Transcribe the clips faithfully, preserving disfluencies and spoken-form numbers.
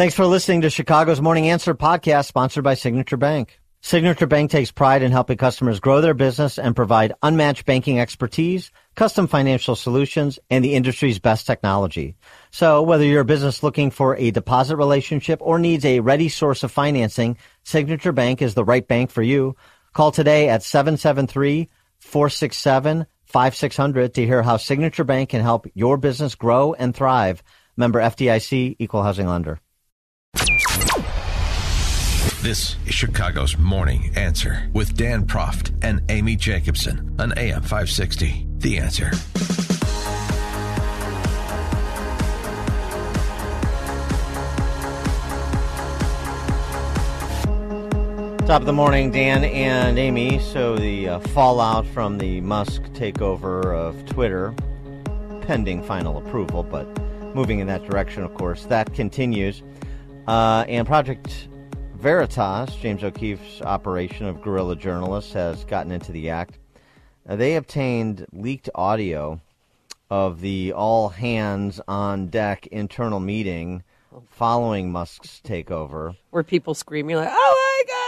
Thanks for listening to Chicago's Morning Answer podcast, sponsored by Signature Bank. Signature Bank takes pride in helping customers grow their business and provide unmatched banking expertise, custom financial solutions, and the industry's best technology. So whether you're a business looking for a deposit relationship or needs a ready source of financing, Signature Bank is the right bank for you. Call today at seven seven three, four six seven, five six zero zero to hear how Signature Bank can help your business grow and thrive. Member F D I C, Equal Housing Lender. This is Chicago's Morning Answer with Dan Proft and Amy Jacobson on A M five sixty. The Answer. Top of the morning, Dan and Amy. So the uh, fallout from the Musk takeover of Twitter, pending final approval, but moving in that direction, of course, that continues. Uh, and Project Veritas, James O'Keefe's operation of guerrilla journalists, has gotten into the act. Uh, they obtained leaked audio of the all-hands-on-deck internal meeting following Musk's takeover. Were people screaming like, oh, my God!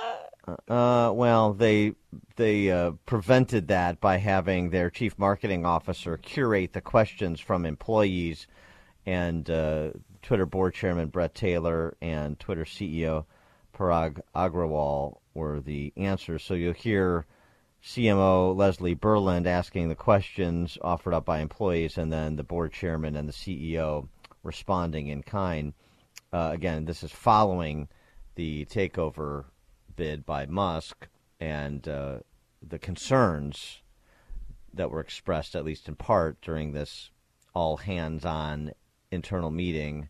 Uh, well, they they uh, prevented that by having their chief marketing officer curate the questions from employees, and uh, Twitter board chairman Brett Taylor and Twitter C E O Parag Agrawal were the answers. So you'll hear C M O Leslie Berland asking the questions offered up by employees, and then the board chairman and the C E O responding in kind. Uh, again, this is following the takeover bid by Musk and uh, the concerns that were expressed, at least in part, during this all-hands-on internal meeting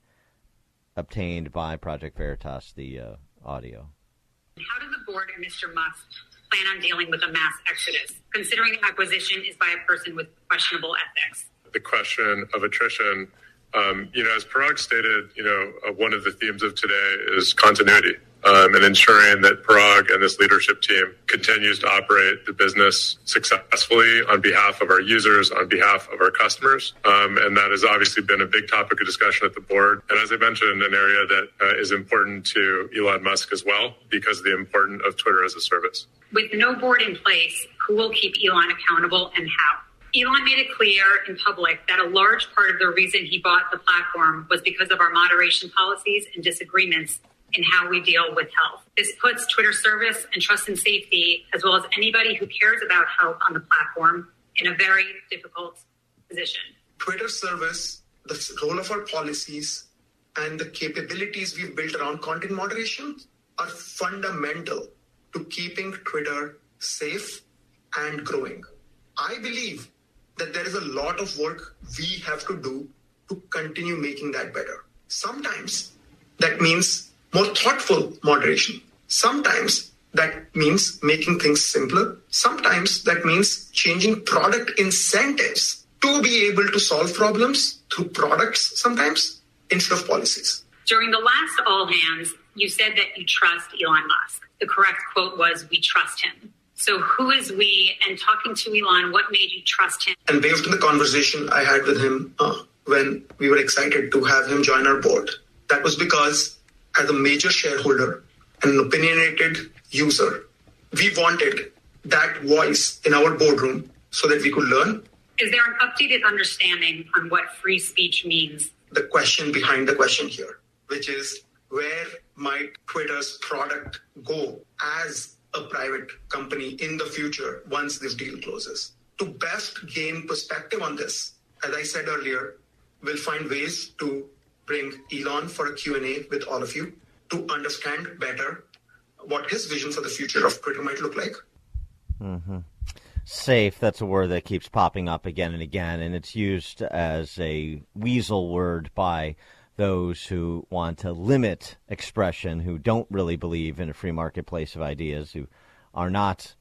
obtained by Project Veritas, the uh, audio. How does the board and Mister Musk plan on dealing with a mass exodus, considering the acquisition is by a person with questionable ethics? The question of attrition, um, you know, as Parag stated, you know, uh, one of the themes of today is continuity. Um, and ensuring that Parag and this leadership team continues to operate the business successfully on behalf of our users, on behalf of our customers. Um, and that has obviously been a big topic of discussion at the board. And as I mentioned, an area that uh, is important to Elon Musk as well, because of the importance of Twitter as a service. With no board in place, who will keep Elon accountable and how? Elon made it clear in public that a large part of the reason he bought the platform was because of our moderation policies and disagreements in how we deal with health. This puts Twitter service and trust and safety, as well as anybody who cares about health on the platform, in a very difficult position. Twitter service, the role of our policies, and the capabilities we've built around content moderation are fundamental to keeping Twitter safe and growing. I believe that there is a lot of work we have to do to continue making that better. Sometimes that means more thoughtful moderation. Sometimes that means making things simpler. Sometimes that means changing product incentives to be able to solve problems through products sometimes instead of policies. During the last All Hands, you said that you trust Elon Musk. The correct quote was, "We trust him." So who is we? And talking to Elon, what made you trust him? And based on the conversation I had with him uh, when we were excited to have him join our board, that was because as a major shareholder and an opinionated user, we wanted that voice in our boardroom so that we could learn. Is there an updated understanding on what free speech means? The question behind the question here, which is where might Twitter's product go as a private company in the future once this deal closes? To best gain perspective on this, as I said earlier, we'll find ways to bring Elon for a Q and A with all of you to understand better what his vision for the future of Twitter might look like. Mm-hmm. Safe, that's a word that keeps popping up again and again, and it's used as a weasel word by those who want to limit expression, who don't really believe in a free marketplace of ideas, who are not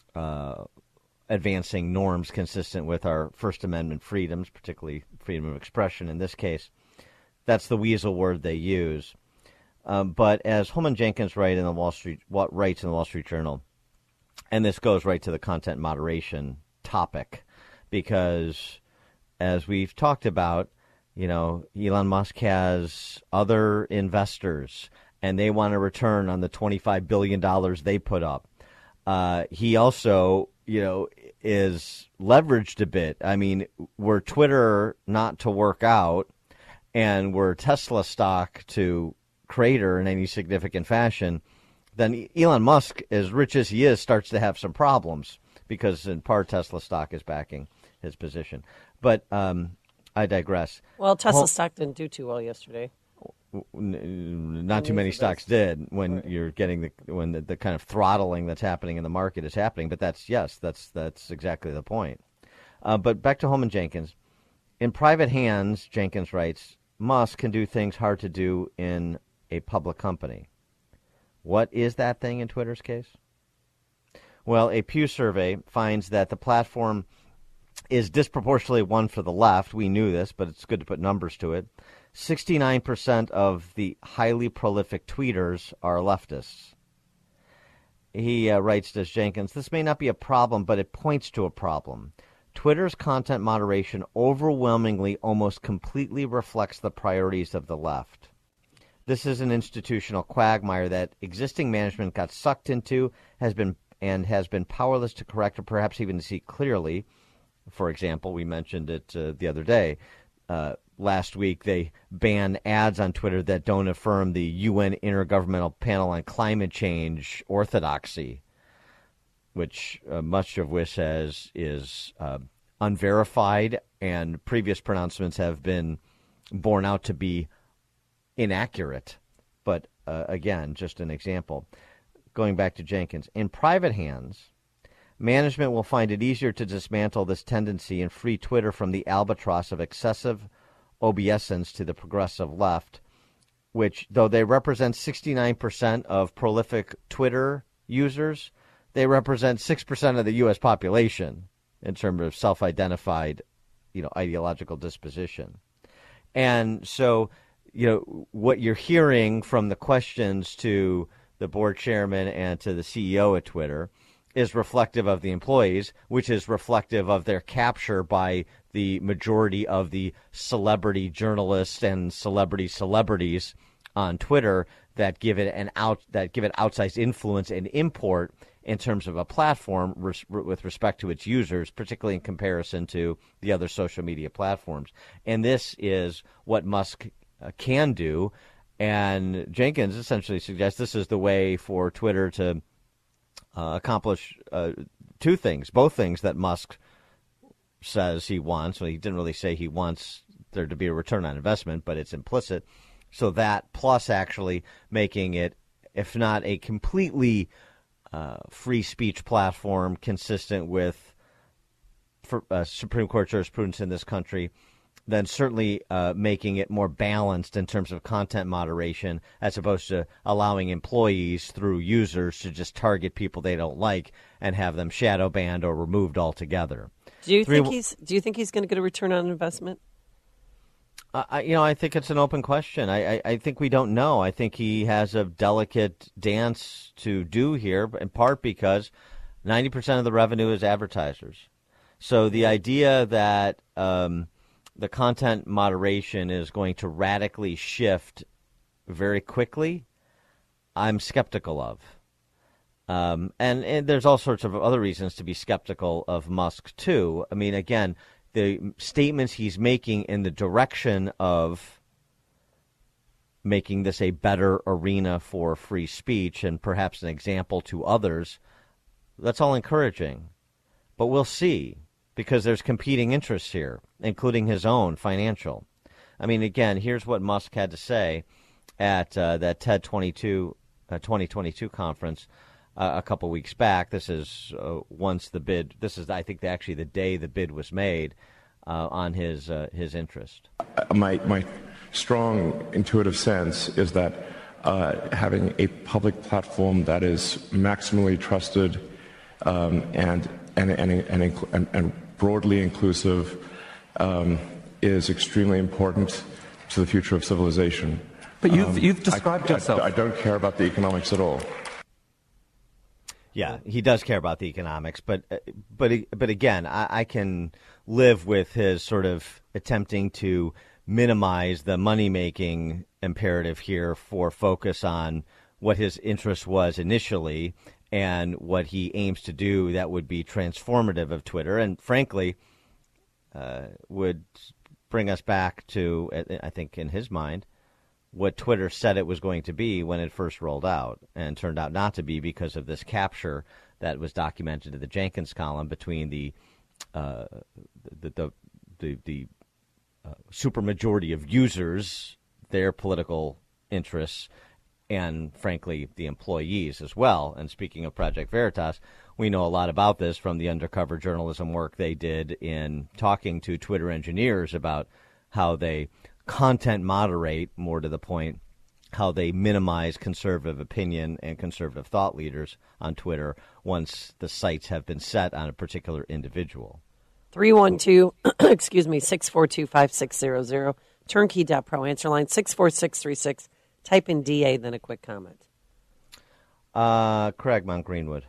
uh, advancing norms consistent with our First Amendment freedoms, particularly freedom of expression in this case. That's the weasel word they use. Um, but as Holman Jenkins write in the Wall Street, what writes in the Wall Street Journal, and this goes right to the content moderation topic, because as we've talked about, you know, Elon Musk has other investors, and they want a return on the twenty-five billion dollars they put up. Uh, he also, you know, is leveraged a bit. I mean, were Twitter not to work out and were Tesla stock to crater in any significant fashion, then Elon Musk, as rich as he is, starts to have some problems because in part Tesla stock is backing his position. But um, I digress. Well, Tesla Well, stock didn't do too well yesterday. Not too many stocks did when you're getting the when the, the kind of throttling that's happening in the market is happening. But that's yes, that's that's exactly the point. Uh, but back to Holman Jenkins. In private hands, Jenkins writes, Musk can do things hard to do in a public company. What is that thing in Twitter's case? Well, a Pew survey finds that the platform is disproportionately one for the left. We knew this, but it's good to put numbers to it. sixty-nine percent of the highly prolific tweeters are leftists. He uh, writes, does Jenkins, this may not be a problem, but it points to a problem. Twitter's content moderation overwhelmingly, almost completely reflects the priorities of the left. This is an institutional quagmire that existing management got sucked into, has been and has been powerless to correct or perhaps even to see clearly. For example, we mentioned it uh, the other day. Uh, last week, they banned ads on Twitter that don't affirm the U N Intergovernmental Panel on Climate Change orthodoxy, which uh, much of which has, is uh, unverified, and previous pronouncements have been borne out to be inaccurate. But uh, again, just an example. Going back to Jenkins, in private hands, management will find it easier to dismantle this tendency and free Twitter from the albatross of excessive obeisance to the progressive left, which, though they represent sixty-nine percent of prolific Twitter users, they represent six percent of the U S population in terms of self-identified, you know, ideological disposition. And so, you know, what you're hearing from the questions to the board chairman and to the C E O at Twitter is reflective of the employees, which is reflective of their capture by the majority of the celebrity journalists and celebrity celebrities on Twitter that give it an out that give it outsized influence and import in terms of a platform res- with respect to its users, particularly in comparison to the other social media platforms. And this is what Musk uh, can do. And Jenkins essentially suggests this is the way for Twitter to uh, accomplish uh, two things, both things that Musk says he wants. Well, he didn't really say he wants there to be a return on investment, but it's implicit. So that plus actually making it, if not a completely uh, free speech platform consistent with for, uh, Supreme Court jurisprudence in this country, then certainly uh, making it more balanced in terms of content moderation as opposed to allowing employees through users to just target people they don't like and have them shadow banned or removed altogether. Do you Three, think he's Do you think he's going to get a return on investment? Uh, I, you know, I think it's an open question. I, I, I think we don't know. I think he has a delicate dance to do here, in part because ninety percent of the revenue is advertisers. So the idea that um, the content moderation is going to radically shift very quickly, I'm skeptical of. Um, and, and there's all sorts of other reasons to be skeptical of Musk, too. I mean, again, the statements he's making in the direction of making this a better arena for free speech and perhaps an example to others, that's all encouraging. But we'll see, because there's competing interests here, including his own financial. I mean, again, here's what Musk had to say at uh, that TED twenty-two, uh, twenty twenty-two conference uh, a couple weeks back. This is uh, once the bid, this is, I think, actually the day the bid was made uh, on his uh, his interest. My, my strong intuitive sense is that uh, having a public platform that is maximally trusted um, and, and, and, and, and, and broadly inclusive um, is extremely important to the future of civilization. But you've, um, you've described I, yourself. I, I don't care about the economics at all. Yeah, he does care about the economics, but but but again, I, I can live with his sort of attempting to minimize the money-making imperative here for focus on what his interest was initially and what he aims to do that would be transformative of Twitter and, frankly, uh, would bring us back to, I think in his mind, what Twitter said it was going to be when it first rolled out and turned out not to be because of this capture that was documented in the Jenkins column between the uh, the the, the, the uh, supermajority of users, their political interests, and, frankly, the employees as well. And speaking of Project Veritas, we know a lot about this from the undercover journalism work they did in talking to Twitter engineers about how they content moderate, more to the point, how they minimize conservative opinion and conservative thought leaders on Twitter once the sights have been set on a particular individual. three one two, excuse me, six four two, five six zero zero, turnkey dot pro, answer line six four six three six. Type in D A, then a quick comment. Uh, Craig, Mount Greenwood.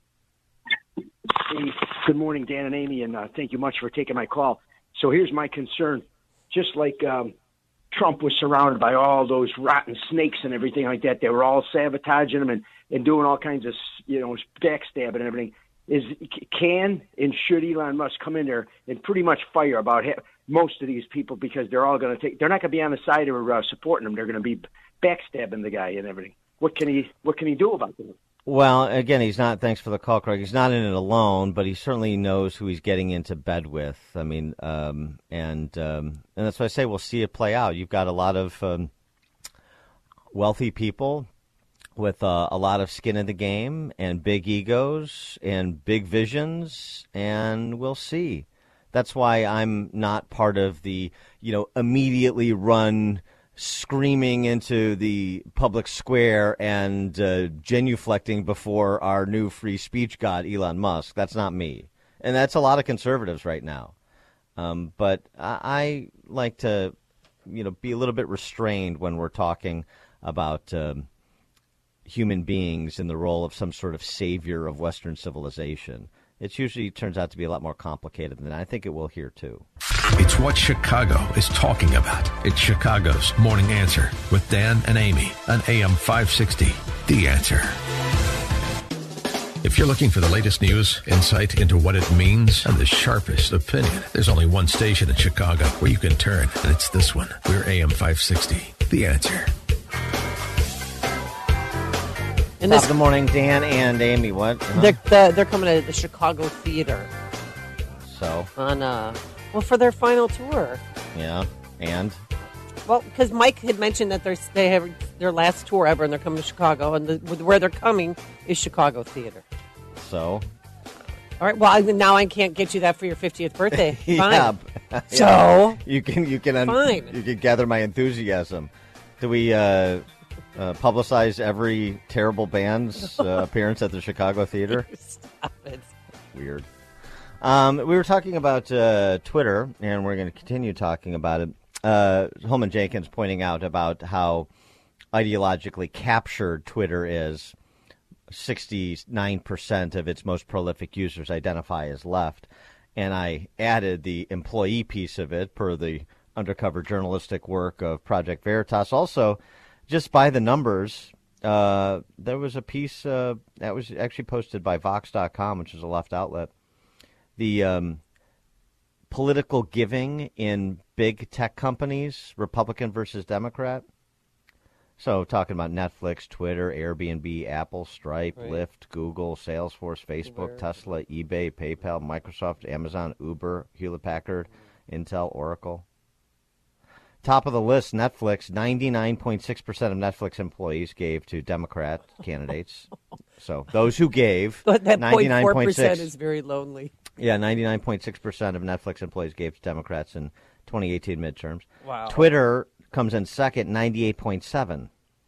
Hey, good morning, Dan and Amy, and uh, thank you much for taking my call. So here's my concern. Just like um, Trump was surrounded by all those rotten snakes and everything like that, they were all sabotaging him and, and doing all kinds of, you know, backstabbing and everything. Is can and should Elon Musk come in there and pretty much fire about ha- most of these people because they're all going to take, they're not going to be on the side of uh, supporting him. They're going to be backstabbing the guy and everything. What can he What can he do about it? Well, again, he's not. Thanks for the call, Craig. He's not in it alone, but he certainly knows who he's getting into bed with. I mean, um, and um, and that's why I say we'll see it play out. You've got a lot of um, wealthy people with uh, a lot of skin in the game and big egos and big visions, and we'll see. That's why I'm not part of the, you know, immediately run screaming into the public square and uh, genuflecting before our new free speech god, Elon Musk. That's not me. And that's a lot of conservatives right now. Um, but I, I like to, you know, be a little bit restrained when we're talking about um, human beings in the role of some sort of savior of Western civilization. It usually turns out to be a lot more complicated than that. I think it will here, too. It's what Chicago is talking about. It's Chicago's Morning Answer with Dan and Amy on A M five sixty. The Answer. If you're looking for the latest news, insight into what it means, and the sharpest opinion, there's only one station in Chicago where you can turn, and it's this one. We're A M five sixty. The Answer. In this, Top of the morning, Dan and Amy. What? Uh-huh. They're, the, they're coming to the Chicago Theater. So? On, uh, well, for their final tour. Yeah, and? Well, because Mike had mentioned that they're, they have their last tour ever, and they're coming to Chicago, and the, where they're coming is Chicago Theater. So? All right. Well, I, now I can't get you that for your fiftieth birthday. Fine. yeah, yeah. So? You can you can un- Fine. You can gather my enthusiasm. Do we uh, uh, publicize every terrible band's uh, appearance at the Chicago Theater? Stop it. Weird. Um, we were talking about uh, Twitter, and we're going to continue talking about it. Uh, Holman Jenkins pointing out about how ideologically captured Twitter is. sixty-nine percent of its most prolific users identify as left. And I added the employee piece of it per the undercover journalistic work of Project Veritas. Also, just by the numbers, uh, there was a piece uh, that was actually posted by Vox dot com, which is a left outlet. The um, political giving in big tech companies, Republican versus Democrat. So talking about Netflix, Twitter, Airbnb, Apple, Stripe, right. Lyft, Google, Salesforce, Facebook, Uber. Tesla, eBay, PayPal, Microsoft, Amazon, Uber, Hewlett-Packard, Intel, Oracle. Top of the list, Netflix. ninety-nine point six percent of Netflix employees gave to Democrat candidates. So those who gave, but that ninety-nine point six percent is very lonely. Yeah, ninety-nine point six percent of Netflix employees gave to Democrats in twenty eighteen midterms. Wow. Twitter comes in second, ninety-eight point seven.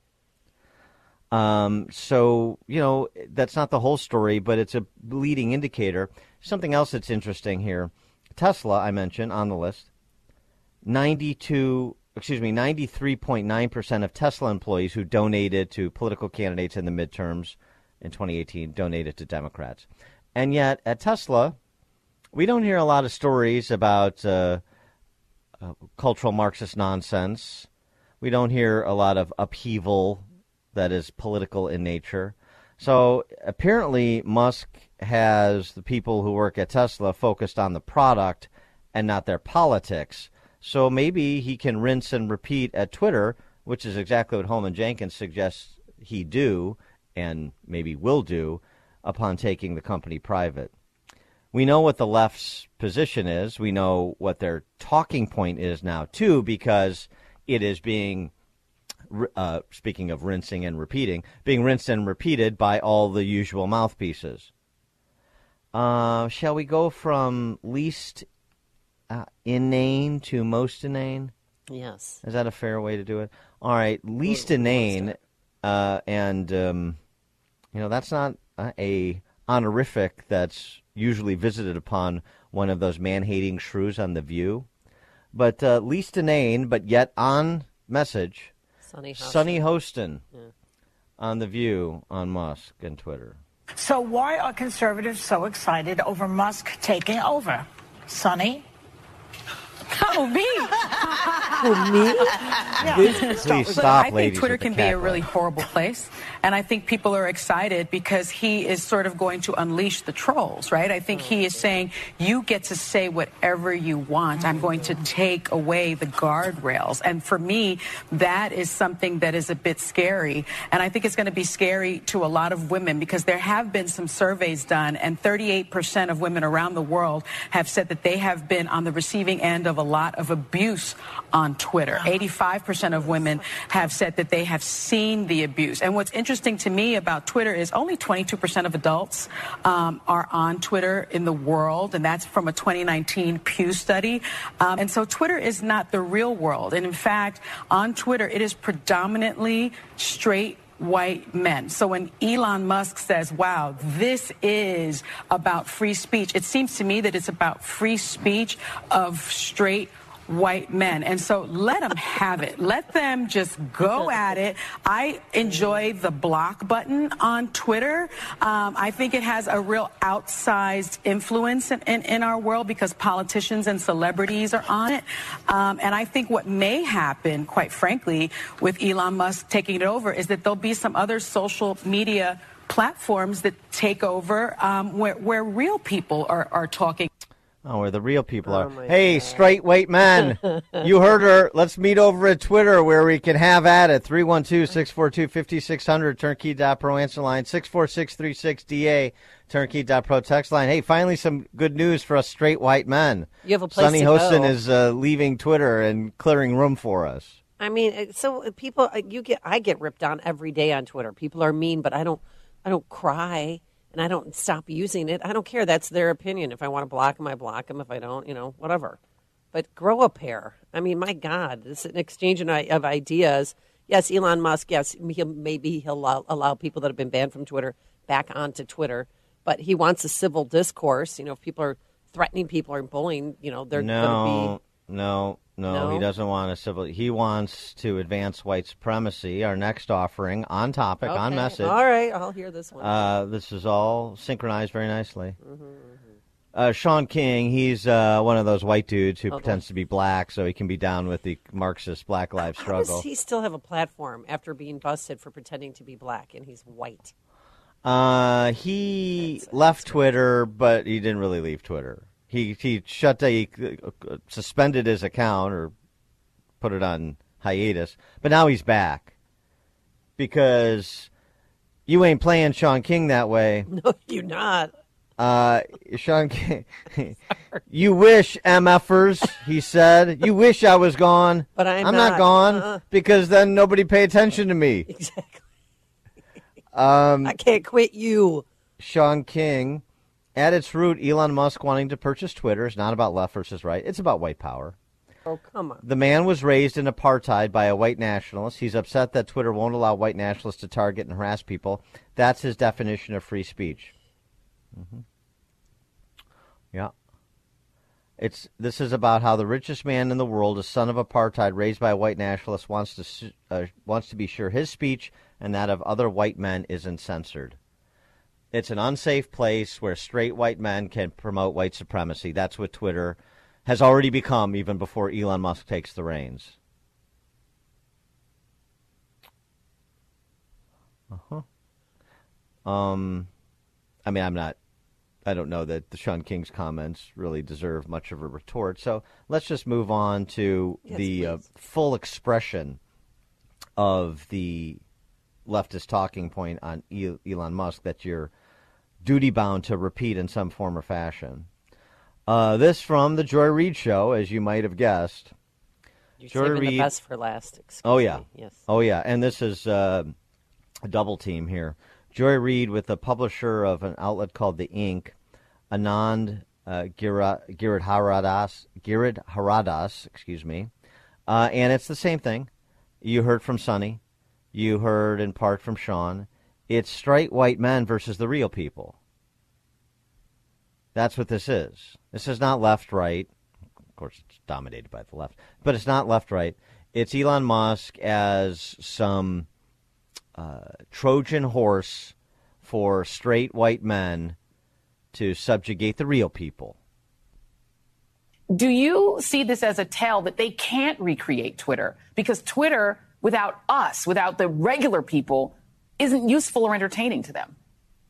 Um, so, you know, that's not the whole story, but it's a leading indicator. Something else that's interesting here. Tesla, I mentioned on the list, ninety-two, excuse me, ninety-three point nine percent of Tesla employees who donated to political candidates in the midterms in twenty eighteen donated to Democrats. And yet at Tesla, we don't hear a lot of stories about uh, uh, cultural Marxist nonsense. We don't hear a lot of upheaval that is political in nature. So apparently Musk has the people who work at Tesla focused on the product and not their politics. So maybe he can rinse and repeat at Twitter, which is exactly what Holman Jenkins suggests he do and maybe will do upon taking the company private. We know what the left's position is. We know what their talking point is now, too, because it is being, uh, speaking of rinsing and repeating, being rinsed and repeated by all the usual mouthpieces. Uh, shall we go from least uh, inane to most inane? Yes. Is that a fair way to do it? All right, least inane, uh, and, um, you know, that's not uh, a honorific that's usually visited upon one of those man-hating shrews on The View. But uh, least inane, but yet on message, Sunny Hostin, Sunny Hostin yeah. on The View on Musk and Twitter. So why are conservatives so excited over Musk taking over? Sunny? Oh, me? Oh, me? Yeah. Please Look, stop, I think ladies, Twitter with the can be a cackling. really horrible place, and I think people are excited because he is sort of going to unleash the trolls, right? I think he is saying, you get to say whatever you want. I'm going to take away the guardrails. And for me, that is something that is a bit scary, and I think it's going to be scary to a lot of women because there have been some surveys done, and thirty-eight percent of women around the world have said that they have been on the receiving end of a lot of abuse on Twitter. eighty-five percent of women have said that they have seen the abuse. And what's interesting to me about Twitter is only twenty-two percent of adults um, are on Twitter in the world, and that's from a twenty nineteen Pew study. Um, and so Twitter is not the real world. And in fact, on Twitter, it is predominantly straight white men. So when Elon Musk says, wow, this is about free speech, it seems to me that it's about free speech of straight white men. And so let them have it. Let them just go at it. I enjoy the block button on Twitter. Um, I think it has a real outsized influence in, in, in our world because politicians and celebrities are on it. Um, and I think what may happen, quite frankly, with Elon Musk taking it over is that there'll be some other social media platforms that take over um, where, where real people are, are talking. Oh, where the real people Oh, are. my Hey, God. straight white men, you heard her. Let's meet over at Twitter where we can have at it. three one two, six four two, five six zero zero, turnkey dot pro answer line, six four six three six D A, turnkey dot pro text line. Hey, finally some good news for us straight white men. You have a place Sunny to Hostin go. is uh, leaving Twitter and clearing room for us. I mean, so people, you get, I get ripped on every day on Twitter. People are mean, but I don't, I don't cry. And I don't stop using it. I don't care. That's their opinion. If I want to block them, I block them. If I don't, you know, whatever. But grow a pair. I mean, my God, this is an exchange of ideas. Yes, Elon Musk, yes, he'll, maybe he'll allow, allow people that have been banned from Twitter back onto Twitter. But he wants a civil discourse. You know, if people are threatening people or bullying, you know, they're No, going to be... no, no, No? he doesn't want a civil. He wants to advance white supremacy. Our next offering, on topic, on Okay. message. All right, I'll hear this one. Uh, this is all synchronized very nicely. Mm-hmm, Uh, Sean King, he's uh, one of those white dudes who Okay. pretends to be black so he can be down with the Marxist Black Lives How struggle. does he still have a platform after being busted for pretending to be black and he's white? Uh, he That's- left that's Twitter, but he didn't really leave Twitter. He he shut down, he uh, suspended his account or put it on hiatus, but now he's back because you ain't playing Sean King that way. No, you're not. Uh, Sean King, you wish, MFers, he said. You wish I was gone. But I'm not, not. gone Uh-uh. because then nobody pay attention to me. Exactly. Um, I can't quit you. Sean King, at its root, Elon Musk wanting to purchase Twitter is not about left versus right. It's about white power. Oh, come on. The man was raised in apartheid by a white nationalist. He's upset that Twitter won't allow white nationalists to target and harass people. That's his definition of free speech. Mm-hmm. Yeah. It's this is about how the richest man in the world, a son of apartheid, raised by a white nationalist, wants to su- uh, wants to be sure his speech and that of other white men isn't censored. It's an unsafe place where straight white men can promote white supremacy. That's what Twitter has already become even before Elon Musk takes the reins. Uh-huh. Um, I mean, I'm not, I don't know that the Sean King's comments really deserve much of a retort. So let's just move on to yes, the uh, full expression of the leftist talking point on e- Elon Musk that you're duty-bound to repeat in some form or fashion. Uh, this from the Joy Reid Show, as you might have guessed. You're Joy saving Reid, the best for last. Excuse oh, yeah. Me. Yes. Oh, yeah. And this is uh, a double team here. Joy Reid with the publisher of an outlet called The Ink, Anand uh, Giridharadas, Giridharadas, excuse me. Uh, and it's the same thing. You heard from Sonny. You heard in part from Sean. It's straight white men versus the real people. That's what this is. This is not left-right. Of course, it's dominated by the left. But it's not left-right. It's Elon Musk as some uh, Trojan horse for straight white men to subjugate the real people. Do you see this as a tell that they can't recreate Twitter? Because Twitter, without us, without the regular people, isn't useful or entertaining to them.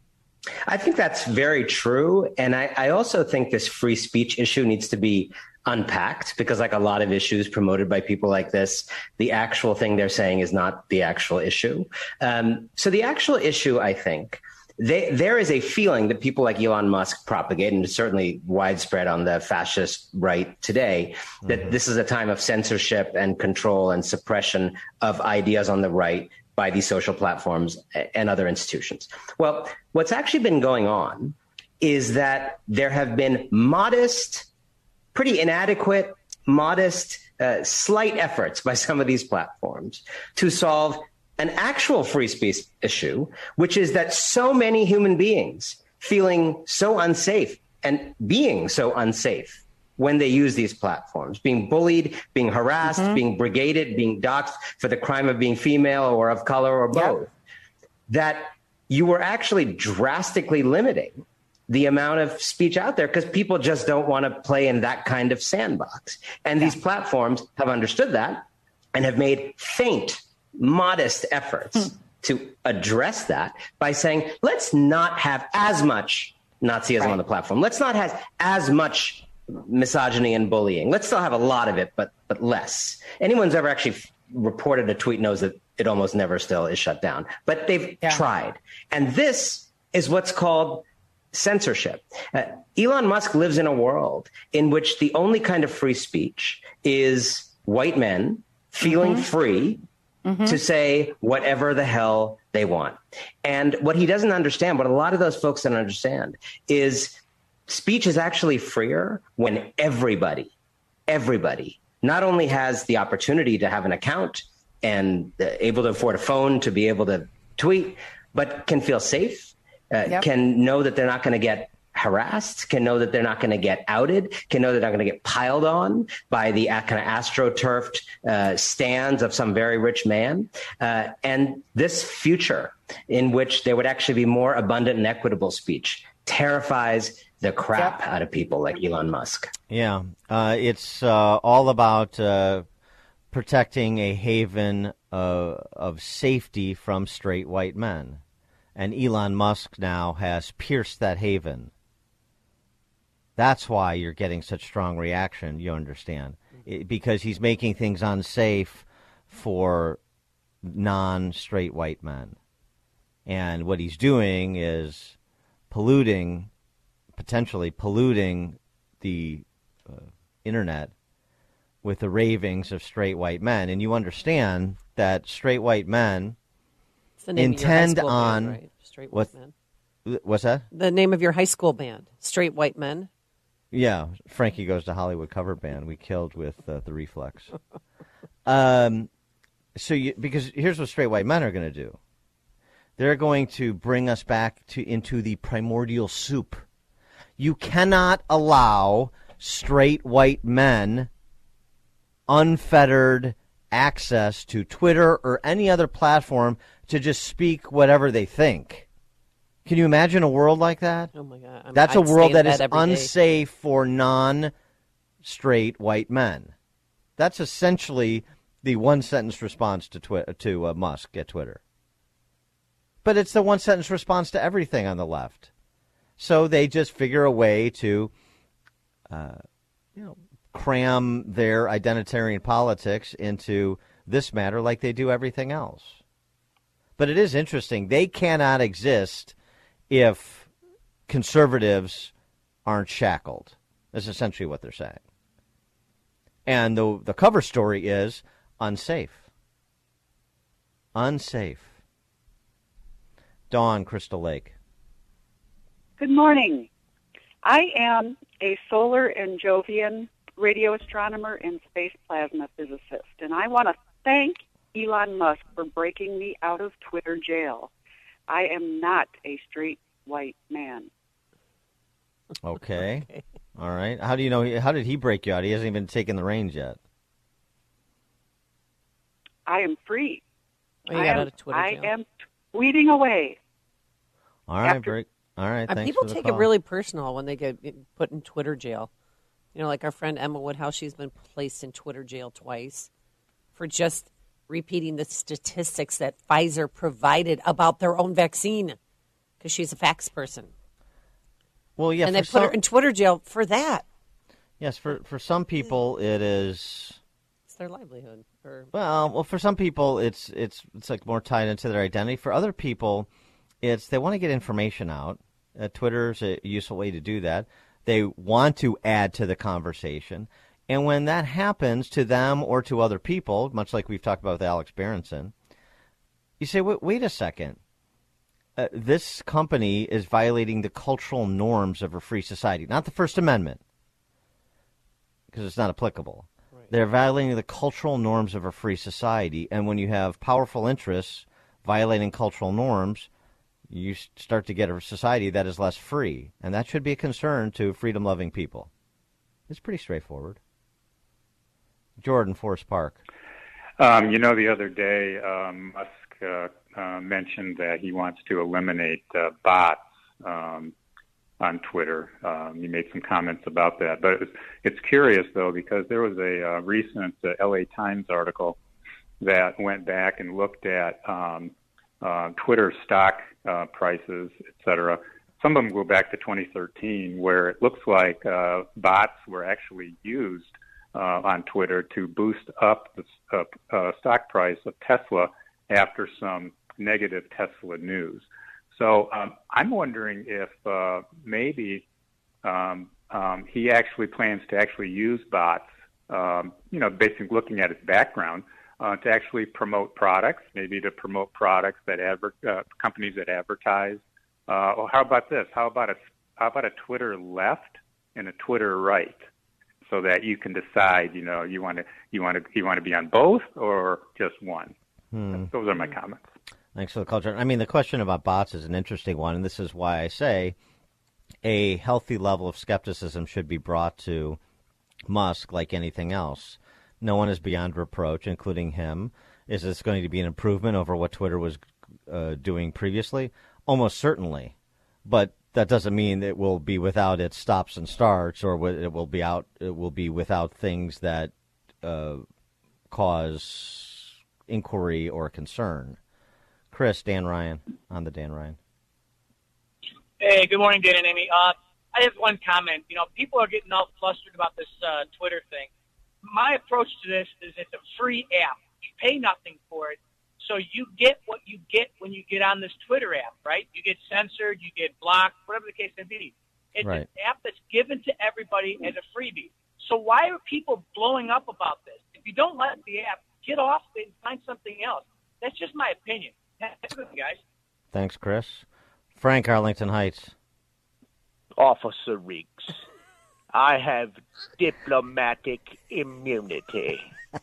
I think that's very true. And I, I also think this free speech issue needs to be unpacked because, like a lot of issues promoted by people like this, the actual thing they're saying is not the actual issue. Um, so the actual issue, I think, they, there is a feeling that people like Elon Musk propagate, and it's certainly widespread on the fascist right today, that mm-hmm. this is a time of censorship and control and suppression of ideas on the right by these social platforms and other institutions. Well, what's actually been going on is that there have been modest, pretty inadequate, modest, uh, slight efforts by some of these platforms to solve an actual free speech issue, which is that so many human beings feeling so unsafe and being so unsafe when they use these platforms, being bullied, being harassed, mm-hmm. being brigaded, being doxxed for the crime of being female or of color or both, yep. that you were actually drastically limiting the amount of speech out there because people just don't want to play in that kind of sandbox. And yeah. these platforms have understood that and have made faint, modest efforts hmm. to address that by saying, let's not have as much Nazism right. on the platform. Let's not have as much misogyny and bullying. Let's still have a lot of it, but but less. Anyone who's ever actually reported a tweet knows that it almost never still is shut down. But they've yeah. tried. And this is what's called censorship. Uh, Elon Musk lives in a world in which the only kind of free speech is white men feeling mm-hmm. free mm-hmm. to say whatever the hell they want. And what he doesn't understand, what a lot of those folks don't understand, is speech is actually freer when everybody, everybody not only has the opportunity to have an account and uh, able to afford a phone to be able to tweet, but can feel safe, uh, yep. can know that they're not going to get harassed, can know that they're not going to get outed, can know they're not going to get piled on by the uh, kind of astroturfed uh, stands of some very rich man. Uh, and this future in which there would actually be more abundant and equitable speech terrifies the crap yep. out of people like Elon Musk. Yeah, uh, it's uh, all about uh, protecting a haven uh, of safety from straight white men. And Elon Musk now has pierced that haven. That's why you're getting such strong reaction, you understand, it, because he's making things unsafe for non-straight white men. And what he's doing is polluting potentially polluting the uh, internet with the ravings of straight white men. And you understand that straight white men it's the name intend of your high school on... band, right? Straight what, white men. What's that? The name of your high school band, Straight White Men. Yeah, Frankie Goes to Hollywood cover band. We killed with uh, the Reflex. um, so you, because here's what straight white men are going to do. They're going to bring us back to into the primordial soup. You cannot allow straight white men unfettered access to Twitter or any other platform to just speak whatever they think. Can you imagine a world like that? Oh, my God. I'm, That's I'd a world that is that unsafe day. for non straight white men. That's essentially the one-sentence response to twi- to uh, Musk at Twitter. But it's the one-sentence response to everything on the left. So they just figure a way to, uh, you know, cram their identitarian politics into this matter like they do everything else. But it is interesting. They cannot exist if conservatives aren't shackled. That's essentially what they're saying. And the the cover story is unsafe. Unsafe. Dawn, Crystal Lake. Good morning. I am a solar and Jovian radio astronomer and space plasma physicist, and I want to thank Elon Musk for breaking me out of Twitter jail. I am not a straight white man. Okay. okay. All right. How do you know? How did he break you out? He hasn't even taken the reins yet. I am free. Oh, you got out of Twitter jail. I am tweeting away. All right, After, break. All right. And thanks people for the take call. it really personal when they get put in Twitter jail. You know, like our friend Emma Woodhouse, she's been placed in Twitter jail twice for just repeating the statistics that Pfizer provided about their own vaccine because she's a facts person. Well, yeah, and they put some, her in Twitter jail for that. Yes, for for some people it is. It's their livelihood. Or, well, well, for some people it's it's it's like more tied into their identity. For other people, it's they want to get information out. Uh, Twitter's a useful way to do that. They want to add to the conversation. And when that happens to them or to other people, much like we've talked about with Alex Berenson, you say, wait, wait a second. Uh, this company is violating the cultural norms of a free society, not the First Amendment, because it's not applicable. Right. They're violating the cultural norms of a free society. And when you have powerful interests violating cultural norms, you start to get a society that is less free. And that should be a concern to freedom-loving people. It's pretty straightforward. Jordan, Forest Park. Um, you know, the other day, um, Musk uh, uh, mentioned that he wants to eliminate uh, bots um, on Twitter. Um, he made some comments about that. But it was, it's curious, though, because there was a uh, recent uh, L A Times article that went back and looked at um, uh, Twitter stock uh, prices, et cetera. Some of them go back to twenty thirteen, where it looks like uh, bots were actually used uh, on Twitter to boost up the uh, uh, stock price of Tesla after some negative Tesla news. So um, I'm wondering if uh, maybe um, um, he actually plans to actually use bots, um, you know, basically looking at his background, uh, to actually promote products, maybe to promote products that adver- uh, companies that advertise. Uh, or how about this? How about a how about a Twitter left and a Twitter right, so that you can decide, you know, you want to you want to you want to be on both or just one. Hmm. Those are my comments. Thanks for the culture. I mean, the question about bots is an interesting one, and this is why I say a healthy level of skepticism should be brought to Musk, like anything else. No one is beyond reproach, including him. Is this going to be an improvement over what Twitter was uh, doing previously? Almost certainly, but that doesn't mean it will be without its stops and starts, or it will be out. It will be without things that uh, cause inquiry or concern. Chris, Dan Ryan on the Dan Ryan. Hey, good morning, Dan and Amy. Uh, I have one comment. You know, people are getting all flustered about this uh, Twitter thing. My approach to this is it's a free app. You pay nothing for it. So you get what you get when you get on this Twitter app, right? You get censored, you get blocked, whatever the case may be. It's right. An app that's given to everybody as a freebie. So why are people blowing up about this? If you don't like the app, get off it and find something else. That's just my opinion. Have a good one, guys. Thanks, Chris. Frank, Arlington Heights. Officer Riggs, I have diplomatic immunity.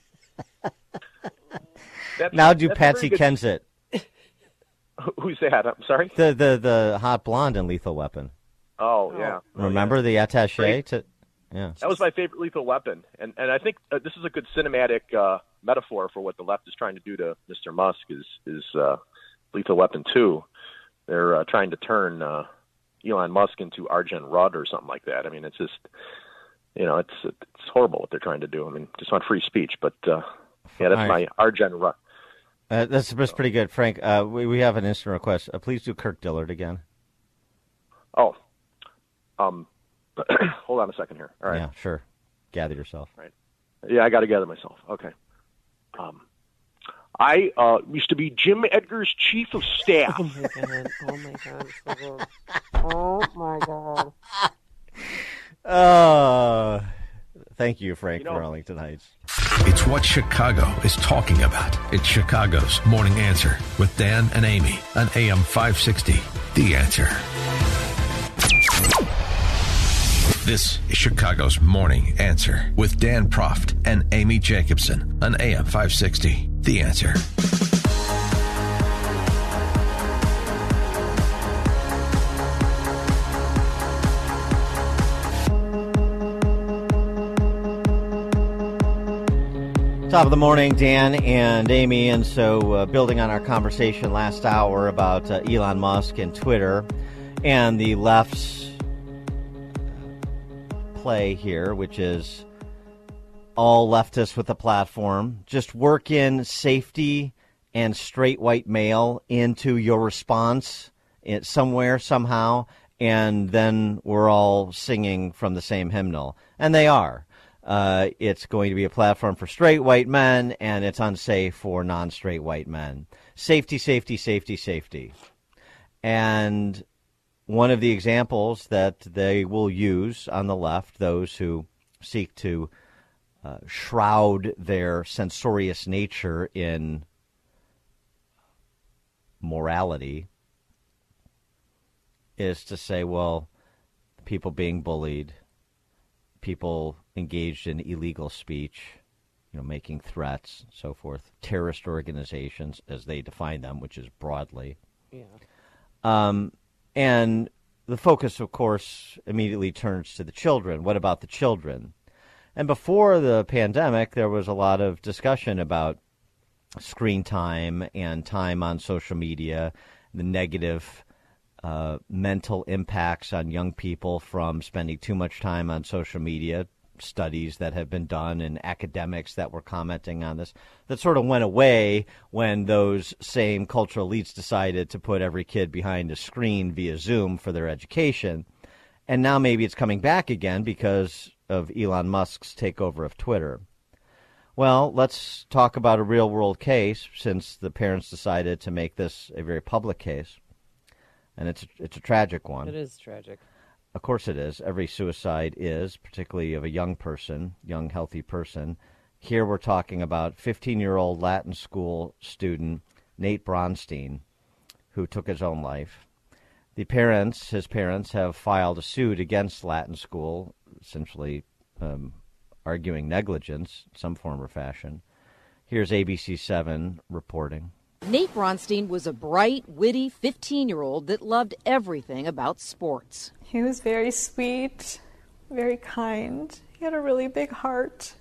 That's, now do Patsy Kensit. Who's that? I'm sorry? The the the hot blonde in Lethal Weapon. Oh, yeah. Remember oh, yeah. the attaché? To, yeah. That was my favorite Lethal Weapon. And and I think uh, this is a good cinematic uh, metaphor for what the left is trying to do to Mister Musk is, is uh, Lethal Weapon two. They're uh, trying to turn uh, Elon Musk into Arjen Rudd or something like that. I mean, it's just you know, it's it's horrible what they're trying to do. I mean, just on free speech, but uh, yeah, that's All my right. our genre. Uh, that's, that's pretty good, Frank. Uh, we, we have an instant request. Uh, please do Kirk Dillard again. Oh, um, hold on a second here. All right. Yeah, sure. Gather yourself. Right. Yeah, I got to gather myself. Okay. Um, I uh, used to be Jim Edgar's chief of staff. Oh my god! Oh my god! So good. Oh my god! Uh, thank you, Frank, You know- for Arlington Heights. It's what Chicago is talking about. It's Chicago's Morning Answer with Dan and Amy on A M five sixty. The Answer. This is Chicago's Morning Answer with Dan Proft and Amy Jacobson on A M five sixty. The Answer. Top of the morning, Dan and Amy. And so, uh, building on our conversation last hour about uh, Elon Musk and Twitter and the left's play here, which is all leftists with a platform, just work in safety and straight white male into your response in, somewhere, somehow, and then we're all singing from the same hymnal. And they are. Uh, it's going to be a platform for straight white men, and it's unsafe for non-straight white men. Safety, safety, safety, safety. And one of the examples that they will use on the left, those who seek to uh, shroud their censorious nature in morality, is to say, well, people being bullied, people engaged in illegal speech, you know, making threats, so forth, terrorist organizations as they define them, which is broadly. Yeah. Um, and the focus, of course, immediately turns to the children. What about the children? And before the pandemic, there was a lot of discussion about screen time and time on social media, the negative uh, mental impacts on young people from spending too much time on social media. Studies that have been done and academics that were commenting on this that sort of went away when those same cultural elites decided to put every kid behind a screen via Zoom for their education. And now maybe it's coming back again because of Elon Musk's takeover of Twitter. Well, let's talk about a real-world case, since the parents decided to make this a very public case. And it's a, it's a tragic one. It is tragic. Of course it is. Every suicide is, particularly of a young person, young, healthy person. Here we're talking about fifteen-year-old Latin school student Nate Bronstein, who took his own life. The parents, his parents, have filed a suit against Latin school, essentially um, arguing negligence in some form or fashion. Here's A B C seven reporting. Nate Bronstein was a bright, witty fifteen-year-old that loved everything about sports. He was very sweet, very kind. He had a really big heart.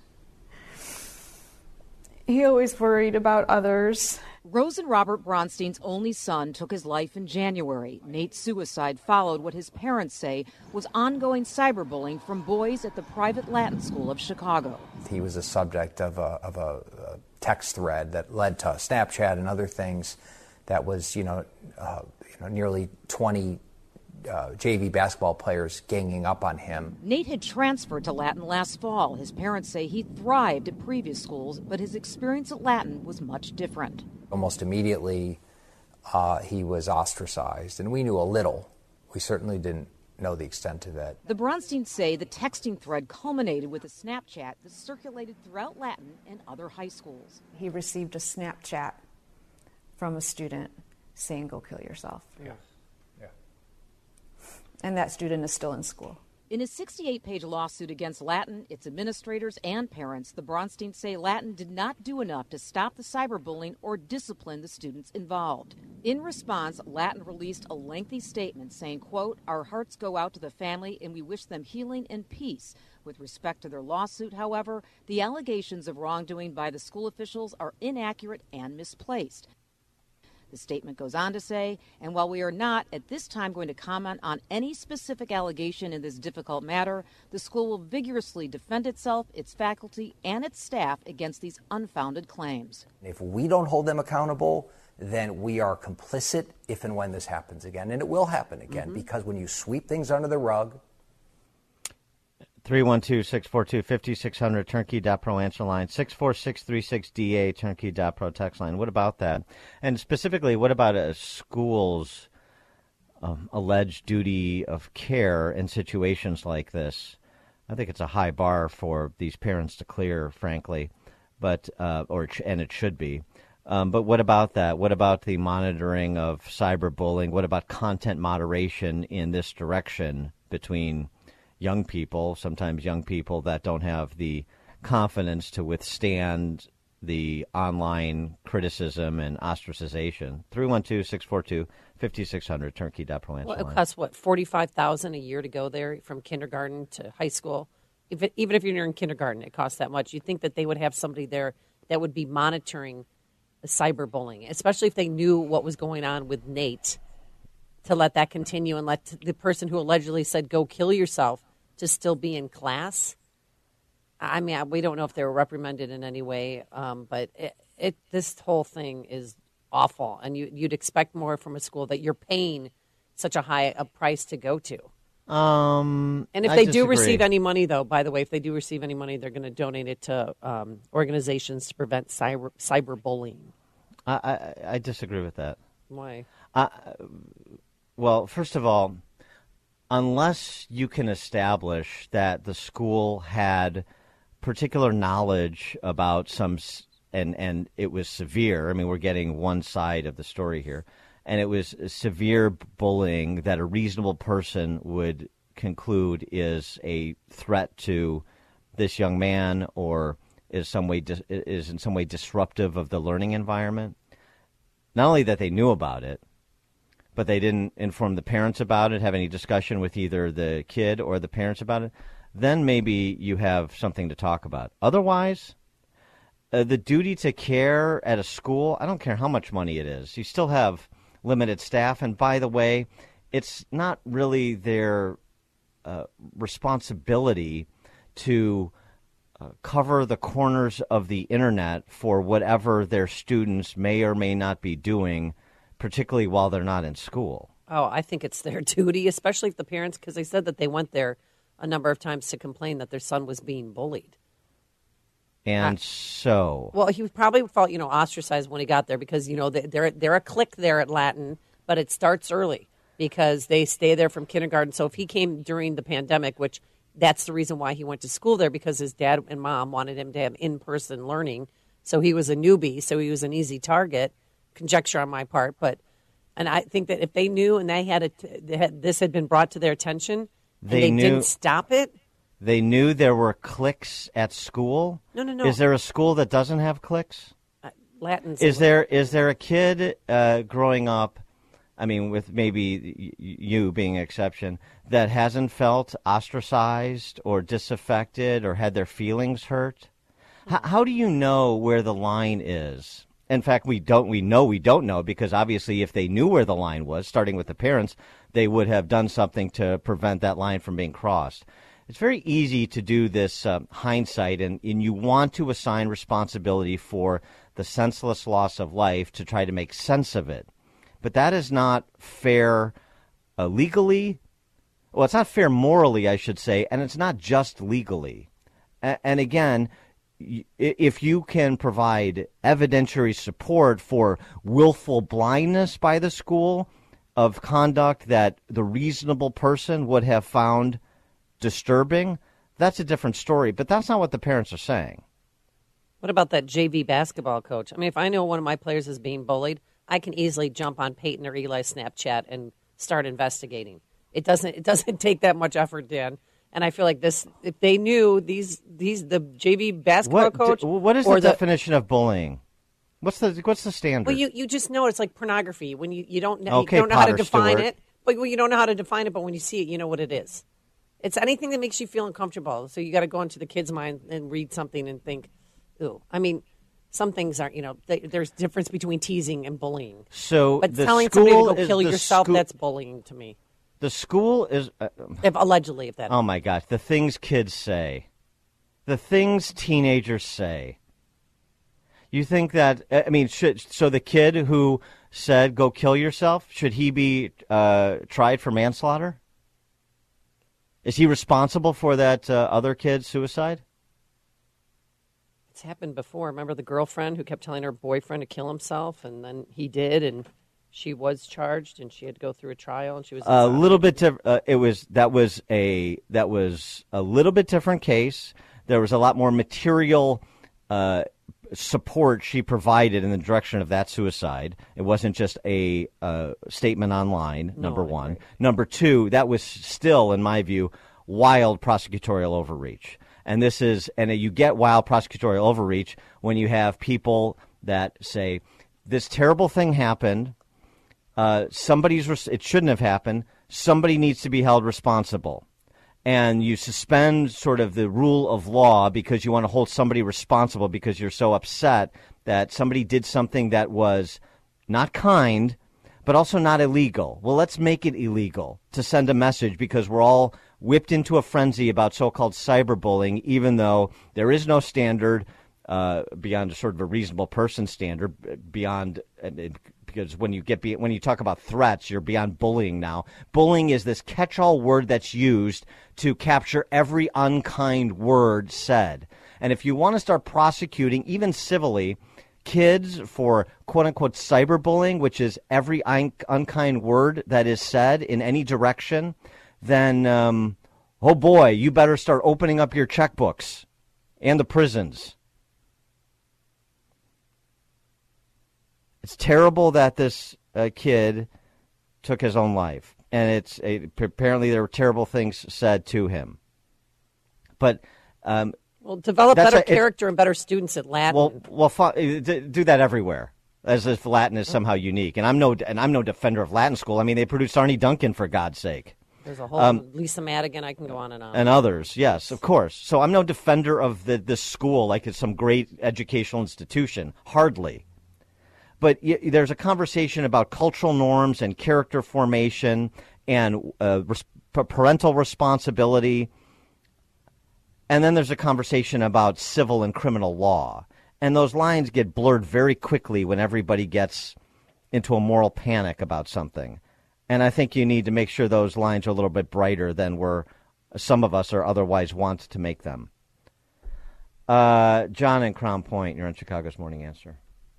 He always worried about others. Rose and Robert Bronstein's only son took his life in January. Nate's suicide followed what his parents say was ongoing cyberbullying from boys at the private Latin school of Chicago. He was a subject of a, of a, a text thread that led to Snapchat and other things that was, you know, uh, you know nearly twenty uh, J V basketball players ganging up on him. Nate had transferred to Latin last fall. His parents say he thrived at previous schools, but his experience at Latin was much different. Almost immediately, uh, he was ostracized, and we knew a little. We certainly didn't know the extent of it. The Bronsteins say the texting thread culminated with a Snapchat that circulated throughout Latin and other high schools. He received a Snapchat from a student saying, "Go kill yourself." Yeah. Yeah. And that student is still in school. In a sixty-eight page lawsuit against Latin, its administrators and parents, the Bronsteins say Latin did not do enough to stop the cyberbullying or discipline the students involved. In response, Latin released a lengthy statement saying, quote, "Our hearts go out to the family and we wish them healing and peace." With respect to their lawsuit, however, the allegations of wrongdoing by the school officials are inaccurate and misplaced. The statement goes on to say, and while we are not at this time going to comment on any specific allegation in this difficult matter, the school will vigorously defend itself, its faculty, and its staff against these unfounded claims. If we don't hold them accountable, then we are complicit if and when this happens again. And it will happen again, mm-hmm. because when you sweep things under the rug. three one two, six four two, five six zero zero, turnkey dot pro answer line, six four six three six D A, turnkey dot pro text line. What about that? And specifically, what about a school's um, alleged duty of care in situations like this? I think it's a high bar for these parents to clear, frankly, but uh, or and it should be. Um, but what about that? What about the monitoring of cyberbullying? What about content moderation in this direction between young people, sometimes young people that don't have the confidence to withstand the online criticism and ostracization? three one two, six four two, five six zero zero, turnkey dot pro answer line. Well, it costs, what, forty-five thousand dollars a year to go there from kindergarten to high school? If it, even if you're in kindergarten, it costs that much. You'd think that they would have somebody there that would be monitoring the cyberbullying, especially if they knew what was going on with Nate, to let that continue and let the person who allegedly said, go kill yourself, to still be in class. I mean, we don't know if they were reprimanded in any way, um, but it, it, this whole thing is awful. And you, you'd expect more from a school that you're paying such a high a price to go to. Um, and if I they disagree. do receive any money, though, by the way, if they do receive any money, they're going to donate it to um, organizations to prevent cyber cyberbullying. I, I, I disagree with that. Why? Uh, well, first of all, unless you can establish that the school had particular knowledge about some, and, and it was severe. I mean, we're getting one side of the story here. And it was severe bullying that a reasonable person would conclude is a threat to this young man, or is some way dis- is in some way disruptive of the learning environment. Not only that they knew about it, but they didn't inform the parents about it, have any discussion with either the kid or the parents about it, then maybe you have something to talk about. Otherwise, uh, the duty to care at a school, I don't care how much money it is. You still have limited staff. And by the way, it's not really their uh, responsibility to uh, cover the corners of the internet for whatever their students may or may not be doing, particularly while they're not in school. Oh, I think it's their duty, especially if the parents, because they said that they went there a number of times to complain that their son was being bullied. And uh, so, well, he probably felt, you know, ostracized when he got there because, you know, they're they're a clique there at Latin, but it starts early because they stay there from kindergarten. So if he came during the pandemic, which that's the reason why he went to school there, because his dad and mom wanted him to have in-person learning. So he was a newbie, so he was an easy target. Conjecture on my part, but and I think that if they knew and they had, a, they had this had been brought to their attention, and they, they knew, didn't stop it. They knew there were cliques at school? No, no, no. Is there a school that doesn't have cliques? Uh, Latin's is there is there a kid uh, growing up, I mean, with maybe you being an exception, that hasn't felt ostracized or disaffected or had their feelings hurt? Mm-hmm. H- how do you know where the line is? In fact, we don't. We know we don't know because obviously if they knew where the line was, starting with the parents, they would have done something to prevent that line from being crossed. It's very easy to do this uh, hindsight, and, and you want to assign responsibility for the senseless loss of life to try to make sense of it. But that is not fair uh, legally. Well, it's not fair morally, I should say, and it's not just legally. A- and again, y- if you can provide evidentiary support for willful blindness by the school of conduct that the reasonable person would have found disturbing, that's a different story. But that's not what the parents are saying. What about that J V basketball coach? I mean, if I know one of my players is being bullied, I can easily jump on Peyton or Eli's Snapchat and start investigating. It doesn't. It doesn't take that much effort, Dan. And I feel like this. If they knew these, these the J V basketball what, coach. D- what is the, the definition of bullying? What's the What's the standard? Well, you, you just know it's like pornography when you, you don't know, okay, you don't know Potter how to define Stewart. it. But well, you don't know how to define it. But when you see it, you know what it is. It's anything that makes you feel uncomfortable. So you got to go into the kid's mind and read something and think, ooh. I mean, some things aren't, you know, th- there's difference between teasing and bullying. So but the telling somebody to school go is kill the yourself, school- that's bullying to me. The school is... Uh, If allegedly, if that Oh, my gosh. The things kids say. The things teenagers say. You think that... I mean, should so the kid who said, go kill yourself, should he be uh, tried for manslaughter? Is he responsible for that uh, other kid's suicide? It's happened before. Remember the girlfriend who kept telling her boyfriend to kill himself, and then he did, and she was charged, and she had to go through a trial, and she was A little bit different. Uh, it was that was a that was a little bit different case. There was a lot more material uh, support she provided in the direction of that suicide. It wasn't just a uh, statement online. No, number I one. agree. Number two. That was still, in my view, wild prosecutorial overreach. And this is, and you get wild prosecutorial overreach when you have people that say this terrible thing happened. Uh, somebody's res- it shouldn't have happened. Somebody needs to be held responsible, and you suspend sort of the rule of law because you want to hold somebody responsible because you're so upset that somebody did something that was not kind, but also not illegal. Well, let's make it illegal to send a message because we're all whipped into a frenzy about so-called cyberbullying, even though there is no standard uh, beyond a sort of a reasonable person standard, beyond uh, because when you get be, when you talk about threats, you're beyond bullying now. Bullying is this catch-all word that's used to capture every unkind word said. And if you want to start prosecuting, even civilly, kids for quote-unquote cyberbullying, which is every un- unkind word that is said in any direction, then, um, oh boy, you better start opening up your checkbooks and the prisons. It's terrible that this uh, kid took his own life, and it's a, apparently there were terrible things said to him. But um, well, develop that's better a- it- character and better students at Latin. well, well, fu- d- do that everywhere, as if Latin is somehow unique. And I'm no, and I'm no defender of Latin school. I mean, they produced Arnie Duncan, for God's sake. There's a whole Um, Lisa Madigan. I can go on and on. And others, yes, of course. So I'm no defender of the this school like it's some great educational institution. Hardly. But y- there's a conversation about cultural norms and character formation and uh, res- parental responsibility. And then there's a conversation about civil and criminal law. And those lines get blurred very quickly when everybody gets into a moral panic about something. And I think you need to make sure those lines are a little bit brighter than we're, some of us are otherwise want to make them. Uh, John in Crown Point, you're on Chicago's Morning Answer.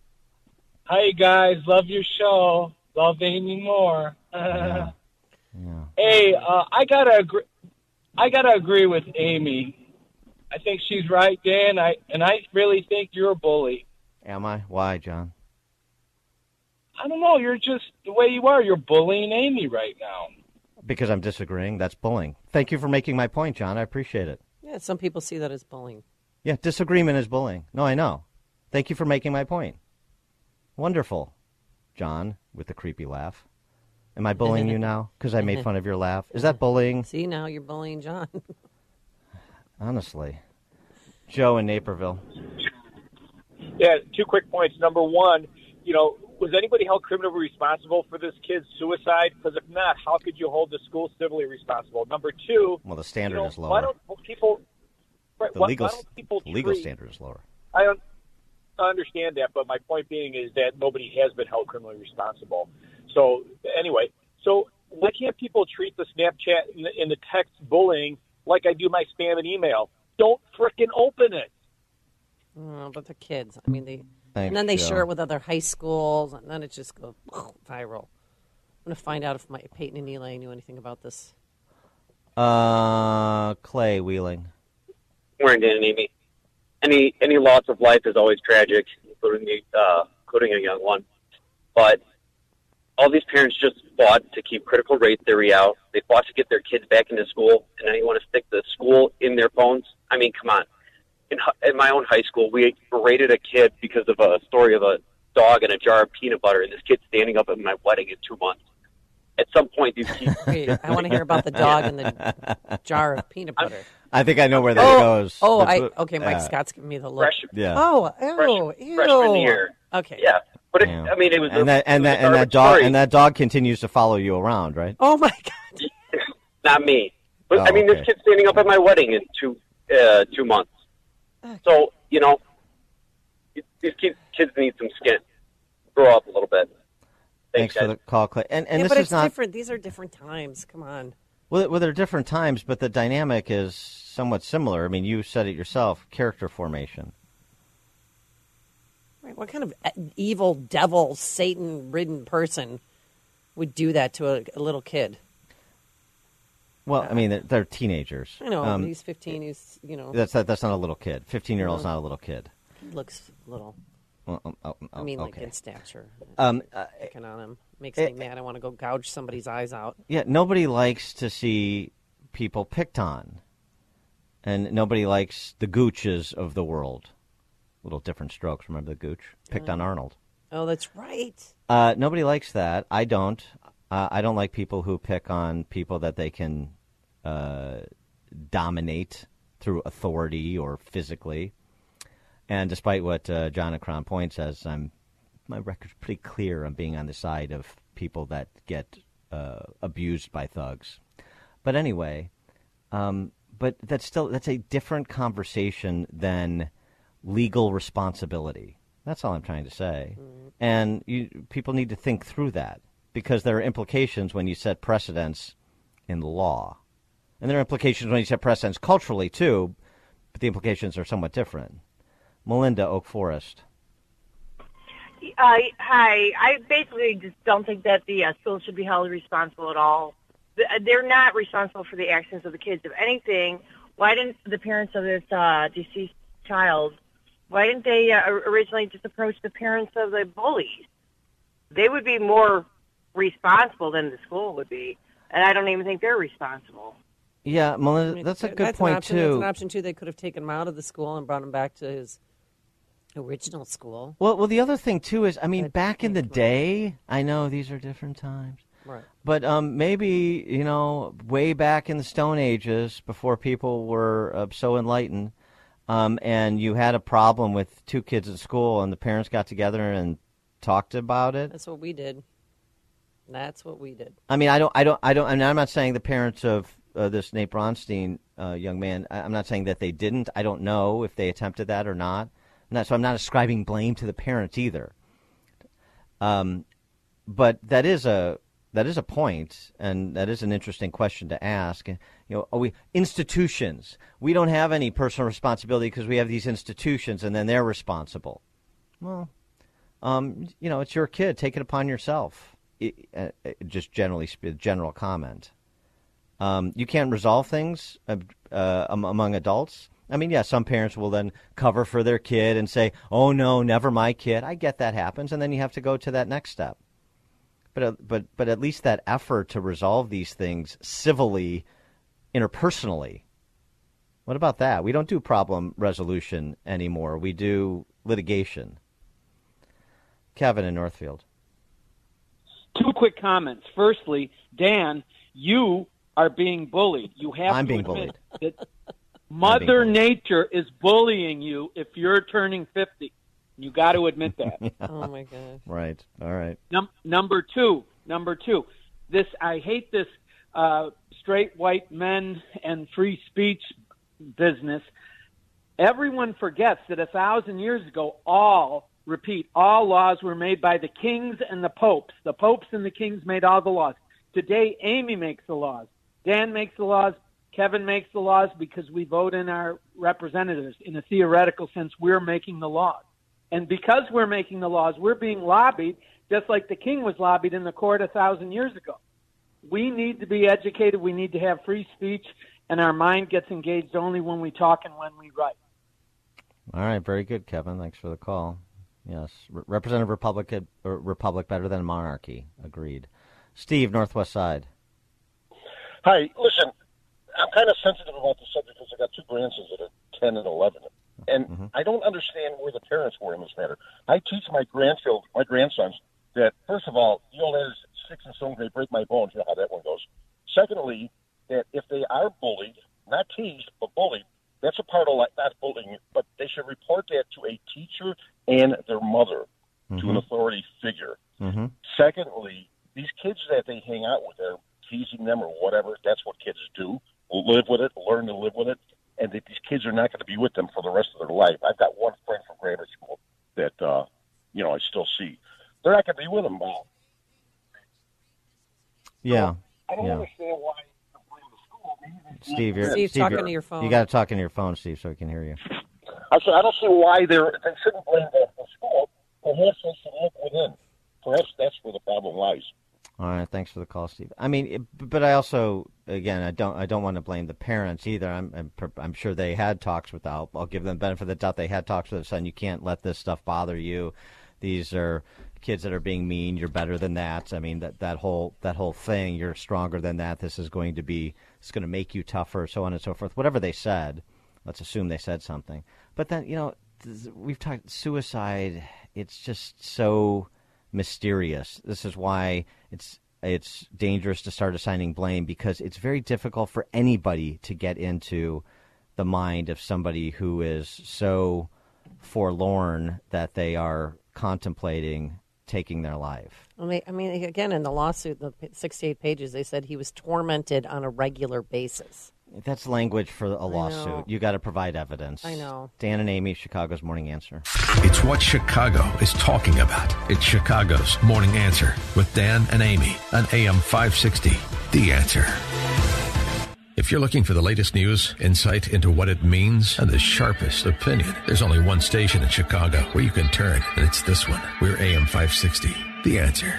Hi, guys. Love your show. Love Amy more. Yeah. Hey, uh, I gotta agree. I gotta agree with Amy. I think she's right, Dan. I and I really think you're a bully. Am I? Why, John? I don't know. You're just the way you are. You're bullying Amy right now. Because I'm disagreeing. That's bullying. Thank you for making my point, John. I appreciate it. Yeah, some people see that as bullying. Yeah, disagreement is bullying. No, I know. Thank you for making my point. Wonderful, John, with the creepy laugh. Am I bullying you now because I made fun of your laugh? Is that bullying? See, now you're bullying John. Honestly. Joe in Naperville. Yeah, two quick points. Number one, you know, was anybody held criminally responsible for this kid's suicide? Because if not, how could you hold the school civilly responsible? Number two, Well, the standard you know, is lower. Why don't people? Right, The why, legal, why don't people legal treat- standard is lower. I don't I understand that, but my point being is that nobody has been held criminally responsible. So anyway, so why can't people treat the Snapchat and the, and the text bullying like I do my spam and email? Don't frickin' open it. Oh, but the kids. I mean, they Thanks, and then they Joe. share it with other high schools, and then it just goes viral. I'm going to find out if my Peyton and Eli knew anything about this. Uh, Clay Wheeling. Morning, Dan and Amy. Any any loss of life is always tragic, including the, uh, including a young one. But all these parents just fought to keep critical race theory out. They fought to get their kids back into school, and now you want to stick the school in their phones? I mean, come on. In, hu- in my own high school, we berated a kid because of a story of a dog and a jar of peanut butter, and this kid's standing up at my wedding in two months. At some point, these kids... Wait, I want to hear about the dog and the jar of peanut butter. I think I know where that oh, goes. Oh, The- I okay. Mike uh, Scott's giving me the look. Fresh- Yeah. Oh, ew, Fresh- ew. freshman year. Okay. Yeah, but it, Yeah. I mean, it was and a, that and it was that a and that garbage dog story. and that dog continues to follow you around, right? Oh my God. Not me, but Oh, I mean, okay. this kid's standing up at my wedding in two uh, two months. So you know, these kids kids need some skin. Grow up a little bit. Thanks, Thanks, for guys. the call, Clay. And and yeah, this but is it's not different. These are different times. Come on. well, well. They're different times, but the dynamic is somewhat similar. I mean, you said it yourself: character formation. Right. What kind of evil, devil, Satan-ridden person would do that to a, a little kid? Well, I mean, they're, they're teenagers. I know. Um, he's fifteen. He's, you know. That's not, that's not a little kid. Fifteen-year-old's No. not a little kid. He looks little. Well, um, oh, I mean, oh, like okay. in stature. Um, uh, Picking on him makes eh, me mad. I want to go gouge somebody's eyes out. Yeah, nobody likes to see people picked on, and nobody likes the Gooches of the world. Little different strokes. Remember the Gooch? Picked on Uh, Arnold. Oh, that's right. Uh, nobody likes that. I don't. Uh, I don't like people who pick on people that they can uh, dominate through authority or physically. And despite what uh, John at Crown Point says, I'm my record's pretty clear on being on the side of people that get uh, abused by thugs. But anyway, um, but that's still that's a different conversation than legal responsibility. That's all I'm trying to say. Mm. And you, people need to think through that because there are implications when you set precedents in the law. And there are implications when you set precedents culturally, too, but the implications are somewhat different. Melinda, Oak Forest. Uh, hi. I basically just don't think that the uh, school should be held responsible at all. They're not responsible for the actions of the kids. If anything, why didn't the parents of this uh, deceased child, why didn't they uh, originally just approach the parents of the bullies? They would be more responsible than the school would be, and I don't even think they're responsible. Yeah, Melinda, I mean, that's a good that's point, an option. too. That's an option, too. They could have taken him out of the school and brought him back to his original school. Well, well, the other thing, too, is, I mean, back in the day, I know these are different times. Right. But um, maybe, you know, way back in the Stone Ages, before people were uh, so enlightened, um, and you had a problem with two kids at school, and the parents got together and talked about it. That's what we did. That's what we did. I mean, I don't, I don't, I don't. I mean, I'm not saying the parents of uh, this Nate Bronstein uh, young man. I, I'm not saying that they didn't. I don't know if they attempted that or not. not. So I'm not ascribing blame to the parents either. Um, but that is a. That is a point, and that is an interesting question to ask. You know, are we institutions? We don't have any personal responsibility because we have these institutions, and then they're responsible. Well, um, you know, it's your kid. Take it upon yourself. It, uh, just generally, general comment. Um, you can't resolve things uh, uh, among adults. I mean, yeah, some parents will then cover for their kid and say, "Oh no, never my kid." I get that happens, and then you have to go to that next step. But uh, but but at least that effort to resolve these things civilly, interpersonally. What about that? We don't do problem resolution anymore. We do litigation. Kevin in Northfield. Two quick comments. Firstly, Dan, you are being bullied. You have I'm to being admit bullied. that Mother Nature is bullying you if you're turning fifty. You got to admit that. Oh my gosh! Right. All right. Num- number two. Number two. This I hate this uh, straight white men and free speech business. Everyone forgets that a thousand years ago, all repeat all laws were made by the kings and the popes. The popes and the kings made all the laws. Today, Amy makes the laws. Dan makes the laws. Kevin makes the laws because we vote in our representatives. In a theoretical sense, we're making the laws. And because we're making the laws, we're being lobbied just like the king was lobbied in the court a thousand years ago. We need to be educated. We need to have free speech, and our mind gets engaged only when we talk and when we write. All right, very good, Kevin. Thanks for the call. Yes, Re- Representative Republic, or Republic better than monarchy. Agreed. Steve, Northwest Side. Hi, listen, I'm kind of sensitive about the subject because I got two grandsons that are ten and eleven. And mm-hmm. I don't understand where the parents were in this matter. I teach my grandchild, my grandsons that, first of all, the old is six and seven, they break my bones. You know how that one goes. Secondly, that if they are bullied, not teased, but bullied, that's a part of like not bullying, but they should report that to a teacher and their mother, mm-hmm. to an authority figure. Mm-hmm. Secondly, these kids that they hang out with, they're teasing them or whatever. That's what kids do. Live with it, learn to live with it, and that these kids are not going to be with them for the rest of their life. I've got one friend from grammar school that, uh, you know, I still see. They're not going to be with them now. Yeah. So I don't yeah. understand why to blame the school. Maybe Steve, you're, Steve, Steve, talking you're, to your phone. You got to talk into your phone, Steve, so we can hear you. I said, I don't see why they're, they shouldn't blame the, the school. Perhaps they should look within. Perhaps that's where the problem lies. All right, thanks for the call, Steve. I mean, it, but I also, again, I don't, I don't want to blame the parents either. I'm, I'm, I'm sure they had talks with. I'll, I'll give them the benefit of the doubt. They had talks with their son. You can't let this stuff bother you. These are kids that are being mean. You're better than that. I mean, that, that whole, that whole thing. You're stronger than that. This is going to be, it's going to make you tougher, so on and so forth. Whatever they said, let's assume they said something. But then, you know, we've talked suicide. It's just so mysterious. This is why it's it's dangerous to start assigning blame, because it's very difficult for anybody to get into the mind of somebody who is so forlorn that they are contemplating taking their life. I mean, I mean, again, in the lawsuit, the sixty-eight pages, they said he was tormented on a regular basis. That's language for a lawsuit. You got to provide evidence. I know. Dan and Amy, Chicago's Morning Answer. It's what Chicago is talking about. It's Chicago's Morning Answer with Dan and Amy on A M five sixty. The Answer. If you're looking for the latest news, insight into what it means, and the sharpest opinion, there's only one station in Chicago where you can turn, and it's this one. We're A M five sixty. The Answer.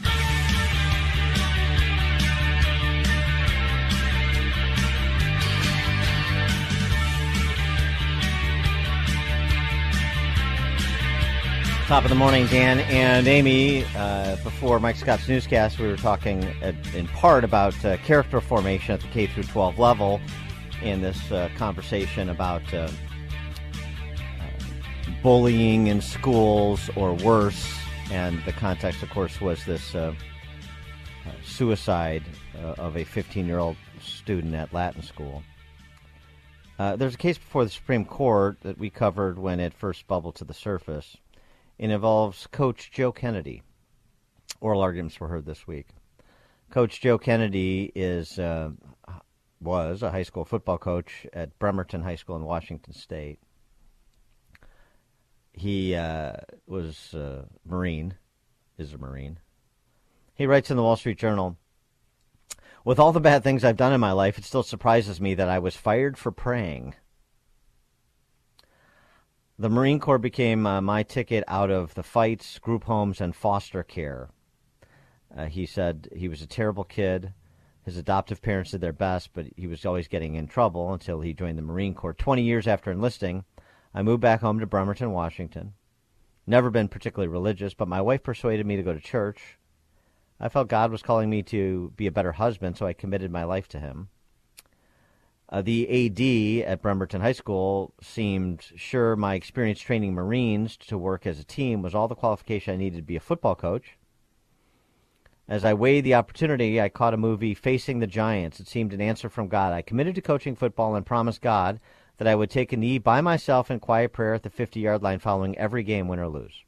Top of the morning, Dan and Amy. Uh, before Mike Scott's newscast, we were talking at, in part about uh, character formation at the K through twelve level in this uh, conversation about uh, uh, bullying in schools or worse. And the context, of course, was this uh, uh, suicide uh, of a fifteen-year-old student at Latin school. Uh, there's a case before the Supreme Court that we covered when it first bubbled to the surface. It involves Coach Joe Kennedy. Oral arguments were heard this week. Coach Joe Kennedy is uh, was a high school football coach at Bremerton High School in Washington State. He uh, was a Marine, is a Marine. He writes in the Wall Street Journal, "With all the bad things I've done in my life, it still surprises me that I was fired for praying. The Marine Corps became uh, my ticket out of the fights, group homes, and foster care." Uh, he said he was a terrible kid. His adoptive parents did their best, but he was always getting in trouble until he joined the Marine Corps. Twenty years after enlisting, I moved back home to Bremerton, Washington. Never been particularly religious, but my wife persuaded me to go to church. I felt God was calling me to be a better husband, so I committed my life to him. Uh, the A D at Bremerton High School seemed sure my experience training Marines to work as a team was all the qualification I needed to be a football coach. As I weighed the opportunity, I caught a movie, Facing the Giants. It seemed an answer from God. I committed to coaching football and promised God that I would take a knee by myself in quiet prayer at the fifty-yard line following every game, win or lose.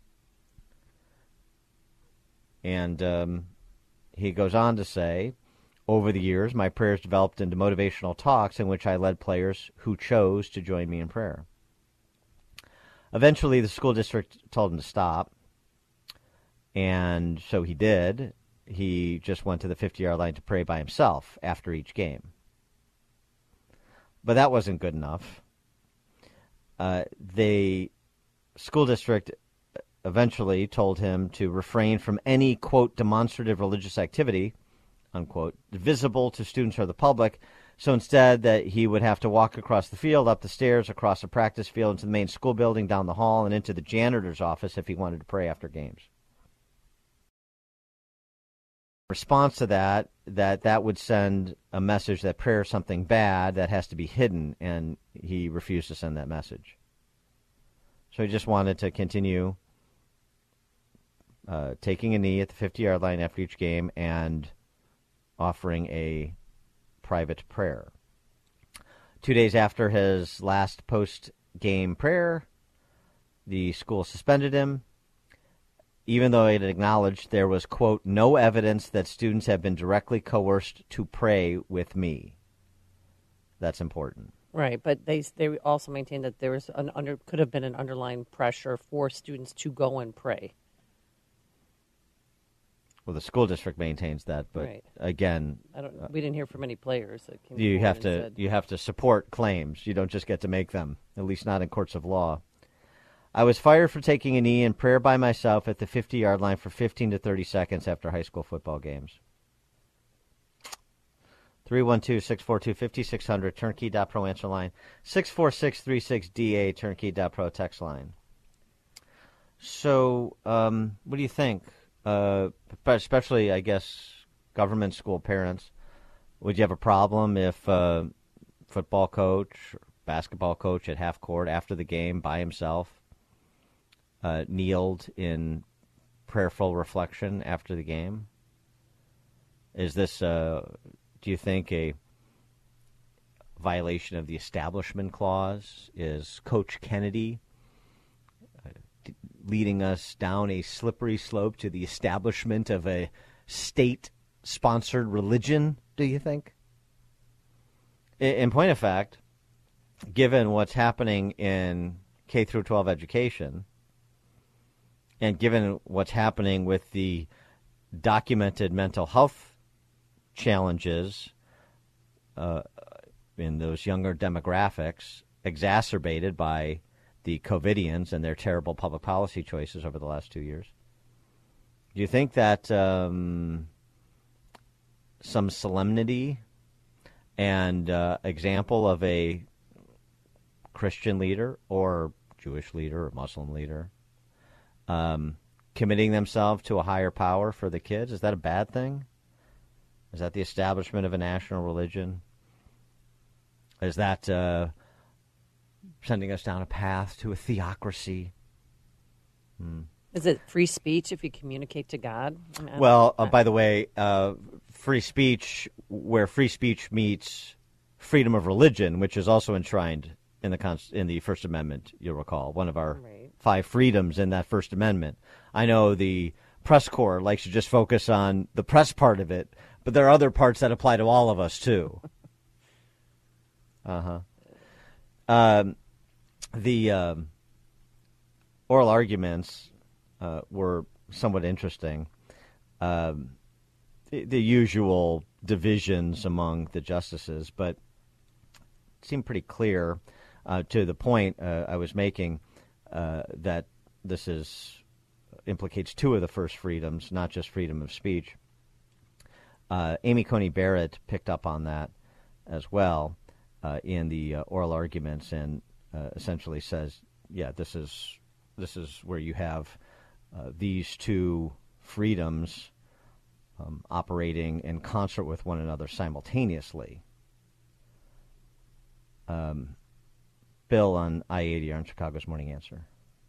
And um, he goes on to say, over the years, my prayers developed into motivational talks in which I led players who chose to join me in prayer. Eventually, the school district told him to stop, and so he did. He just went to the fifty-yard line to pray by himself after each game. But that wasn't good enough. Uh, the school district eventually told him to refrain from any, quote, demonstrative religious activity, unquote, visible to students or the public, so instead that he would have to walk across the field, up the stairs, across the practice field, into the main school building, down the hall, and into the janitor's office if he wanted to pray after games. Response to that, that that would send a message that prayer is something bad that has to be hidden, and he refused to send that message. So he just wanted to continue uh, taking a knee at the fifty-yard line after each game and offering a private prayer. Two days after his last post-game prayer, the school suspended him, even though it acknowledged there was, quote, no evidence that students have been directly coerced to pray with me. That's important. Right, but they they also maintain that there was an under could have been an underlying pressure for students to go and pray. Well, the school district maintains that, but right. again, I don't. We didn't hear from any players that came. You have to said, you have to support claims. You don't just get to make them, at least not in courts of law. I was fired for taking a knee in prayer by myself at the fifty-yard line for fifteen to thirty seconds after high school football games. three one two, six four two, five six zero zero, turnkey dot pro answer line. six four six three six D A, turnkey dot pro text line. So, um, what do you think? Uh, especially, I guess, government school parents. Would you have a problem if uh, football coach, or basketball coach at half court after the game by himself uh, kneeled in prayerful reflection after the game? Is this... Uh, Do you think a violation of the Establishment Clause? Is Coach Kennedy uh, d- leading us down a slippery slope to the establishment of a state-sponsored religion, do you think? In, in point of fact, given what's happening in K through twelve education, and given what's happening with the documented mental health challenges uh, in those younger demographics, exacerbated by the COVIDians and their terrible public policy choices over the last two years. Do you think that um, some solemnity and uh, example of a Christian leader or Jewish leader or Muslim leader um, committing themselves to a higher power for the kids, is that a bad thing? Is that the establishment of a national religion? Is that uh, sending us down a path to a theocracy? Hmm. Is it free speech if you communicate to God? I mean, I well, uh, by the way, uh, free speech, where free speech meets freedom of religion, which is also enshrined in the Const- in the First Amendment, you'll recall, one of our right. five freedoms in that First Amendment. I know the press corps likes to just focus on the press part of it, but there are other parts that apply to all of us, too. Uh-huh. Um, the um, oral arguments uh, were somewhat interesting. Um, the, the usual divisions among the justices, but it seemed pretty clear uh, to the point uh, I was making uh, that this is implicates two of the first freedoms, not just freedom of speech. Uh, Amy Coney Barrett picked up on that as well uh, in the uh, oral arguments, and uh, essentially says, "Yeah, this is this is where you have uh, these two freedoms um, operating in concert with one another simultaneously." Um, Bill on I eighty on Chicago's Morning Answer.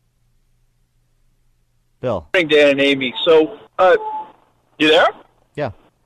Bill. Good morning, Dan and Amy. So, uh, you there? Yeah.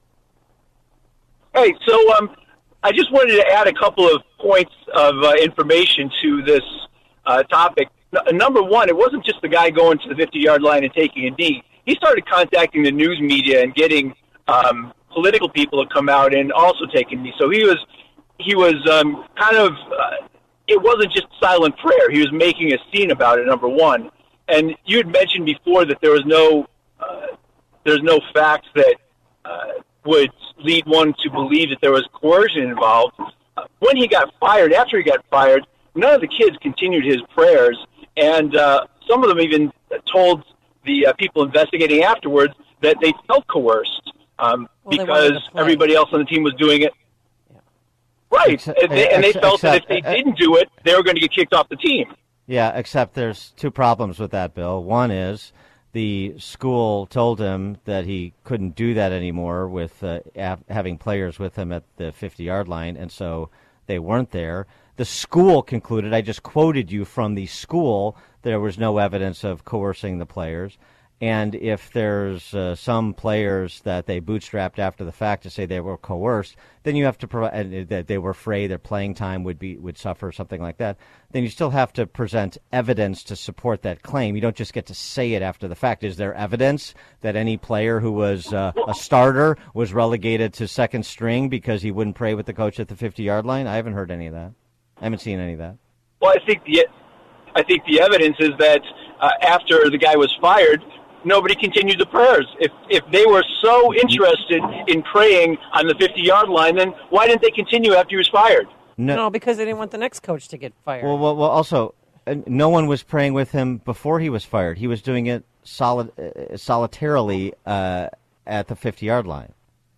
Hey, so um, I just wanted to add a couple of points of uh, information to this uh, topic. N- number one, it wasn't just the guy going to the fifty-yard line and taking a knee. He started contacting the news media and getting um, political people to come out and also take a knee. So he was, he was um, kind of, uh, it wasn't just silent prayer. He was making a scene about it, number one. And you had mentioned before that there was no, uh, there's no facts that uh, would lead one to believe that there was coercion involved. Uh, when he got fired, after he got fired, none of the kids continued his prayers, and uh, some of them even told the uh, people investigating afterwards that they felt coerced um, well, because everybody else on the team was doing it. Yeah. Right, except, and, they, and they felt except, that if they uh, didn't do it, they were going to get kicked off the team. Yeah, except there's two problems with that, Bill. One is the school told him that he couldn't do that anymore with uh, av- having players with him at the fifty-yard line, and so they weren't there. The school concluded, I just quoted you from the school, there was no evidence of coercing the players. And if there's uh, some players that they bootstrapped after the fact to say they were coerced, then you have to provide that they were afraid their playing time would be would suffer, something like that. Then you still have to present evidence to support that claim. You don't just get to say it after the fact. Is there evidence that any player who was uh, a starter was relegated to second string because he wouldn't pray with the coach at the fifty-yard line? I haven't heard any of that. I haven't seen any of that. Well, I think the I think the evidence is that uh, after the guy was fired, nobody continued the prayers. If if they were so interested in praying on the fifty-yard line, then why didn't they continue after he was fired? No, no because they didn't want the next coach to get fired. Well, well, well also, uh, no one was praying with him before he was fired. He was doing it solid, uh, solitarily uh, at the fifty-yard line.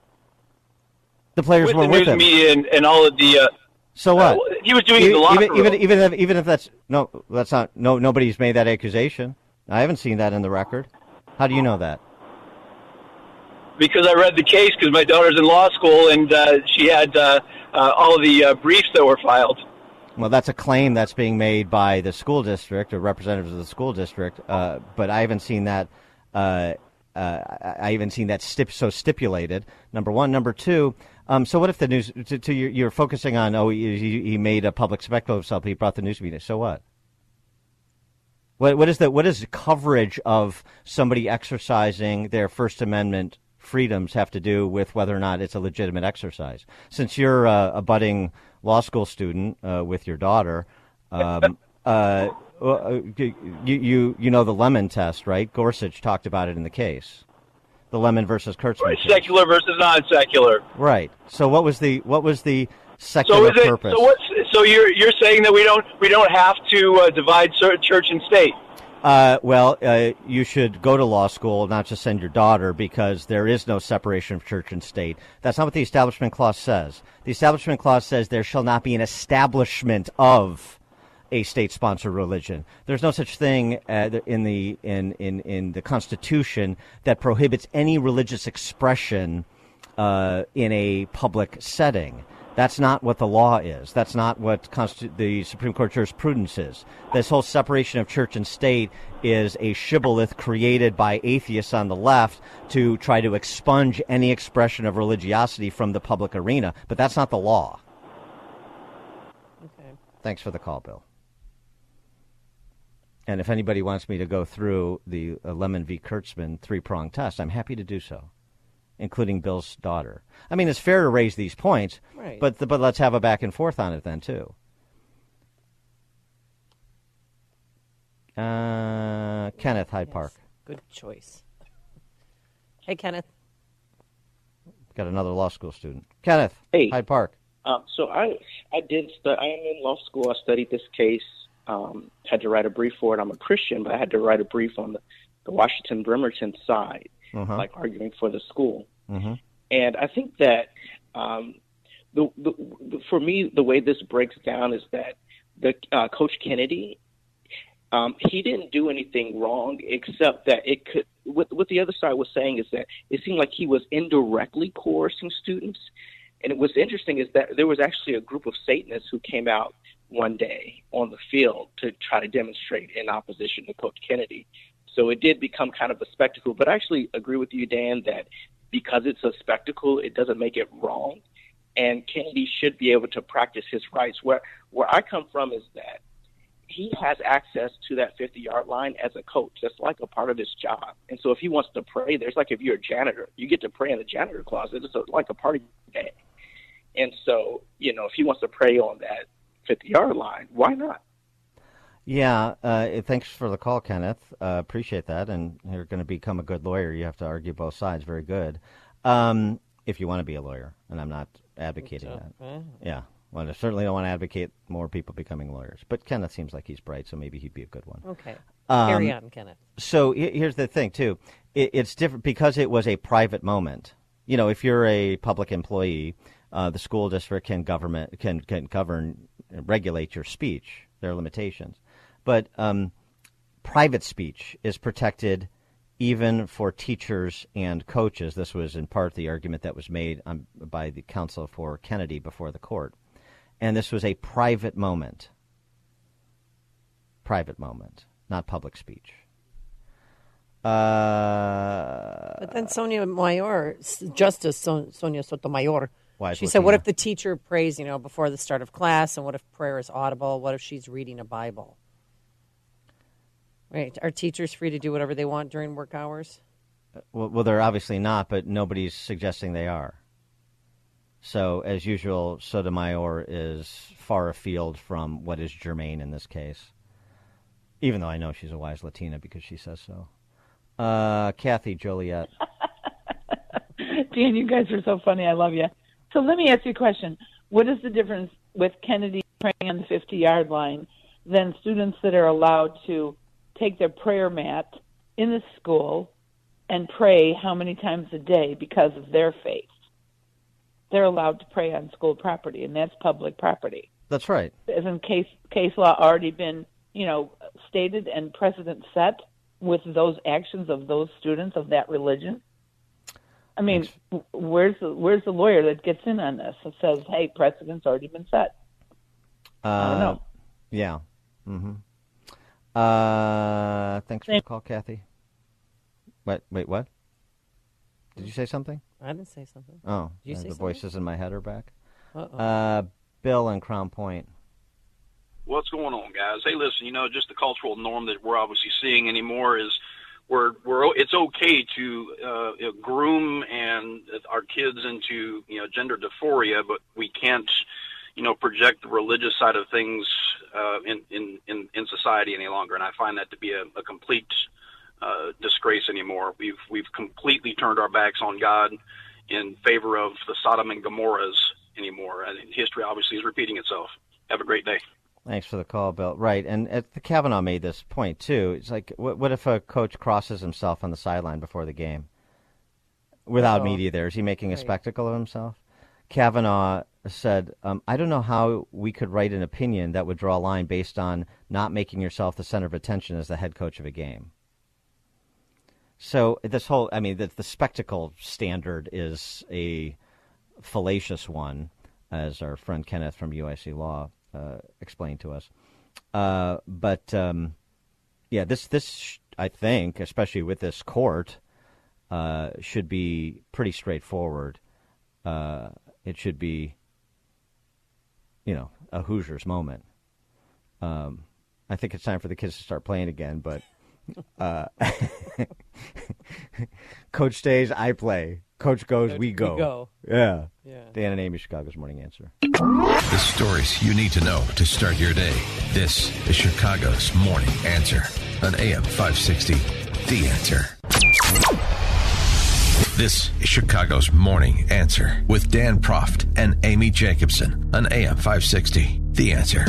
The players with were the with news him. media and, and all of the. Uh, so what? Uh, he was doing it in the locker even, room. even even if even if that's no, that's not no. Nobody's made that accusation. I haven't seen that in the record. How do you know that? Because I read the case because my daughter's in law school and uh, she had uh, uh, all the uh, briefs that were filed. Well, that's a claim that's being made by the school district or representatives of the school district, uh, but I haven't seen that. Uh, uh, I haven't seen that stip- so stipulated. Number one, number two. Um, so what if the news? To, to you're, you're focusing on? Oh, he, he made a public spectacle of himself. He brought the news media. So what? What what is the what is the coverage of somebody exercising their First Amendment freedoms have to do with whether or not it's a legitimate exercise? Since you're uh, a budding law school student uh, with your daughter, um, uh, you, you you know the Lemon test, right? Gorsuch talked about it in the case, the Lemon versus Kurtzman. Right, case. secular versus non-secular. Right. So what was the what was the secular so is it, purpose? So what's so you're you're saying that we don't we don't have to uh, divide church and state? Uh, well, uh, you should go to law school, not just send your daughter, because there is no separation of church and state. That's not what the Establishment Clause says. The Establishment Clause says there shall not be an establishment of a state-sponsored religion. There's no such thing uh, in the in, in, in the Constitution that prohibits any religious expression uh, in a public setting. That's not what the law is. That's not what Constitu- the Supreme Court jurisprudence is. This whole separation of church and state is a shibboleth created by atheists on the left to try to expunge any expression of religiosity from the public arena. But that's not the law. Okay. Thanks for the call, Bill. And if anybody wants me to go through the uh, Lemon v. Kurtzman three-prong test, I'm happy to do so, including Bill's daughter. I mean, it's fair to raise these points, right. but but let's have a back and forth on it then, too. Uh, Kenneth, Hyde yes. Park. Good choice. Hey, Kenneth. Got another law school student. Kenneth, hey. Hyde Park. Um, so I I did stu- I am in law school. I studied this case. Um, had to write a brief for it. I'm a Christian, but I had to write a brief on the, the Washington Bremerton side, uh-huh. like arguing for the school. Mm-hmm. And I think that um, the, the, the for me the way this breaks down is that the uh, Coach Kennedy, um, he didn't do anything wrong except that it could. What, what the other side was saying is that it seemed like he was indirectly coercing students. And what's interesting is that there was actually a group of Satanists who came out one day on the field to try to demonstrate in opposition to Coach Kennedy. So it did become kind of a spectacle. But I actually agree with you, Dan, that because it's a spectacle, it doesn't make it wrong. And Kennedy should be able to practice his rights. Where where I come from is that he has access to that fifty-yard line as a coach. That's like a part of his job. And so if he wants to pray, there's like if you're a janitor, you get to pray in the janitor closet. It's like a part of your day. And so, you know, if he wants to pray on that fifty-yard line, why not? Yeah, uh, thanks for the call, Kenneth. Uh, appreciate that. And you're going to become a good lawyer. You have to argue both sides. Very good. Um, if you want to be a lawyer, and I'm not advocating that. Uh, Yeah. Well, I certainly don't want to advocate more people becoming lawyers. But Kenneth seems like he's bright, so maybe he'd be a good one. Okay. Um, Carry on, Kenneth. So here's the thing, too. It, it's different because it was a private moment. You know, if you're a public employee, uh, the school district can government can, can govern, regulate your speech. There are limitations. But um, private speech is protected even for teachers and coaches. This was in part the argument that was made um, by the counsel for Kennedy before the court. And this was a private moment. Private moment, not public speech. Uh, but then Sonia Mayor, Justice Son- Sonia Sotomayor, Wise she said, what Latina. if the teacher prays, you know, before the start of class, and what if prayer is audible? What if she's reading a Bible? Right. Are teachers free to do whatever they want during work hours? Well, well, they're obviously not, but nobody's suggesting they are. So, as usual, Sotomayor is far afield from what is germane in this case, even though I know she's a wise Latina because she says so. Uh, Kathy Joliet. Dan, you guys are so funny. I love you. So let me ask you a question. What is the difference with Kennedy praying on the fifty-yard line than students that are allowed to take their prayer mat in the school and pray how many times a day because of their faith? They're allowed to pray on school property, and that's public property. That's right. Isn't case case law already been, you know, stated and precedent set with those actions of those students of that religion? I mean, Thanks. where's the where's the lawyer that gets in on this and says, "Hey, precedent's already been set"? Uh, I don't know. Yeah. Mm-hmm. Uh, thanks for the call, Kathy. Wait, wait, what? Did you say something? I didn't say something. Oh, Did you uh, say the something? voices in my head are back. Uh-oh. Uh, Bill in Crown Point. What's going on, guys? Hey, listen, you know, just the cultural norm that we're obviously seeing anymore is we're we're it's okay to uh, you know, groom and our kids into you know gender dysphoria, but we can't you know project the religious side of things uh, in, in in in society any longer, and I find that to be a, a complete uh, disgrace anymore. We've we've completely turned our backs on God in favor of the Sodom and Gomorrahs anymore, and history obviously is repeating itself. Have a great day. Thanks for the call, Bill. Right, and uh, Kavanaugh made this point, too. It's like, what, what if a coach crosses himself on the sideline before the game? Without Uh-oh. media there. Is he making a Right. spectacle of himself? Kavanaugh said, um, I don't know how we could write an opinion that would draw a line based on not making yourself the center of attention as the head coach of a game. So this whole, I mean, the, the spectacle standard is a fallacious one, as our friend Kenneth from U I C Law uh, explained to us. Uh, but, um, yeah, this, this I think, especially with this court, uh, should be pretty straightforward. Uh, it should be, you know, a Hoosiers moment. Um, I think it's time for the kids to start playing again, but uh, Coach stays, I play. Coach goes, Coach, we go. we go. Yeah. Yeah. Dan and Amy, Chicago's Morning Answer. The stories you need to know to start your day. This is Chicago's Morning Answer on A M five sixty. The Answer. This is Chicago's Morning Answer with Dan Proft and Amy Jacobson on A M five sixty. The Answer.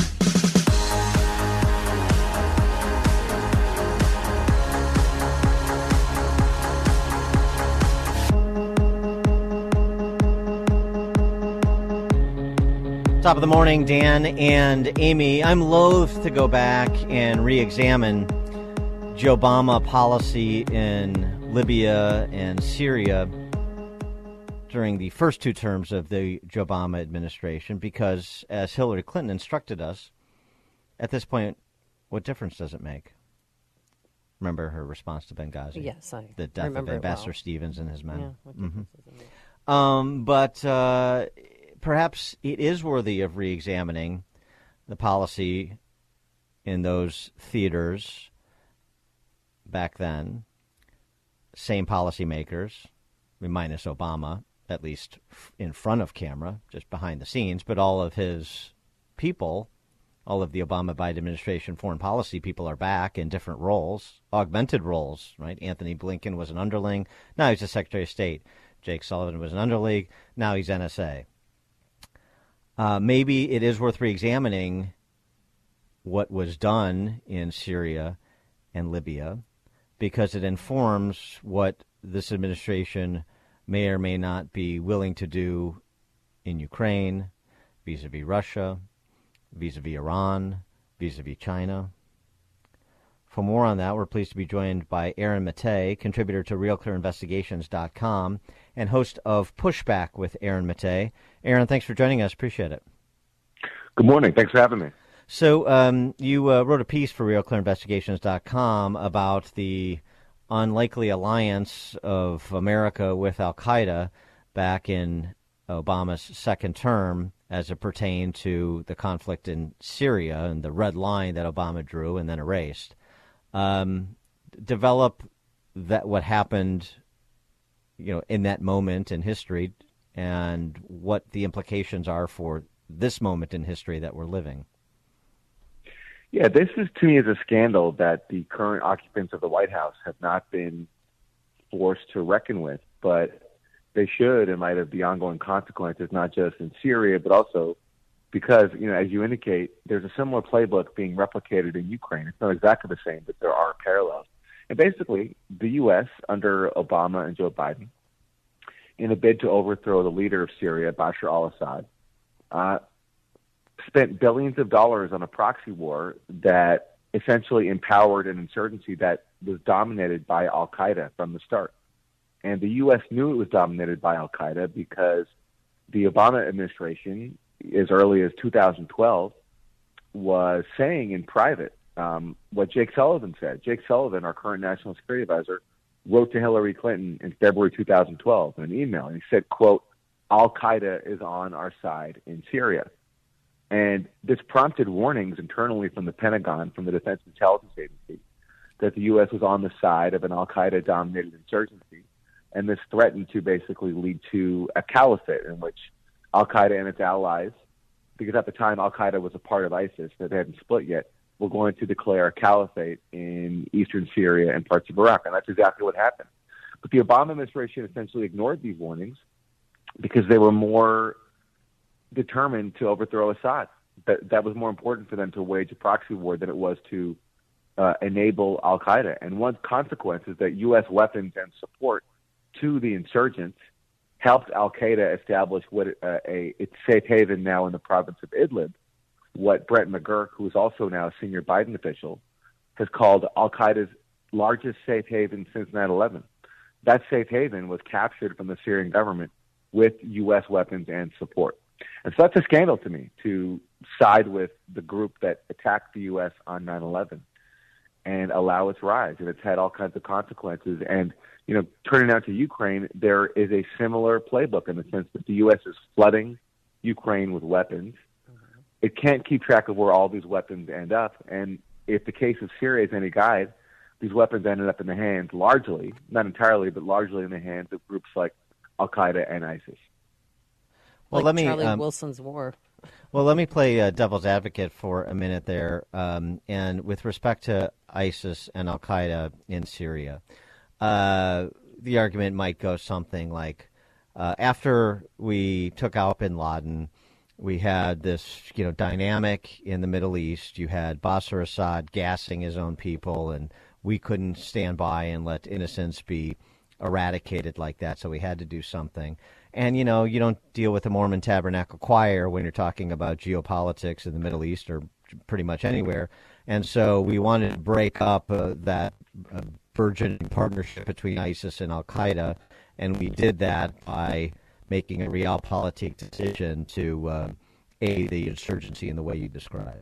Top of the morning, Dan and Amy. I'm loath to go back and re-examine Joe Obama policy in Libya and Syria during the first two terms of the Joe Obama administration because, as Hillary Clinton instructed us, at this point, what difference does it make? Remember her response to Benghazi? Yes, I the death of remember it Ambassador well. Stevens and his men. Yeah, what Mhm. difference does it make? Um, but uh, perhaps it is worthy of re-examining the policy in those theaters back then. Same policymakers, minus Obama, at least in front of camera, just behind the scenes, but all of his people, all of the Obama-Biden administration foreign policy people are back in different roles, augmented roles, right? Anthony Blinken was an underling. Now he's the Secretary of State. Jake Sullivan was an underling. Now he's N S A. Uh, maybe it is worth re-examining what was done in Syria and Libya because it informs what this administration may or may not be willing to do in Ukraine, vis-a-vis Russia, vis-a-vis Iran, vis-a-vis China. For more on that, we're pleased to be joined by Aaron Maté, contributor to Real Clear Investigations dot com and host of Pushback with Aaron Maté. Aaron, thanks for joining us. Appreciate it. Good morning. Thanks for having me. So um, you uh, wrote a piece for Real Clear Investigations dot com about the unlikely alliance of America with al-Qaeda back in Obama's second term as it pertained to the conflict in Syria and the red line that Obama drew and then erased. Um, develop that what happened, you know, in that moment in history and what the implications are for this moment in history that we're living. Yeah, this is to me is a scandal that the current occupants of the White House have not been forced to reckon with, but they should in light of the ongoing consequences, not just in Syria, but also because, you know, as you indicate, there's a similar playbook being replicated in Ukraine. It's not exactly the same, but there are parallels. And basically, the U S under Obama and Joe Biden, in a bid to overthrow the leader of Syria, Bashar al-Assad, uh, spent billions of dollars on a proxy war that essentially empowered an insurgency that was dominated by al-Qaeda from the start. And the U S knew it was dominated by al-Qaeda because the Obama administration, as early as two thousand twelve, was saying in private um, what Jake Sullivan said. Jake Sullivan, our current national security advisor, wrote to Hillary Clinton in February two thousand twelve in an email, and he said, quote, "Al-Qaeda is on our side in Syria." And this prompted warnings internally from the Pentagon, from the Defense Intelligence Agency, that the U S was on the side of an al-Qaeda-dominated insurgency, and this threatened to basically lead to a caliphate in which al-Qaeda and its allies, because at the time al-Qaeda was a part of ISIS, that they hadn't split yet, were going to declare a caliphate in eastern Syria and parts of Iraq, and that's exactly what happened. But the Obama administration essentially ignored these warnings because they were more determined to overthrow Assad. That that was more important for them to wage a proxy war than it was to uh, enable al-Qaeda. And one consequence is that U S weapons and support to the insurgents helped al-Qaeda establish what uh, a its safe haven now in the province of Idlib, what Brett McGurk, who is also now a senior Biden official, has called al-Qaeda's largest safe haven since nine eleven. That safe haven was captured from the Syrian government with U S weapons and support. And so that's a scandal to me, to side with the group that attacked the U S on nine eleven and allow its rise. And it's had all kinds of consequences. And, you know, turning out to Ukraine, there is a similar playbook in the sense that the U S is flooding Ukraine with weapons. Mm-hmm. It can't keep track of where all these weapons end up. And if the case of Syria is any guide, these weapons ended up in the hands largely, not entirely, but largely in the hands of groups like al-Qaeda and ISIS. Well, like let me, Charlie um, Wilson's war. Well, let me play uh, devil's advocate for a minute there. Um, and with respect to ISIS and al-Qaeda in Syria, uh, the argument might go something like, uh, after we took out bin Laden, we had this, you know, dynamic in the Middle East. You had Bashar Assad gassing his own people, and we couldn't stand by and let innocents be eradicated like that, so we had to do something. And, you know, you don't deal with the Mormon Tabernacle Choir when you're talking about geopolitics in the Middle East or pretty much anywhere. And so we wanted to break up uh, that uh, burgeoning partnership between ISIS and al-Qaeda, and we did that by making a realpolitik decision to uh, aid the insurgency in the way you describe.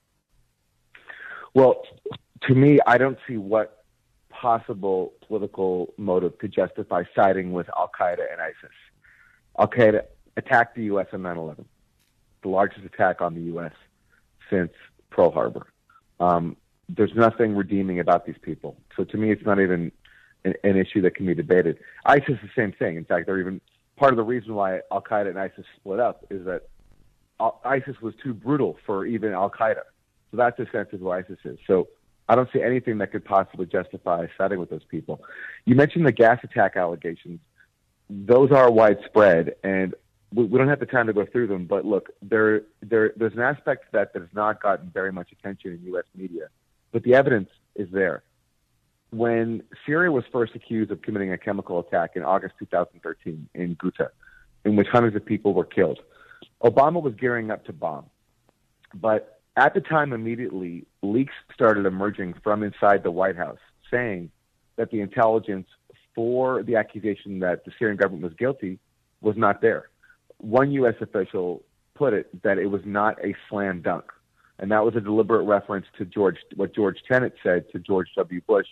Well, to me, I don't see what possible political motive could justify siding with al-Qaeda and ISIS. Al-Qaeda attacked the U S on nine eleven, the largest attack on the U S since Pearl Harbor. Um, there's nothing redeeming about these people. So to me, it's not even an, an issue that can be debated. ISIS is the same thing. In fact, they're even part of the reason why al-Qaeda and ISIS split up is that ISIS was too brutal for even al-Qaeda. So that's the sense of who ISIS is. So I don't see anything that could possibly justify siding with those people. You mentioned the gas attack allegations. Those are widespread, and we, we don't have the time to go through them, but look, there, there, there's an aspect to that that has not gotten very much attention in U S media, but the evidence is there. When Syria was first accused of committing a chemical attack in August two thousand thirteen in Ghouta, in which hundreds of people were killed, Obama was gearing up to bomb. But at the time, immediately, leaks started emerging from inside the White House saying that the intelligence for the accusation that the Syrian government was guilty was not there. One U S official put it that it was not a slam dunk. And that was a deliberate reference to George, what George Tenet said to George W. Bush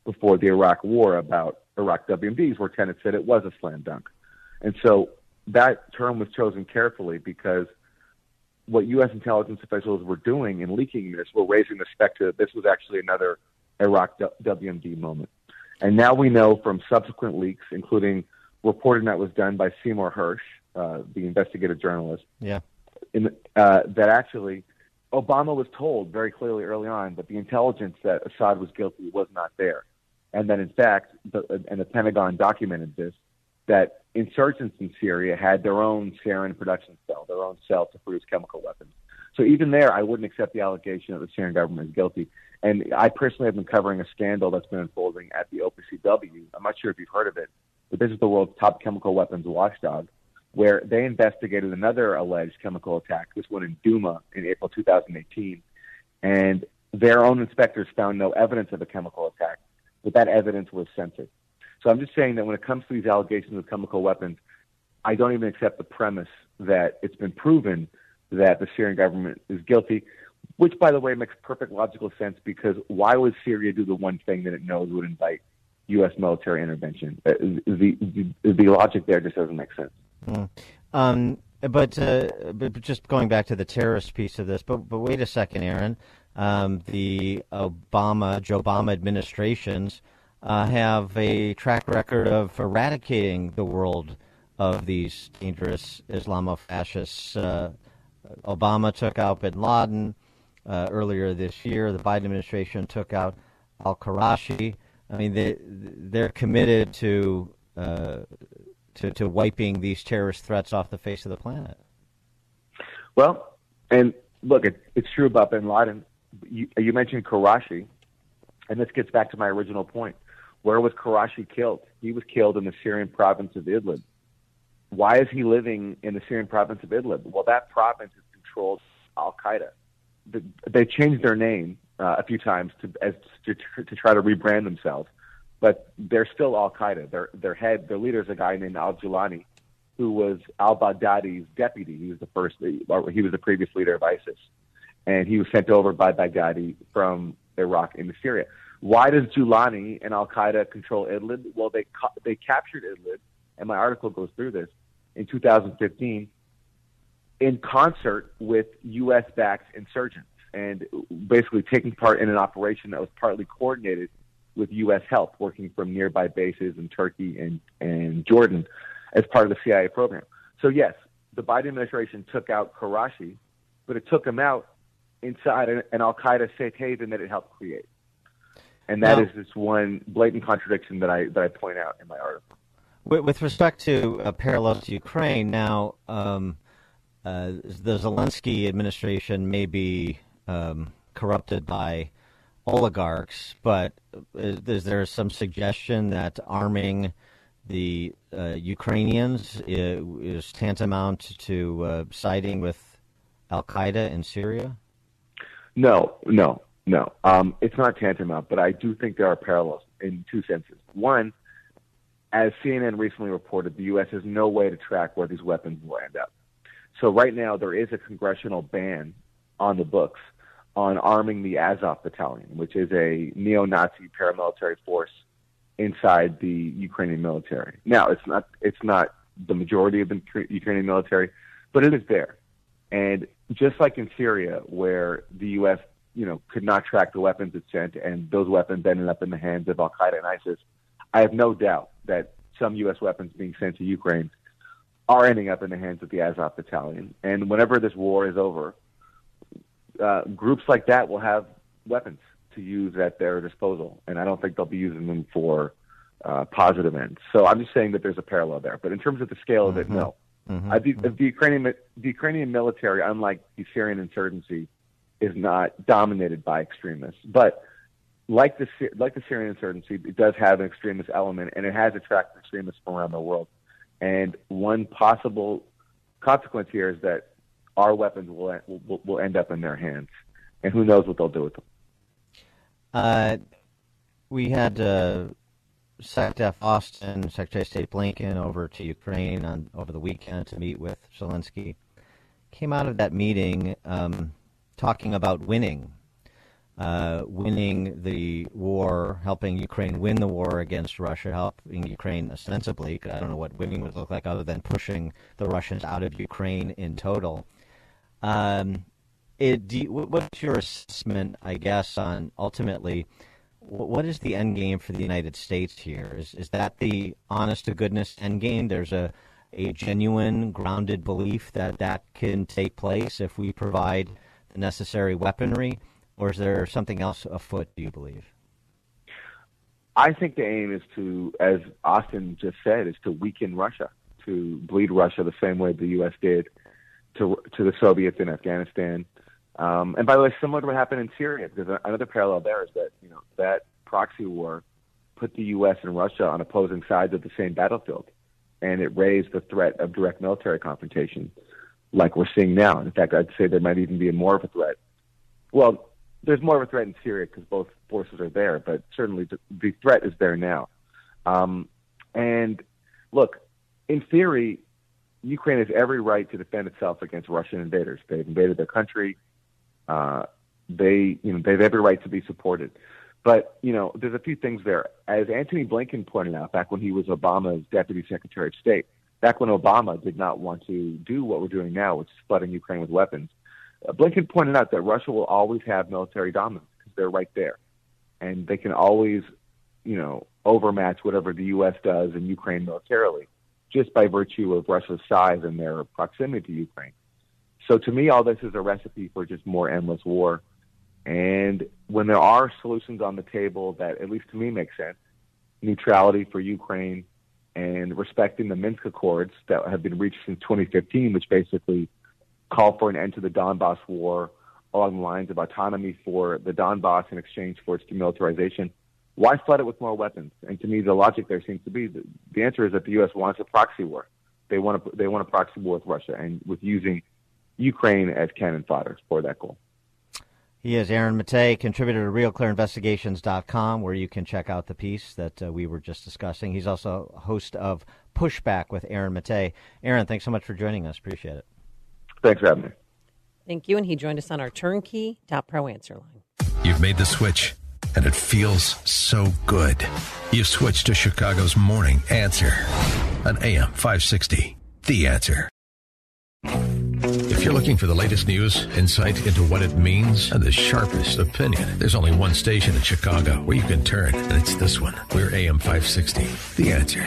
before the Iraq War about Iraq W M Ds, where Tenet said it was a slam dunk. And so that term was chosen carefully because what U S intelligence officials were doing in leaking this were raising the specter that this was actually another Iraq W M D moment. And now we know from subsequent leaks, including reporting that was done by Seymour Hersh, uh, the investigative journalist, yeah, in, uh, that actually Obama was told very clearly early on that the intelligence that Assad was guilty was not there. And that, in fact, the, and the Pentagon documented this, that insurgents in Syria had their own sarin production cell, their own cell to produce chemical weapons. So even there, I wouldn't accept the allegation that the Syrian government is guilty. And I personally have been covering a scandal that's been unfolding at the O P C W. I'm not sure if you've heard of it, but this is the world's top chemical weapons watchdog, where they investigated another alleged chemical attack, this one in Douma in April two thousand eighteen. And their own inspectors found no evidence of a chemical attack, but that evidence was censored. So I'm just saying that when it comes to these allegations of chemical weapons, I don't even accept the premise that it's been proven that the Syrian government is guilty, which, by the way, makes perfect logical sense, because why would Syria do the one thing that it knows would invite U S military intervention? Uh, the, the, the logic there just doesn't make sense. Mm. Um, but, uh, but just going back to the terrorist piece of this, but, but wait a second, Aaron. Um, the Obama, Joe Obama administrations uh, have a track record of eradicating the world of these dangerous Islamo-fascists. Uh, Obama took out bin Laden uh, earlier this year. The Biden administration took out al-Qurashi. I mean, they, they're committed to, uh, to to wiping these terrorist threats off the face of the planet. Well, and look, it, it's true about bin Laden. You, you mentioned Qurashi, and this gets back to my original point. Where was Qurashi killed? He was killed in the Syrian province of Idlib. Why is he living in the Syrian province of Idlib? Well, that province is controlled by al-Qaeda. The, they changed their name uh, a few times to, as, to to try to rebrand themselves, but they're still al-Qaeda. Their their head, their leader is a guy named al-Julani, who was al-Baghdadi's deputy. He was the first, or he was the previous leader of ISIS, and he was sent over by Baghdadi from Iraq into Syria. Why does Julani and al-Qaeda control Idlib? Well, they they captured Idlib, and my article goes through this, in two thousand fifteen, in concert with U S-backed insurgents, and basically taking part in an operation that was partly coordinated with U S help, working from nearby bases in Turkey and, and Jordan as part of the C I A program. So yes, the Biden administration took out Qurashi, but it took him out inside an, an al-Qaeda safe haven that it helped create. And that now, is this one blatant contradiction that I that I point out in my article. With respect to uh, parallels to Ukraine, now um, uh, the Zelensky administration may be um, corrupted by oligarchs, but is, is there some suggestion that arming the uh, Ukrainians is, is tantamount to uh, siding with al-Qaeda in Syria? No, no, no. Um, it's not tantamount, but I do think there are parallels in two senses. One, as C N N recently reported, the U S has no way to track where these weapons will end up. So right now there is a congressional ban on the books on arming the Azov Battalion, which is a neo-Nazi paramilitary force inside the Ukrainian military. Now, it's not it's not the majority of the Ukrainian military, but it is there. And just like in Syria, where the U S, you know, could not track the weapons it sent, and those weapons ended up in the hands of al-Qaeda and ISIS, I have no doubt that some U S weapons being sent to Ukraine are ending up in the hands of the Azov Battalion. And whenever this war is over, uh, groups like that will have weapons to use at their disposal. And I don't think they'll be using them for uh, positive ends. So I'm just saying that there's a parallel there. But in terms of the scale of it, Mm-hmm. no. Mm-hmm. I, the, the, Ukrainian, the Ukrainian military, unlike the Syrian insurgency, is not dominated by extremists. But like the like the Syrian insurgency, it does have an extremist element, and it has attracted extremists from around the world. And one possible consequence here is that our weapons will will, will end up in their hands, and who knows what they'll do with them. Uh, we had uh, SecDef Austin, Secretary of State Blinken, over to Ukraine on over the weekend to meet with Zelensky. Came out of that meeting um, talking about winning. uh, winning the war, helping Ukraine win the war against Russia, helping Ukraine ostensibly. I don't know what winning would look like other than pushing the Russians out of Ukraine in total. Um, it, do you, what's your assessment, I guess, on ultimately what is the end game for the United States here? Is is that the honest-to-goodness end game? There's a, a genuine, grounded belief that that can take place if we provide the necessary weaponry, or is there something else afoot, do you believe? I think the aim is to, as Austin just said, is to weaken Russia, to bleed Russia the same way the U S did to to the Soviets in Afghanistan. Um, and by the way, similar to what happened in Syria, because another parallel there is that, you know, that proxy war put the U S and Russia on opposing sides of the same battlefield, and it raised the threat of direct military confrontation like we're seeing now. In fact, I'd say there might even be more of a threat. Well, there's more of a threat in Syria because both forces are there, but certainly the, the threat is there now. Um, and look, in theory, Ukraine has every right to defend itself against Russian invaders. They've invaded their country. Uh, they, you know, they have every right to be supported. But, you know, there's a few things there. As Antony Blinken pointed out back when he was Obama's Deputy Secretary of State, back when Obama did not want to do what we're doing now, which is flooding Ukraine with weapons, uh, Blinken pointed out that Russia will always have military dominance because they're right there. And they can always, you know, overmatch whatever the U S does in Ukraine militarily just by virtue of Russia's size and their proximity to Ukraine. So to me, all this is a recipe for just more endless war. And when there are solutions on the table that, at least to me, make sense, neutrality for Ukraine and respecting the Minsk Accords that have been reached since twenty fifteen, which basically call for an end to the Donbass war along the lines of autonomy for the Donbass in exchange for its demilitarization, why flood it with more weapons? And to me, the logic there seems to be the, the answer is that the U S wants a proxy war. They want to, they want a proxy war with Russia and with using Ukraine as cannon fodder for that goal. He is Aaron Maté, contributor to real clear investigations dot com, where you can check out the piece that uh, we were just discussing. He's also host of Pushback with Aaron Maté. Aaron, thanks so much for joining us. Appreciate it. Thanks for having me. Thank you. And he joined us on our turnkey dot pro answer line. You've made the switch, and it feels so good. You've switched to Chicago's Morning Answer on A M five sixty. The Answer. If you're looking for the latest news, insight into what it means, and the sharpest opinion, there's only one station in Chicago where you can turn, and it's this one. We're A M five sixty. The Answer.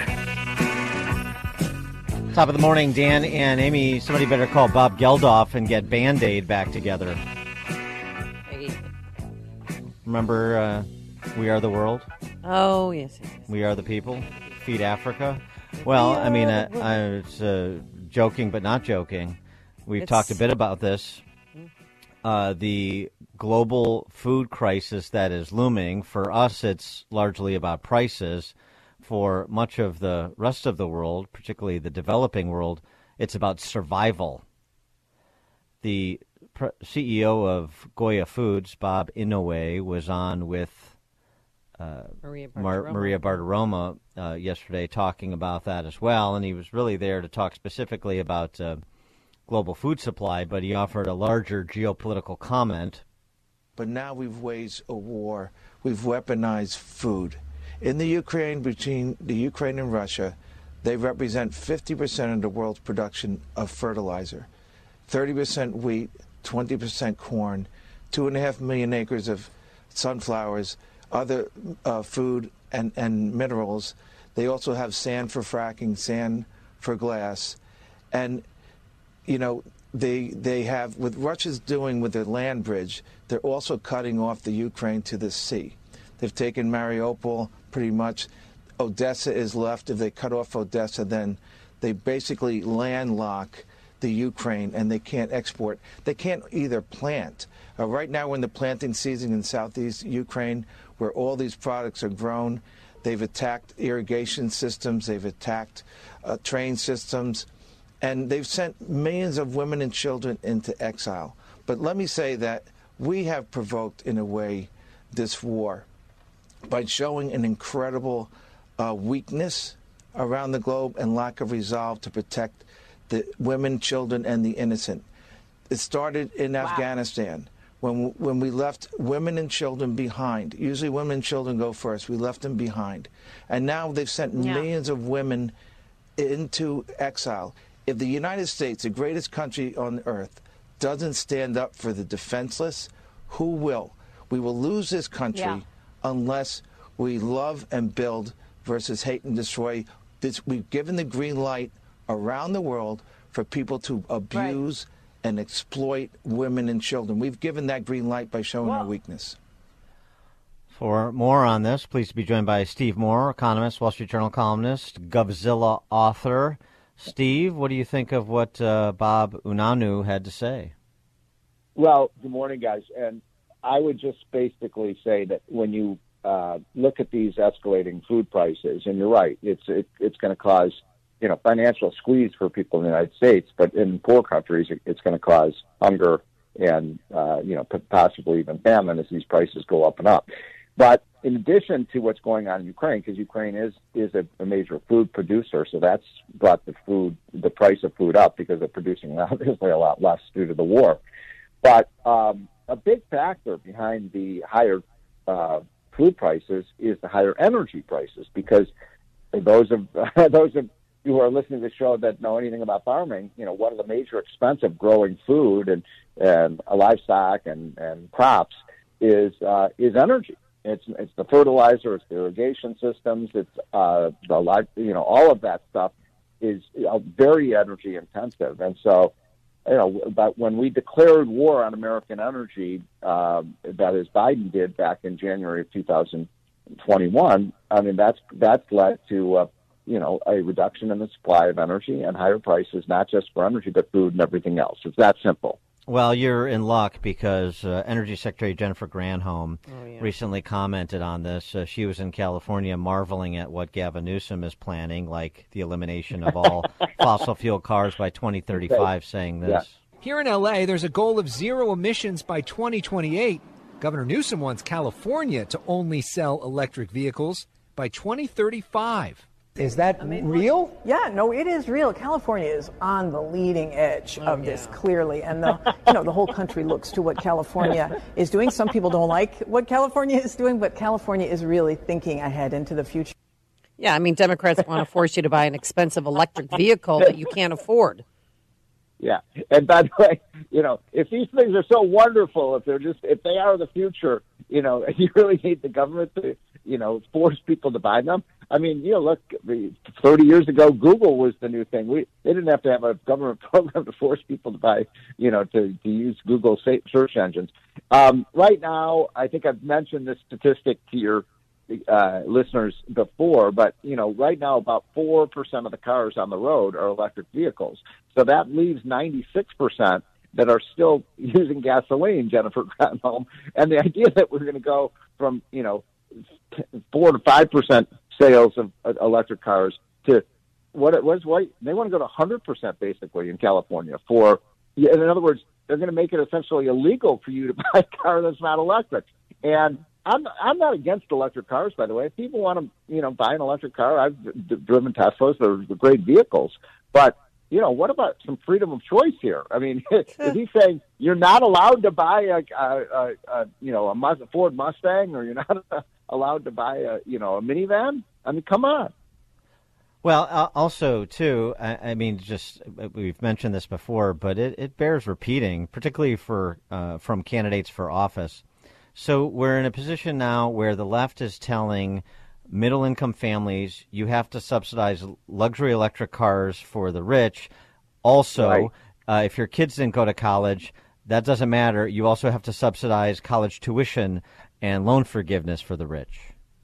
Top of the morning, Dan and Amy. Somebody better call Bob Geldof and get Band-Aid back together. Remember uh, We Are the World? Oh, yes, yes, yes. We Are the People. Feed Africa. Well, I mean, uh, I was uh, joking but not joking. We've it's... talked a bit about this. Uh, the global food crisis that is looming. For us, it's largely about prices. For much of the rest of the world, particularly the developing world, it's about survival. The pre- C E O of Goya Foods, Bob Inoue, was on with uh, Maria Bartiromo, Mar- Maria Bartiromo uh, yesterday talking about that as well, and he was really there to talk specifically about uh, global food supply, but he offered a larger geopolitical comment. But now we've waged a war. We've weaponized food. In the Ukraine, between the Ukraine and Russia, they represent fifty percent of the world's production of fertilizer, thirty percent wheat, twenty percent corn, two and a half million acres of sunflowers, other uh, food and, and minerals. They also have sand for fracking, sand for glass. And, you know, they, they have, with Russia's doing with their land bridge, they're also cutting off the Ukraine to the sea. They've taken Mariupol, pretty much. Odessa is left. If they cut off Odessa, then they basically landlock the Ukraine, and they can't export. They can't either plant. Uh, right now, we're in the planting season in southeast Ukraine, where all these products are grown. They've attacked irrigation systems. They've attacked uh, train systems. And they've sent millions of women and children into exile. But let me say that we have provoked, in a way, this war by showing an incredible uh, weakness around the globe and lack of resolve to protect the women, children, and the innocent. It started in wow. Afghanistan, when when we left women and children behind. Usually women and children go first. We left them behind. And now they've sent Yeah. millions of women into exile. If the United States, the greatest country on earth, doesn't stand up for the defenseless, who will? We will lose this country Yeah. unless we love and build versus hate and destroy. This, we've given the green light around the world for people to abuse and exploit women and children. We've given that green light by showing our weakness. For more on this, pleased to be joined by Steve Moore, economist, Wall Street Journal columnist, Govzilla author. Steve, what do you think of what uh, Bob Unanu had to say? Well, good morning, guys. And I would just basically say that when you uh, look at these escalating food prices, and you're right, it's it, it's going to cause you know financial squeeze for people in the United States, but in poor countries, it, it's going to cause hunger and uh, you know possibly even famine as these prices go up and up. But in addition to what's going on in Ukraine, because Ukraine is is a, a major food producer, so that's brought the food the price of food up because they're producing obviously a lot less due to the war. But um, a big factor behind the higher uh, food prices is the higher energy prices, because those of those of you who are listening to the show that know anything about farming, you know, one of the major expensive growing food and and livestock and, and crops is uh, is energy. It's it's the fertilizer, it's the irrigation systems, it's uh, the life, you know, all of that stuff is uh, very energy intensive, and so. You know, but when we declared war on American energy, um, that is Biden did back in January of two thousand twenty-one, I mean, that's that's led to, uh, you know, a reduction in the supply of energy and higher prices, not just for energy, but food and everything else. It's that simple. Well, you're in luck because uh, Energy Secretary Jennifer Granholm Oh, yeah. recently commented on this. Uh, she was in California marveling at what Gavin Newsom is planning, like the elimination of all fossil fuel cars by twenty thirty-five, saying this. Yeah. Here in L A, there's a goal of zero emissions by twenty twenty-eight. Governor Newsom wants California to only sell electric vehicles by twenty thirty-five. Is that real? Yeah, no, it is real. California is on the leading edge of this, clearly, and the you know the whole country looks to what California is doing. Some people don't like what California is doing, but California is really thinking ahead into the future. Yeah, I mean, Democrats want to force you to buy an expensive electric vehicle that you can't afford. Yeah, and by the way, you know, if these things are so wonderful, if they're just if they are the future, you know, you really need the government to, you know, force people to buy them. I mean, you know, look, thirty years ago, Google was the new thing. We they didn't have to have a government program to force people to buy, you know, to, to use Google search engines. Um, right now, I think I've mentioned this statistic to your uh, listeners before, but, you know, right now about four percent of the cars on the road are electric vehicles. So that leaves ninety-six percent that are still using gasoline, Jennifer Granholm. And the idea that we're going to go from, you know, four to five percent sales of uh, electric cars to what was what they want to go to one hundred percent basically in California for. In other words, they're going to make it essentially illegal for you to buy a car that's not electric. And I'm I'm not against electric cars, by the way. If people want to, you know, buy an electric car, I've d- driven Teslas; they're great vehicles. But you know, what about some freedom of choice here? I mean, is he saying you're not allowed to buy a, a, a, a you know, a Ford Mustang, or you're not allowed to buy a, you know, a minivan? I mean, come on. Well, uh, also, too, I, I mean, just we've mentioned this before, but it, it bears repeating, particularly for uh, from candidates for office. So we're in a position now where the left is telling middle-income families, you have to subsidize luxury electric cars for the rich. Also, right. uh, if your kids didn't go to college, that doesn't matter. You also have to subsidize college tuition and loan forgiveness for the rich.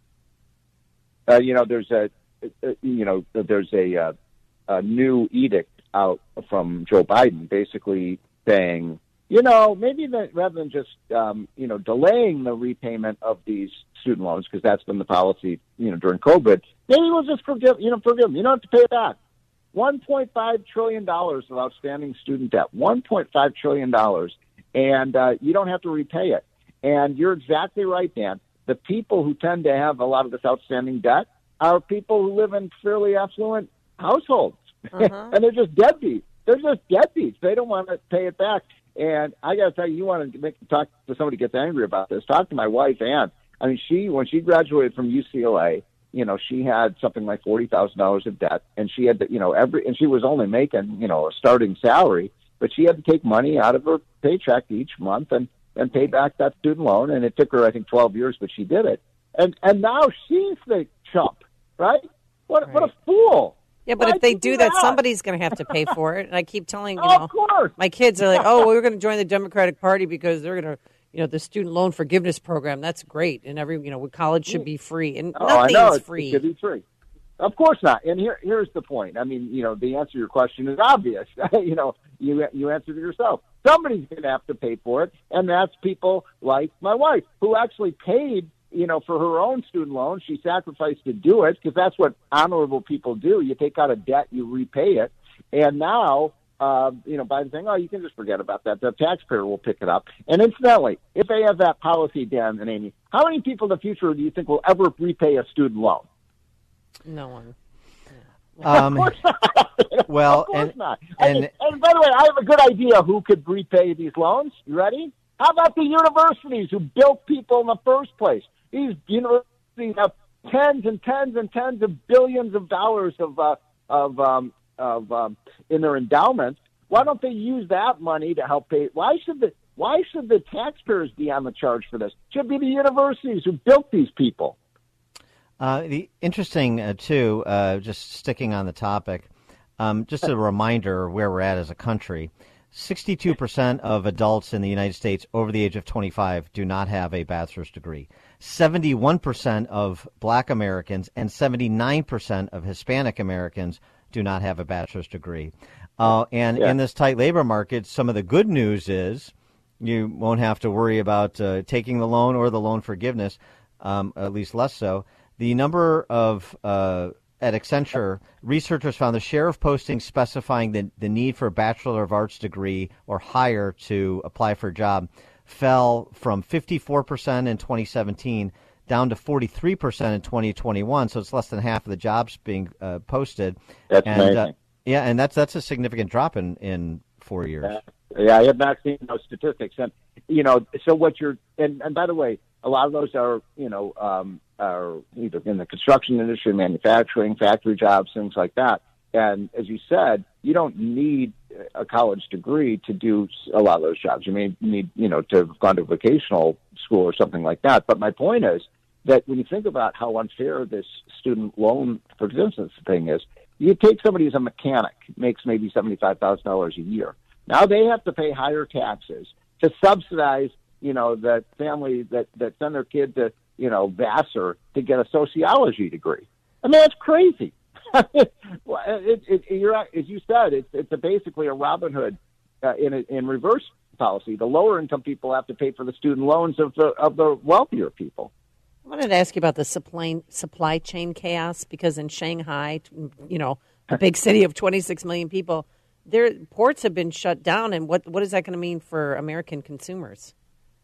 Uh, you know, there's a, you know, there's a, uh, a new edict out from Joe Biden, basically saying, you know, maybe that rather than just, um, you know, delaying the repayment of these student loans, because that's been the policy, you know, during COVID, maybe we'll just forgive, you know, forgive them. You don't have to pay it back. one point five trillion dollars of outstanding student debt, one point five trillion dollars, and uh, you don't have to repay it. And you're exactly right, Dan. The people who tend to have a lot of this outstanding debt are people who live in fairly affluent households, Uh-huh. and they're just deadbeats. They're just deadbeats. They don't want to pay it back. And I got to tell you, you want to make, talk to somebody who gets angry about this, talk to my wife, Ann. I mean, she, when she graduated from U C L A, you know, she had something like forty thousand dollars of debt, and she had to, you know, every, and she was only making, you know, a starting salary, but she had to take money out of her paycheck each month and, and pay back that student loan. And it took her, I think, twelve years, but she did it. And, and now she's the chump, right? What, right. what a fool. Yeah, but Why'd if they you do do that, that? somebody's going to have to pay for it. And I keep telling, you Oh, know, of course. my kids are like, oh, well, we're going to join the Democratic Party because they're going to, you know, the student loan forgiveness program. That's great. And every, you know, college should be free. And Oh, I know. nothing's It- free. It should be free. Of course not. And here, here's the point. I mean, you know, the answer to your question is obvious. you know, you you answered it yourself. Somebody's going to have to pay for it, and that's people like my wife, who actually paid, you know, for her own student loan. She sacrificed to do it because that's what honorable people do. You take out a debt, you repay it, and now, uh, you know, by saying, oh, you can just forget about that. The taxpayer will pick it up. And incidentally, if they have that policy, Dan and Amy, how many people in the future do you think will ever repay a student loan? No one. Um, of course not. well, of course and- not. and- And, and by the way, I have a good idea who could repay these loans. You ready? How about the universities who built people in the first place? These universities have tens and tens and tens of billions of dollars of uh, of um, of um, in their endowments. Why don't they use that money to help pay? Why should the Why should the taxpayers be on the charge for this? It should be the universities who built these people. Uh, the interesting, uh, too, uh, just sticking on the topic, um, just a reminder where we're at as a country. sixty-two percent of adults in the United States over the age of twenty-five do not have a bachelor's degree. seventy-one percent of black Americans and seventy-nine percent of Hispanic Americans do not have a bachelor's degree. Uh, and Yeah. in this tight labor market, some of the good news is you won't have to worry about uh, taking the loan or the loan forgiveness, um, at least less so. The number of, uh, at Accenture, researchers found the share of postings specifying the, the need for a Bachelor of Arts degree or higher to apply for a job fell from fifty-four percent in twenty seventeen down to forty-three percent in twenty twenty-one. So it's less than half of the jobs being uh, posted. That's and, amazing. Uh, yeah, and that's that's a significant drop in, in four years. Yeah, yeah, I have not seen those statistics. And, you know, so what you're, and, and by the way, a lot of those are, you know, um, are either in the construction industry, manufacturing, factory jobs, things like that. And as you said, you don't need a college degree to do a lot of those jobs. You may need, you know, to have gone to vocational school or something like that. But my point is that when you think about how unfair this student loan forgiveness thing is, you take somebody who's a mechanic, makes maybe seventy-five thousand dollars a year. Now they have to pay higher taxes to subsidize, you know, the family that, that send their kid to, you know, Vassar to get a sociology degree. I mean, that's crazy. it, it, it, you're, as you said, it's, it's a basically a Robin Hood uh, in, a, in reverse policy. The lower income people have to pay for the student loans of the, of the wealthier people. I wanted to ask you about the supply supply chain chaos because in Shanghai, you know, a big city of twenty-six million people, their ports have been shut down. And what, what is that going to mean for American consumers?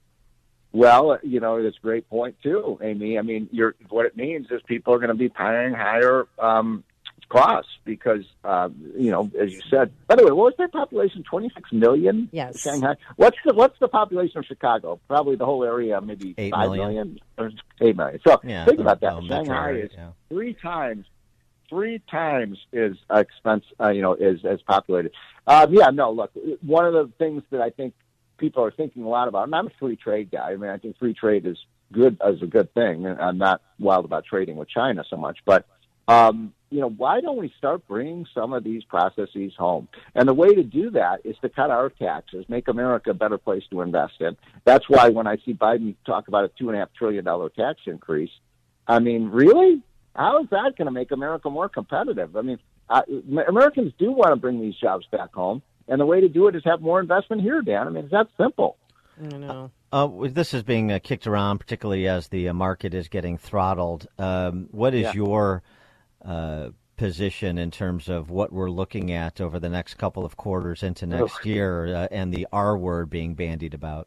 Well, you know, it's a great point too, Amy. I mean, you're, what it means is people are going to be paying higher um, costs because, uh, you know, as you said. By the way, what was their population? Twenty-six million. Yes. Shanghai. What's the What's the population of Chicago? Probably the whole area, maybe Eight five million. million or eight million. So Yeah, think the- about that. the metro Shanghai area, is yeah. three times. Three times is expense, uh, you know, is as populated. Um, yeah, no. Look, one of the things that I think people are thinking a lot about, and I'm a free trade guy. I mean, I think free trade is good as a good thing. And I'm not wild about trading with China so much, but um, you know, why don't we start bringing some of these processes home? And the way to do that is to cut our taxes, make America a better place to invest in. That's why when I see Biden talk about a two and a half trillion dollar tax increase, I mean, really? How is that going to make America more competitive? I mean, uh, Americans do want to bring these jobs back home, and the way to do it is have more investment here, Dan. I mean, it's that simple. I know. Uh, this is being uh, kicked around, particularly as the uh, market is getting throttled. Um, what is Yeah. your uh, position in terms of what we're looking at over the next couple of quarters into next Ugh. year uh, and the R word being bandied about?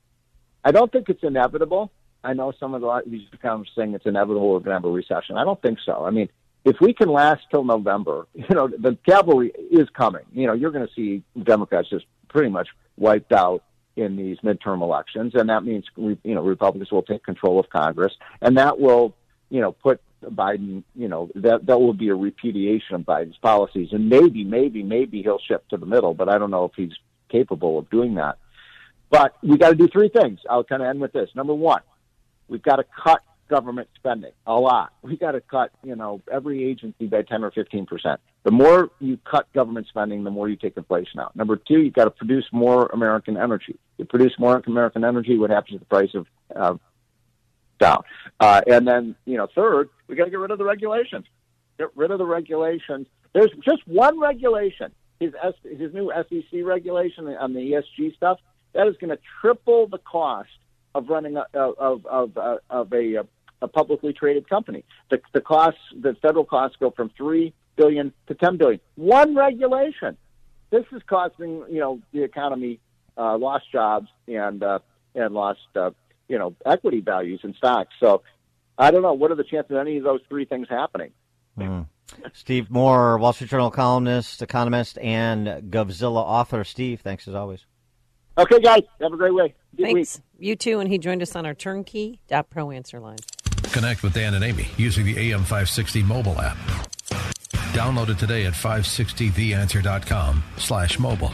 I don't think it's inevitable. I know some of the, these economists saying it's inevitable we're going to have a recession. I don't think so. I mean, if we can last till November, you know, the cavalry is coming. You know, you're going to see Democrats just pretty much wiped out in these midterm elections, and that means, you know, Republicans will take control of Congress, and that will, you know, put Biden, you know, that that will be a repudiation of Biden's policies, and maybe, maybe, maybe he'll shift to the middle, but I don't know if he's capable of doing that. But we got to do three things. I'll kind of end with this. Number one, we've got to cut government spending a lot. We got to cut, you know, every agency by ten or fifteen percent. The more you cut government spending, the more you take inflation out. Number two, you've got to produce more American energy. You produce more American energy, what happens to the price of uh, down? Uh, and then, you know, third, we got to get rid of the regulations. Get rid of the regulations. There's just one regulation, his S, his new S E C regulation on the E S G stuff. That is going to triple the cost of running a, of of of, of a, a publicly traded company. The the costs, the federal costs, go from three billion to ten billion. One regulation. This is costing, you know, the economy uh, lost jobs and uh, and lost uh, you know, equity values in stocks. So I don't know, what are the chances of any of those three things happening? Mm. Steve Moore, Wall Street Journal columnist, economist, and GovZilla author. Steve, thanks as always. Okay, guys, have a great way. Good Thanks. week. You too, and he joined us on our turnkey dot pro answer line. Connect with Dan and Amy using the A M five sixty mobile app. Download it today at five sixty the answer dot com slash mobile.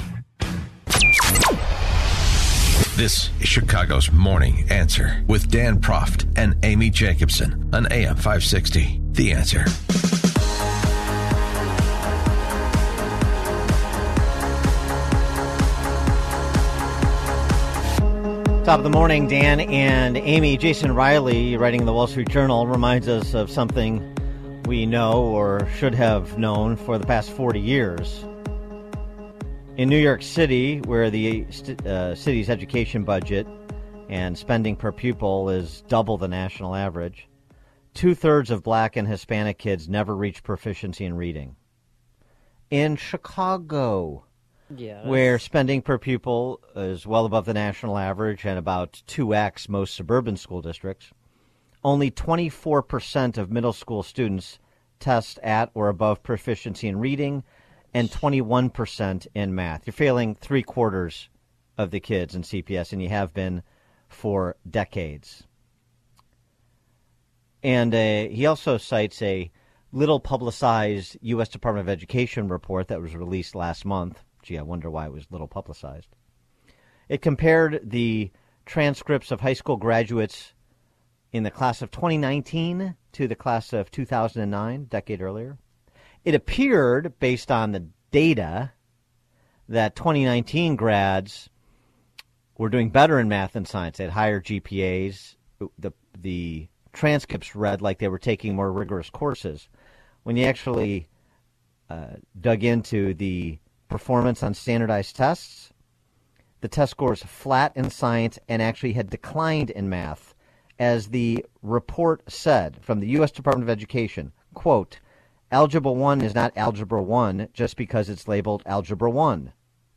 This is Chicago's Morning Answer with Dan Proft and Amy Jacobson on A M five sixty. The Answer. Top of the morning, Dan and Amy. Jason Riley, writing in the Wall Street Journal, reminds us of something we know or should have known for the past forty years. In New York City, where the uh, city's education budget and spending per pupil is double the national average, two-thirds of black and Hispanic kids never reach proficiency in reading. In Chicago, yes, where spending per pupil is well above the national average and about two x most suburban school districts, only twenty-four percent of middle school students test at or above proficiency in reading, and twenty-one percent in math. You're failing three-quarters of the kids in C P S, and you have been for decades. And uh, he also cites a little-publicized U S Department of Education report that was released last month. Gee, I wonder why it was little publicized. It compared the transcripts of high school graduates in the class of twenty nineteen to the class of two thousand nine, a decade earlier. It appeared, based on the data, that twenty nineteen grads were doing better in math and science. They had higher G P As. The, the transcripts read like they were taking more rigorous courses. When you actually uh, dug into the performance on standardized tests, the test scores flat in science and actually had declined in math. As the report said from the U S Department of Education, quote, Algebra one is not Algebra one just because it's labeled Algebra one.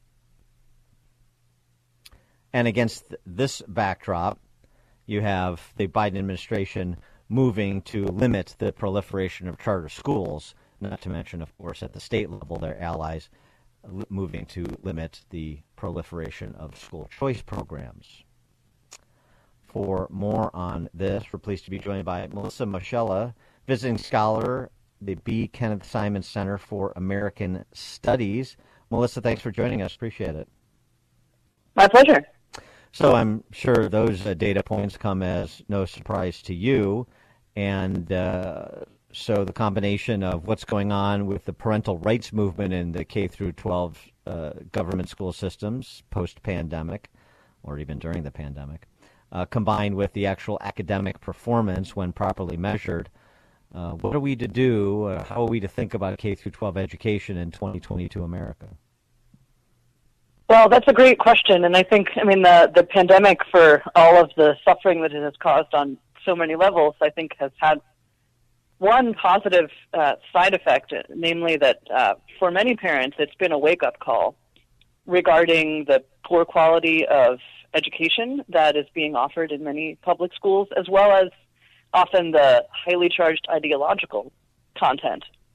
And against this backdrop, you have the Biden administration moving to limit the proliferation of charter schools, not to mention, of course, at the state level, their allies moving to limit the proliferation of school choice programs. For more on this, we're pleased to be joined by Melissa Moschella, visiting scholar, the B. Kenneth Simon Center for American Studies. Melissa, thanks for joining us. Appreciate it. My pleasure. So I'm sure those uh, data points come as no surprise to you. And uh, so the combination of what's going on with the parental rights movement in the K through twelve uh, government school systems post-pandemic, or even during the pandemic, uh, combined with the actual academic performance when properly measured, Uh, what are we to do? Uh, how are we to think about K through twelve education in twenty twenty-two America? Well, that's a great question, and I think, I mean, the the pandemic, for all of the suffering that it has caused on so many levels, I think has had one positive uh, side effect, namely that uh, for many parents, it's been a wake-up call regarding the poor quality of education that is being offered in many public schools, as well as often the highly charged ideological content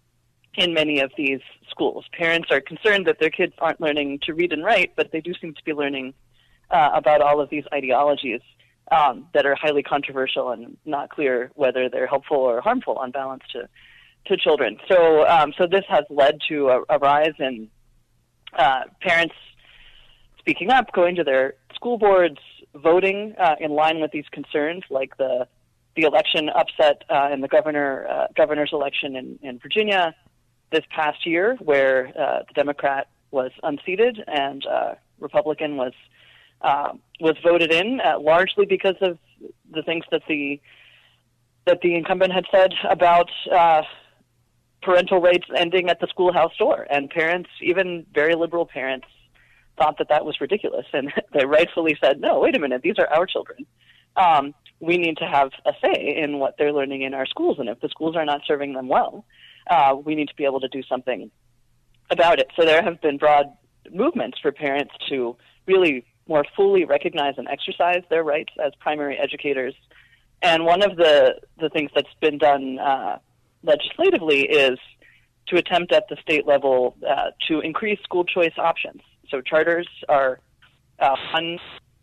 in many of these schools. Parents are concerned that their kids aren't learning to read and write, but they do seem to be learning uh, about all of these ideologies um, that are highly controversial and not clear whether they're helpful or harmful on balance to, to children. So, um, so this has led to a, a rise in uh, parents speaking up, going to their school boards, voting uh, in line with these concerns, like the the election upset uh, in the governor uh, governor's election in, in Virginia this past year, where uh, the Democrat was unseated and uh, Republican was uh, was voted in, uh, largely because of the things that the that the incumbent had said about uh, parental rights ending at the schoolhouse door, and parents, even very liberal parents, thought that that was ridiculous, and they rightfully said, no, wait a minute, these are our children. Um, we need to have a say in what they're learning in our schools, and if the schools are not serving them well, uh, we need to be able to do something about it. So there have been broad movements for parents to really more fully recognize and exercise their rights as primary educators. And one of the, the things that's been done uh, legislatively is to attempt at the state level uh, to increase school choice options. So charters are uh, one.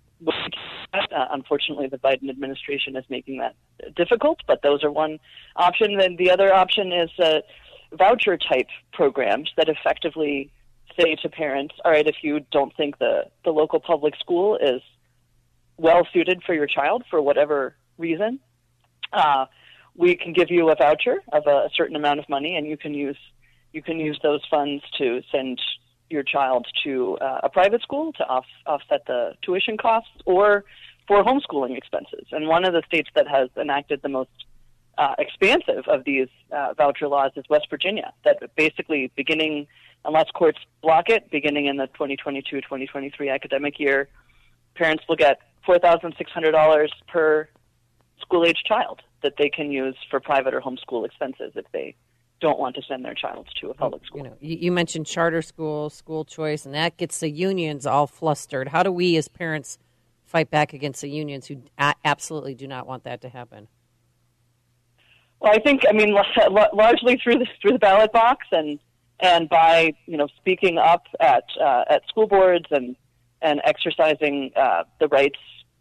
Uh, unfortunately, the Biden administration is making that difficult, but those are one option. Then the other option is uh, voucher-type programs that effectively say to parents, all right, if you don't think the, the local public school is well-suited for your child for whatever reason, uh, we can give you a voucher of a, a certain amount of money, and you can use you can use those funds to send your child to uh, a private school to off, offset the tuition costs or for homeschooling expenses. And one of the states that has enacted the most uh, expansive of these uh, voucher laws is West Virginia, that basically beginning, unless courts block it, beginning in the twenty twenty-two twenty twenty-three academic year, parents will get four thousand six hundred dollars per school-age child that they can use for private or homeschool expenses if they don't want to send their child to a public school. You know, you, you mentioned charter schools, school choice, and that gets the unions all flustered. How do we as parents fight back against the unions who a- absolutely do not want that to happen? Well, I think, I mean, largely through the through the ballot box and and by you know speaking up at uh, at school boards and and exercising uh, the rights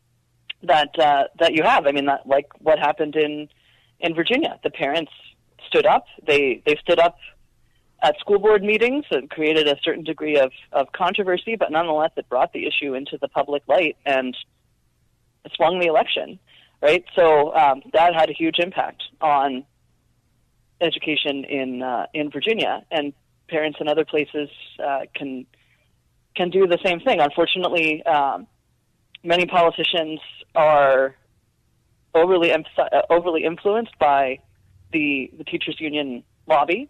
that uh, that you have. I mean, that, like what happened in in Virginia, the parents stood up. They they stood up at school board meetings and created a certain degree of, of controversy, but nonetheless it brought the issue into the public light and swung the election, right? So um, that had a huge impact on education in uh, in Virginia, and parents in other places uh, can can do the same thing. Unfortunately, um, many politicians are overly emph- uh, overly influenced by the the teachers union lobby,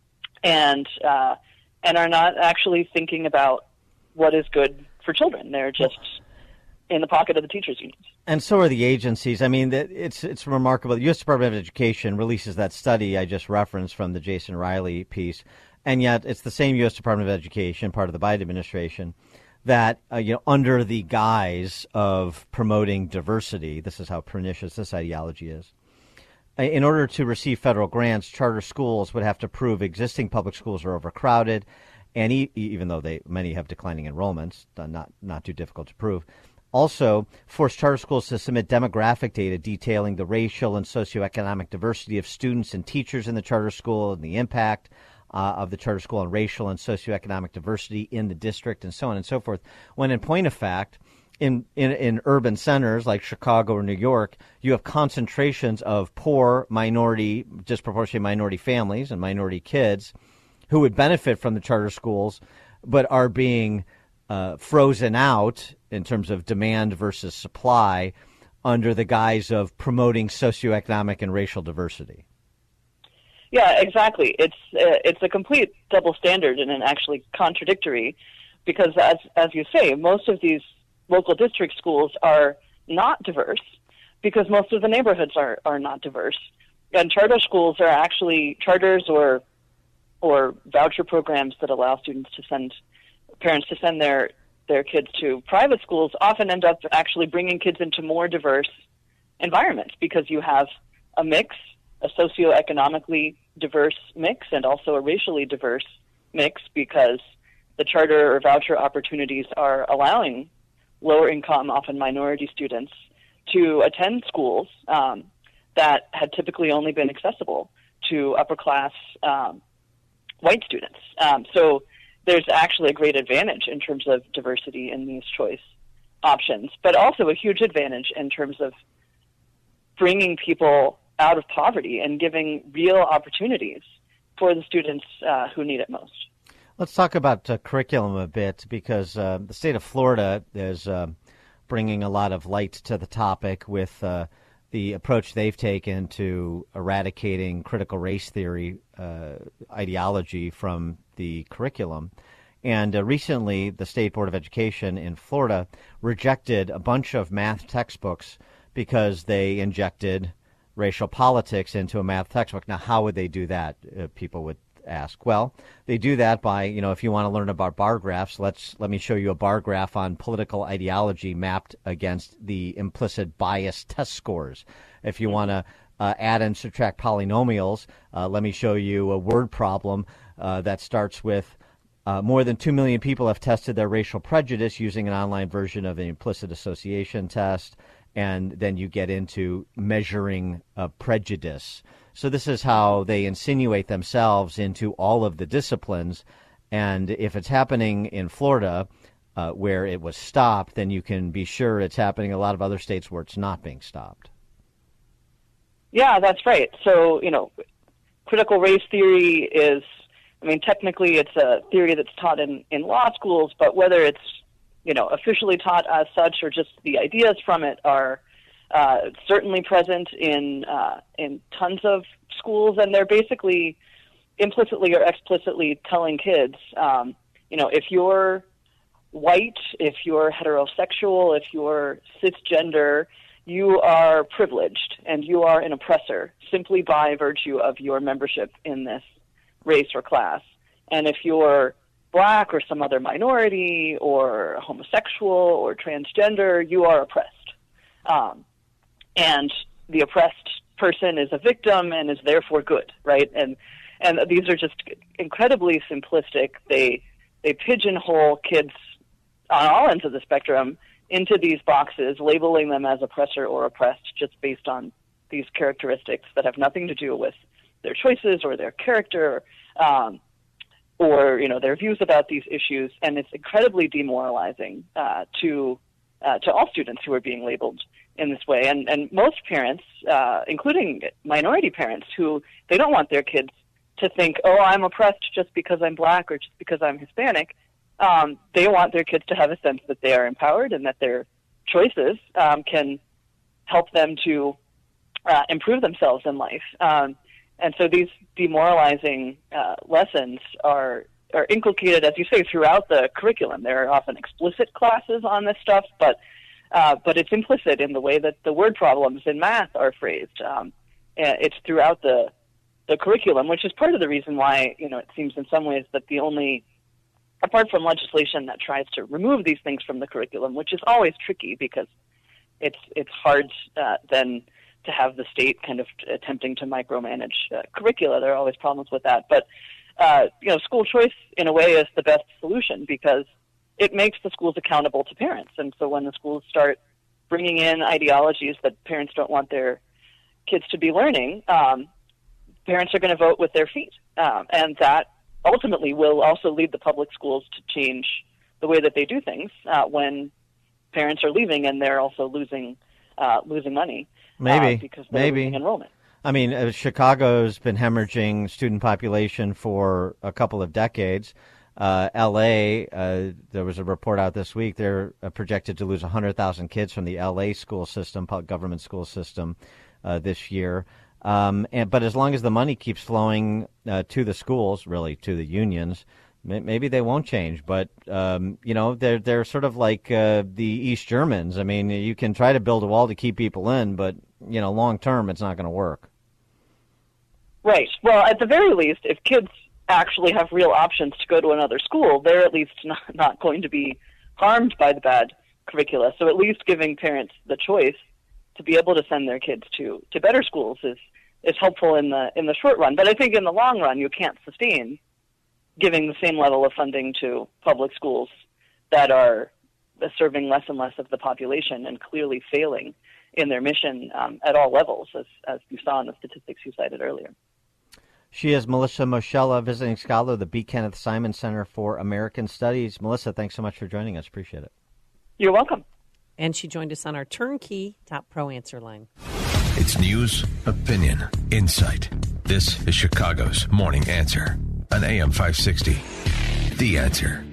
and uh, and are not actually thinking about what is good for children. They're just in the pocket of the teachers unions. And so are the agencies. I mean, it's it's remarkable. The U S Department of Education releases that study I just referenced from the Jason Riley piece, and yet it's the same U S Department of Education, part of the Biden administration, that uh, you know, under the guise of promoting diversity, this is how pernicious this ideology is. In order to receive federal grants, charter schools would have to prove existing public schools are overcrowded, and e- even though they many have declining enrollments, not not too difficult to prove. Also, force charter schools to submit demographic data detailing the racial and socioeconomic diversity of students and teachers in the charter school and the impact uh, of the charter school on racial and socioeconomic diversity in the district, and so on and so forth. When in point of fact, In, in in urban centers like Chicago or New York, you have concentrations of poor minority, disproportionately minority families and minority kids who would benefit from the charter schools, but are being uh, frozen out in terms of demand versus supply under the guise of promoting socioeconomic and racial diversity. Yeah, exactly. It's uh, it's a complete double standard and an actually contradictory, because as as you say, most of these local district schools are not diverse because most of the neighborhoods are, are not diverse. And charter schools are actually charters or or voucher programs that allow students to send parents to send their, their kids to private schools often end up actually bringing kids into more diverse environments because you have a mix, a socioeconomically diverse mix and also a racially diverse mix, because the charter or voucher opportunities are allowing lower income, often minority students to attend schools um, that had typically only been accessible to upper class um, white students. Um, so there's actually a great advantage in terms of diversity in these choice options, but also a huge advantage in terms of bringing people out of poverty and giving real opportunities for the students uh, who need it most. Let's talk about uh, curriculum a bit, because uh, the state of Florida is uh, bringing a lot of light to the topic with uh, the approach they've taken to eradicating critical race theory uh, ideology from the curriculum. And uh, recently, the State Board of Education in Florida rejected a bunch of math textbooks because they injected racial politics into a math textbook. Now, how would they do that? Uh, people would ask. Well, they do that by, you know, if you want to learn about bar graphs, let's let me show you a bar graph on political ideology mapped against the implicit bias test scores. If you want to uh, add and subtract polynomials, uh, let me show you a word problem uh, that starts with Uh, more than two million people have tested their racial prejudice using an online version of an implicit association test, and then you get into measuring uh, prejudice. So this is how they insinuate themselves into all of the disciplines, and if it's happening in Florida, uh, where it was stopped, then you can be sure it's happening in a lot of other states where it's not being stopped. Yeah, that's right. So, you know, critical race theory is, I mean, technically it's a theory that's taught in, in law schools, but whether it's, you know, officially taught as such or just the ideas from it are uh, certainly present in uh, in tons of schools, and they're basically implicitly or explicitly telling kids, um, you know, if you're white, if you're heterosexual, if you're cisgender, you are privileged and you are an oppressor simply by virtue of your membership in this race or class. And if you're black or some other minority or homosexual or transgender, you are oppressed. Um, and the oppressed person is a victim and is therefore good, right? And and these are just incredibly simplistic. They they pigeonhole kids on all ends of the spectrum into these boxes, labeling them as oppressor or oppressed just based on these characteristics that have nothing to do with their choices or their character, um, or you know their views about these issues, and it's incredibly demoralizing uh, to uh, to all students who are being labeled in this way. And and most parents, uh, including minority parents, who they don't want their kids to think, oh, I'm oppressed just because I'm black or just because I'm Hispanic. Um, they want their kids to have a sense that they are empowered and that their choices um, can help them to uh, improve themselves in life. Um, And so these demoralizing uh, lessons are are inculcated, as you say, throughout the curriculum. There are often explicit classes on this stuff, but uh, but it's implicit in the way that the word problems in math are phrased. Um, it's throughout the the curriculum, which is part of the reason why, you know, it seems in some ways that the only, apart from legislation that tries to remove these things from the curriculum, which is always tricky because it's it's hard uh, then to have the state kind of attempting to micromanage uh, curricula. There are always problems with that. But, uh, you know, school choice, in a way, is the best solution because it makes the schools accountable to parents. And so when the schools start bringing in ideologies that parents don't want their kids to be learning, um, parents are going to vote with their feet. Um, and that ultimately will also lead the public schools to change the way that they do things uh, when parents are leaving and they're also losing uh, losing money. Maybe, uh, because they're maybe. losing enrollment. I mean, uh, Chicago's been hemorrhaging student population for a couple of decades. Uh, L A, uh, there was a report out this week, they're uh, projected to lose one hundred thousand kids from the L A school system, public government school system, uh, this year. Um, and, but as long as the money keeps flowing uh, to the schools, really to the unions, may, maybe they won't change. But, um, you know, they're, they're sort of like uh, the East Germans. I mean, you can try to build a wall to keep people in, but, you know, long term, it's not going to work. Right. Well, at the very least, if kids actually have real options to go to another school, they're at least not, not going to be harmed by the bad curricula. So at least giving parents the choice to be able to send their kids to, to better schools is is helpful in the in the short run. But I think in the long run, you can't sustain giving the same level of funding to public schools that are serving less and less of the population and clearly failing in their mission um, at all levels, as, as you saw in the statistics you cited earlier. She is Melissa Moschella, visiting scholar of the B. Kenneth Simon Center for American Studies. Melissa, thanks so much for joining us. Appreciate it. You're welcome. And she joined us on our turnkey Top Pro Answer line. It's news, opinion, insight. This is Chicago's Morning Answer on A M five sixty. The Answer.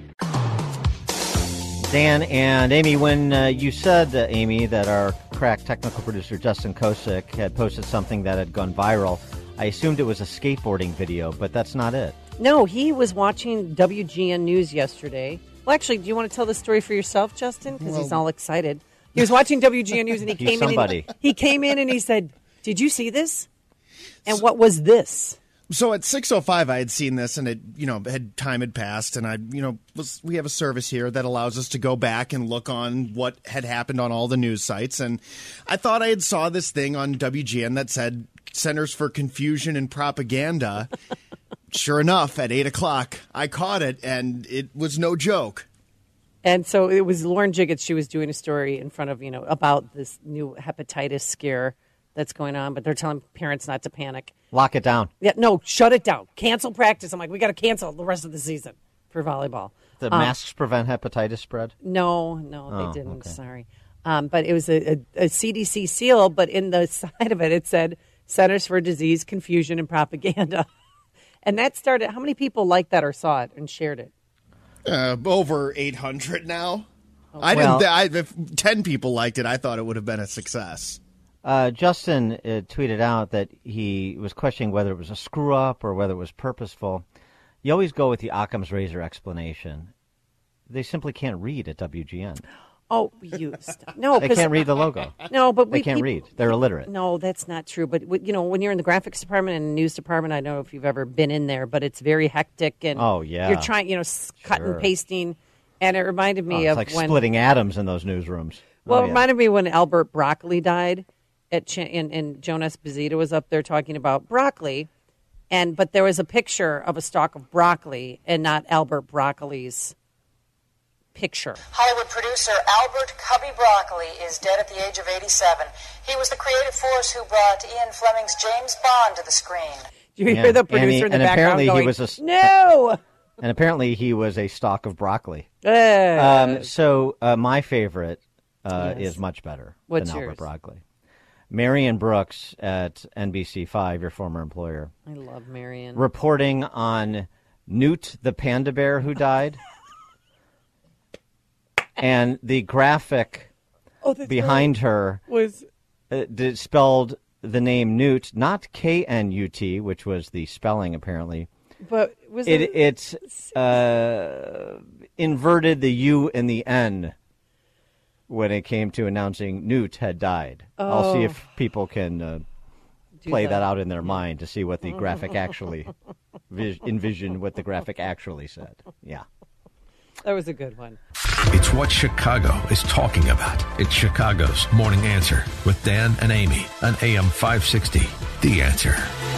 Dan and Amy, when uh, you said, uh, Amy, that our crack technical producer Justin Kosick had posted something that had gone viral, I assumed it was a skateboarding video, but that's not it. No, he was watching W G N News yesterday. Well, actually, do you want to tell the story for yourself, Justin? Because well, he's all excited. He was watching W G N News, and he came somebody. in. And he came in and he said, "Did you see this? And so, what was this?" So at six oh five, I had seen this, and it, you know, had time had passed, and I, you know, was, we have a service here that allows us to go back and look on what had happened on all the news sites, and I thought I had saw this thing on W G N that said Centers for Confusion and Propaganda. Sure enough, at eight o'clock, I caught it, and it was no joke. And so it was Lauren Jiggets. She was doing a story in front of, you know, about this new hepatitis scare that's going on, but they're telling parents not to panic. Lock it down. Yeah, no, shut it down. Cancel practice. I'm like, we got to cancel the rest of the season for volleyball. The um, masks prevent hepatitis spread? No, no, oh, they didn't. Okay. Sorry. Um, but it was a, a, a C D C seal, but in the side of it, it said Centers for Disease Confusion and Propaganda. And that started, how many people liked that or saw it and shared it? Uh, over eight hundred now. Oh, I well, didn't. I, if ten people liked it, I thought it would have been a success. Uh, Justin uh, tweeted out that he was questioning whether it was a screw up or whether it was purposeful. You always go with the Occam's razor explanation. They simply can't read at W G N. Oh, you stop. No, they can't read the logo. No, but we, they can't people, read. They're illiterate. No, that's not true. But you know, when you're in the graphics department and the news department, I don't know if you've ever been in there, but it's very hectic. And oh yeah, you're trying, you know, cutting sure. and pasting, and it reminded me oh, it's of like when splitting atoms in those newsrooms. Well, oh, it yeah. reminded me when Albert Broccoli died, at Ch- and, and Joan Esposito was up there talking about broccoli, and but there was a picture of a stalk of broccoli and not Albert Broccoli's picture. Hollywood producer Albert Cubby Broccoli is dead at the age of eighty-seven. He was the creative force who brought Ian Fleming's James Bond to the screen. Do you yeah. hear the producer and he, in the and background apparently going, he was a, no! And apparently he was a stalk of broccoli. Uh, um, so uh, my favorite uh, yes. is much better What's than yours? Albert Broccoli. Marion Brooks at N B C five, your former employer. I love Marion. Reporting on Newt the panda bear who died. And the graphic oh, behind right. her was uh, did, spelled the name Newt, not K N U T, which was the spelling apparently. But was it? it It's uh, inverted the U and the N when it came to announcing Newt had died. Oh. I'll see if people can uh, play that. that out in their mind to see what the graphic actually vis- envisioned, what the graphic actually said. Yeah. That was a good one. It's what Chicago is talking about. It's Chicago's Morning Answer with Dan and Amy on A M five sixty. The Answer.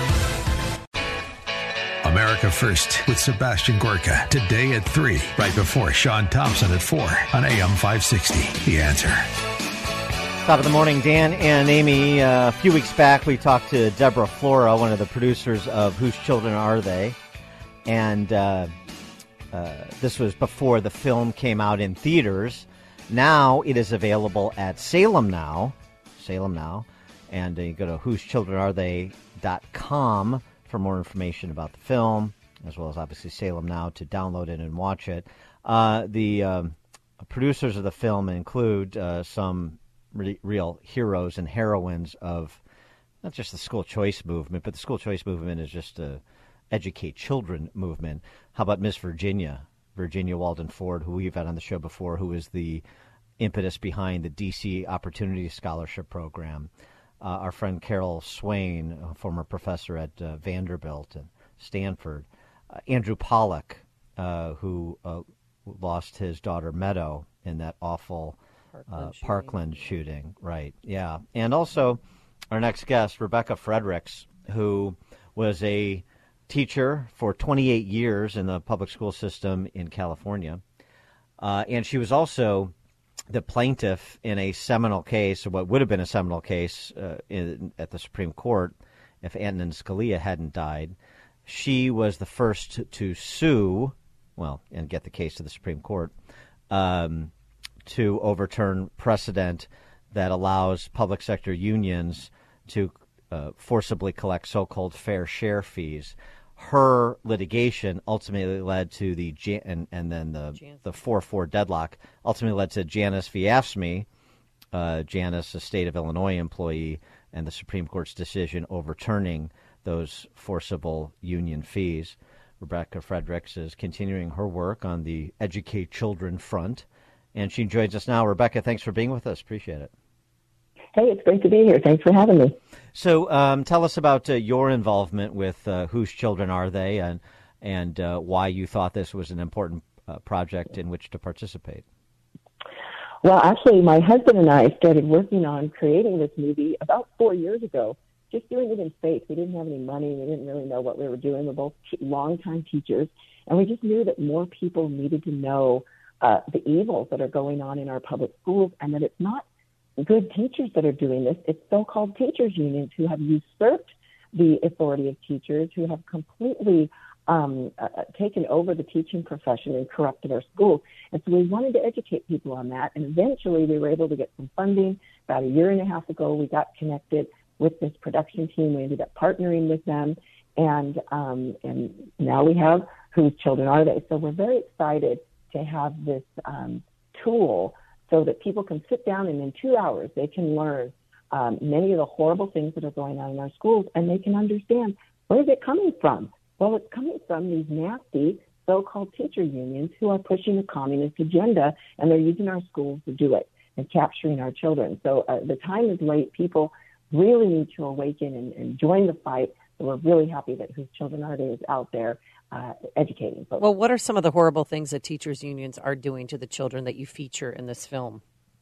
America First with Sebastian Gorka. Today at three, right before Sean Thompson at four on A M five sixty. The Answer. Top of the morning, Dan and Amy. Uh, a few weeks back, we talked to Deborah Flora, one of the producers of Whose Children Are They? And uh, uh, this was before the film came out in theaters. Now it is available at Salem Now. Salem Now. And uh, you go to whose children are they dot com for more information about the film, as well as obviously Salem Now to download it and watch it. Uh, the um, producers of the film include uh, some re- real heroes and heroines of not just the school choice movement, but the school choice movement is just a educate children movement. How about Miss Virginia, Virginia Walden Ford, who we've had on the show before, who is the impetus behind the D C Opportunity Scholarship Program. Uh, our friend Carol Swain, a former professor at uh, Vanderbilt and Stanford. Uh, Andrew Pollack, uh, who uh, lost his daughter Meadow in that awful Parkland, uh, Parkland shooting. shooting. Right, yeah. And also our next guest, Rebecca Fredericks, who was a teacher for twenty-eight years in the public school system in California. Uh, and she was also the plaintiff in a seminal case, or what would have been a seminal case uh, in, at the Supreme Court if Antonin Scalia hadn't died. She was the first to, to sue, well, and get the case to the Supreme Court, um, to overturn precedent that allows public sector unions to uh, forcibly collect so-called fair share fees. Her litigation ultimately led to the and and then the the four four deadlock ultimately led to Janice v. AFSCME, uh, Janice, a state of Illinois employee, and the Supreme Court's decision overturning those forcible union fees. Rebecca Fredericks is continuing her work on the Educate Children front, and she joins us now. Rebecca, thanks for being with us. Appreciate it. Hey, it's great to be here. Thanks for having me. So um, tell us about uh, your involvement with uh, Whose Children Are They, and, and uh, why you thought this was an important uh, project in which to participate. Well, actually, my husband and I started working on creating this movie about four years ago, just doing it in faith. We didn't have any money. We didn't really know what we were doing. We're both t- longtime teachers, and we just knew that more people needed to know uh, the evils that are going on in our public schools, and that it's not good teachers that are doing this. It's so-called teachers unions who have usurped the authority of teachers, who have completely um, uh, taken over the teaching profession and corrupted our schools. And so we wanted to educate people on that. And eventually we were able to get some funding. About a year and a half ago, we got connected with this production team. We ended up partnering with them. And, um, and now we have Whose Children Are They? So we're very excited to have this um, tool so that people can sit down and in two hours they can learn um, many of the horrible things that are going on in our schools, and they can understand, where is it coming from? Well, it's coming from these nasty so-called teacher unions who are pushing the communist agenda, and they're using our schools to do it and capturing our children. So uh, the time is late. People really need to awaken and, and join the fight. So we're really happy that Whose Children Are They is out there uh, educating folks. Well, what are some of the horrible things that teachers unions are doing to the children that you feature in this film?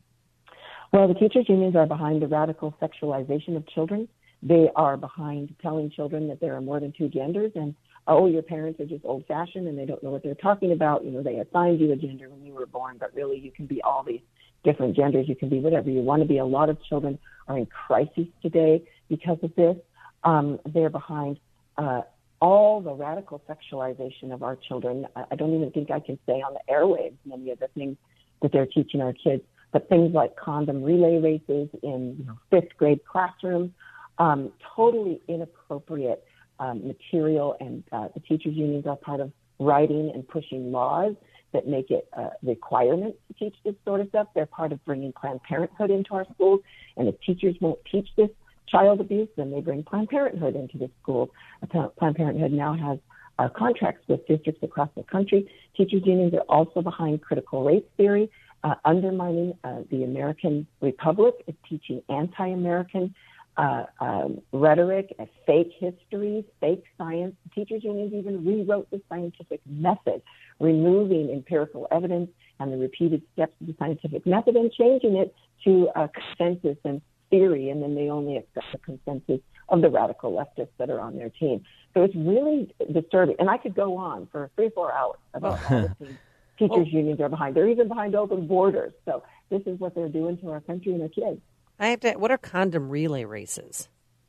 Well, the teachers unions are behind the radical sexualization of children. They are behind telling children that there are more than two genders, and, oh, your parents are just old-fashioned and they don't know what they're talking about. You know, they assigned you a gender when you were born, but really you can be all these different genders. You can be whatever you want to be. A lot of children are in crisis today because of this. Um, they're behind uh, all the radical sexualization of our children. I, I don't even think I can say on the airwaves many of the things that they're teaching our kids, but things like condom relay races in you know, fifth grade classrooms, um, totally inappropriate um, material, and uh, the teachers unions are part of writing and pushing laws that make it a requirement to teach this sort of stuff. They're part of bringing Planned Parenthood into our schools, and if teachers won't teach this child abuse, then they bring Planned Parenthood into the schools. Planned Parenthood now has uh, contracts with districts across the country. Teachers unions are also behind critical race theory, uh, undermining uh, the American Republic, is teaching anti-American uh, um, rhetoric, and fake histories, fake science. Teachers unions even rewrote the scientific method, removing empirical evidence and the repeated steps of the scientific method and changing it to a consensus and theory, and then they only accept the consensus of the radical leftists that are on their team. So it's really disturbing. And I could go on for three, four hours about all the things teachers well, unions are behind. They're even behind open borders. So this is what they're doing to our country and our kids. I have to. What are condom relay races?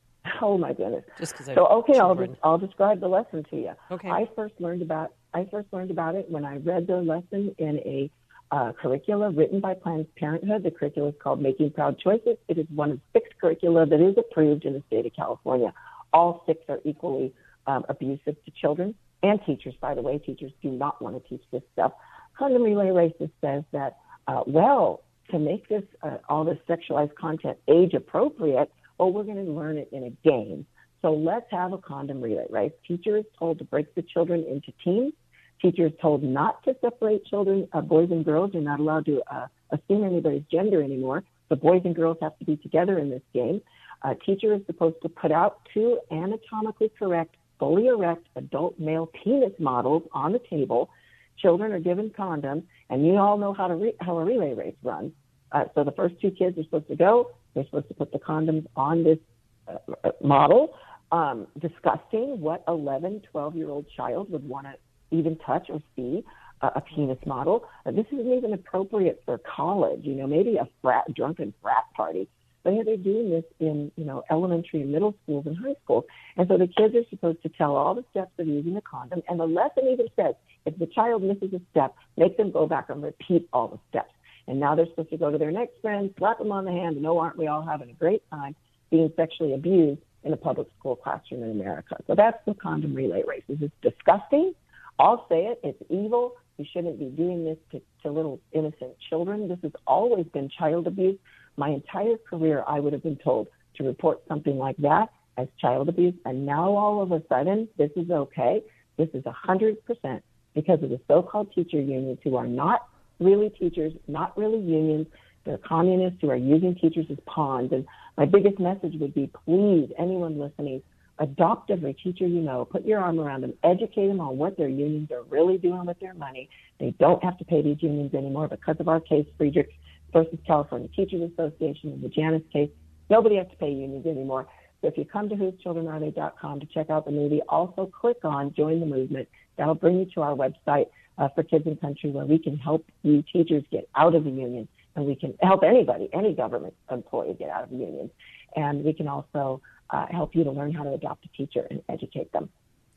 Oh my goodness! Just because so okay, I'll just, I'll describe the lesson to you. Okay. I first learned about I first learned about it when I read the lesson in a uh, curricula written by Planned Parenthood. The curricula is called Making Proud Choices. It is one of six curricula that is approved in the state of California. All six are equally um, abusive to children and teachers. By the way, teachers do not want to teach this stuff. Condom relay races says that uh, well. to make this, uh, all this sexualized content age appropriate, well, we're going to learn it in a game. So let's have a condom relay race. Teacher is told to break the children into teams. Teacher is told not to separate children, uh, boys and girls. You're not allowed to uh, assume anybody's gender anymore. The boys and girls have to be together in this game. Uh, teacher is supposed to put out two anatomically correct, fully erect adult male penis models on the table. Children are given condoms, and you all know how to re- how a relay race runs. Uh, so the first two kids are supposed to go. They're supposed to put the condoms on this uh, model. um, disgusting. What eleven, twelve-year-old child would want to even touch or see a, a penis model? Uh, this isn't even appropriate for college, you know, maybe a frat, drunken frat party. But here they're doing this in, you know, elementary and middle schools and high schools. And so the kids are supposed to tell all the steps of using a condom. And the lesson even says, if the child misses a step, make them go back and repeat all the steps. And now they're supposed to go to their next friend, slap them on the hand, and oh, aren't we all having a great time being sexually abused in a public school classroom in America? So that's the condom relay races. It's disgusting. I'll say it. It's evil. You shouldn't be doing this to, to little innocent children. This has always been child abuse. My entire career, I would have been told to report something like that as child abuse. And now all of a sudden, this is okay. This is one hundred percent because of the so-called teacher unions who are not really teachers, not really unions. They're communists who are using teachers as pawns. And my biggest message would be, please, anyone listening, adopt every teacher you know, put your arm around them, educate them on what their unions are really doing with their money. They don't have to pay these unions anymore because of our case, Friedrich versus California Teachers Association, and the Janus case. Nobody has to pay unions anymore. So if you come to whose children are they dot com to check out the movie, also click on Join the Movement. That'll bring you to our website uh, for Kids and Country, where we can help you teachers get out of the union, and we can help anybody, any government employee get out of the union. And we can also uh, help you to learn how to adopt a teacher and educate them.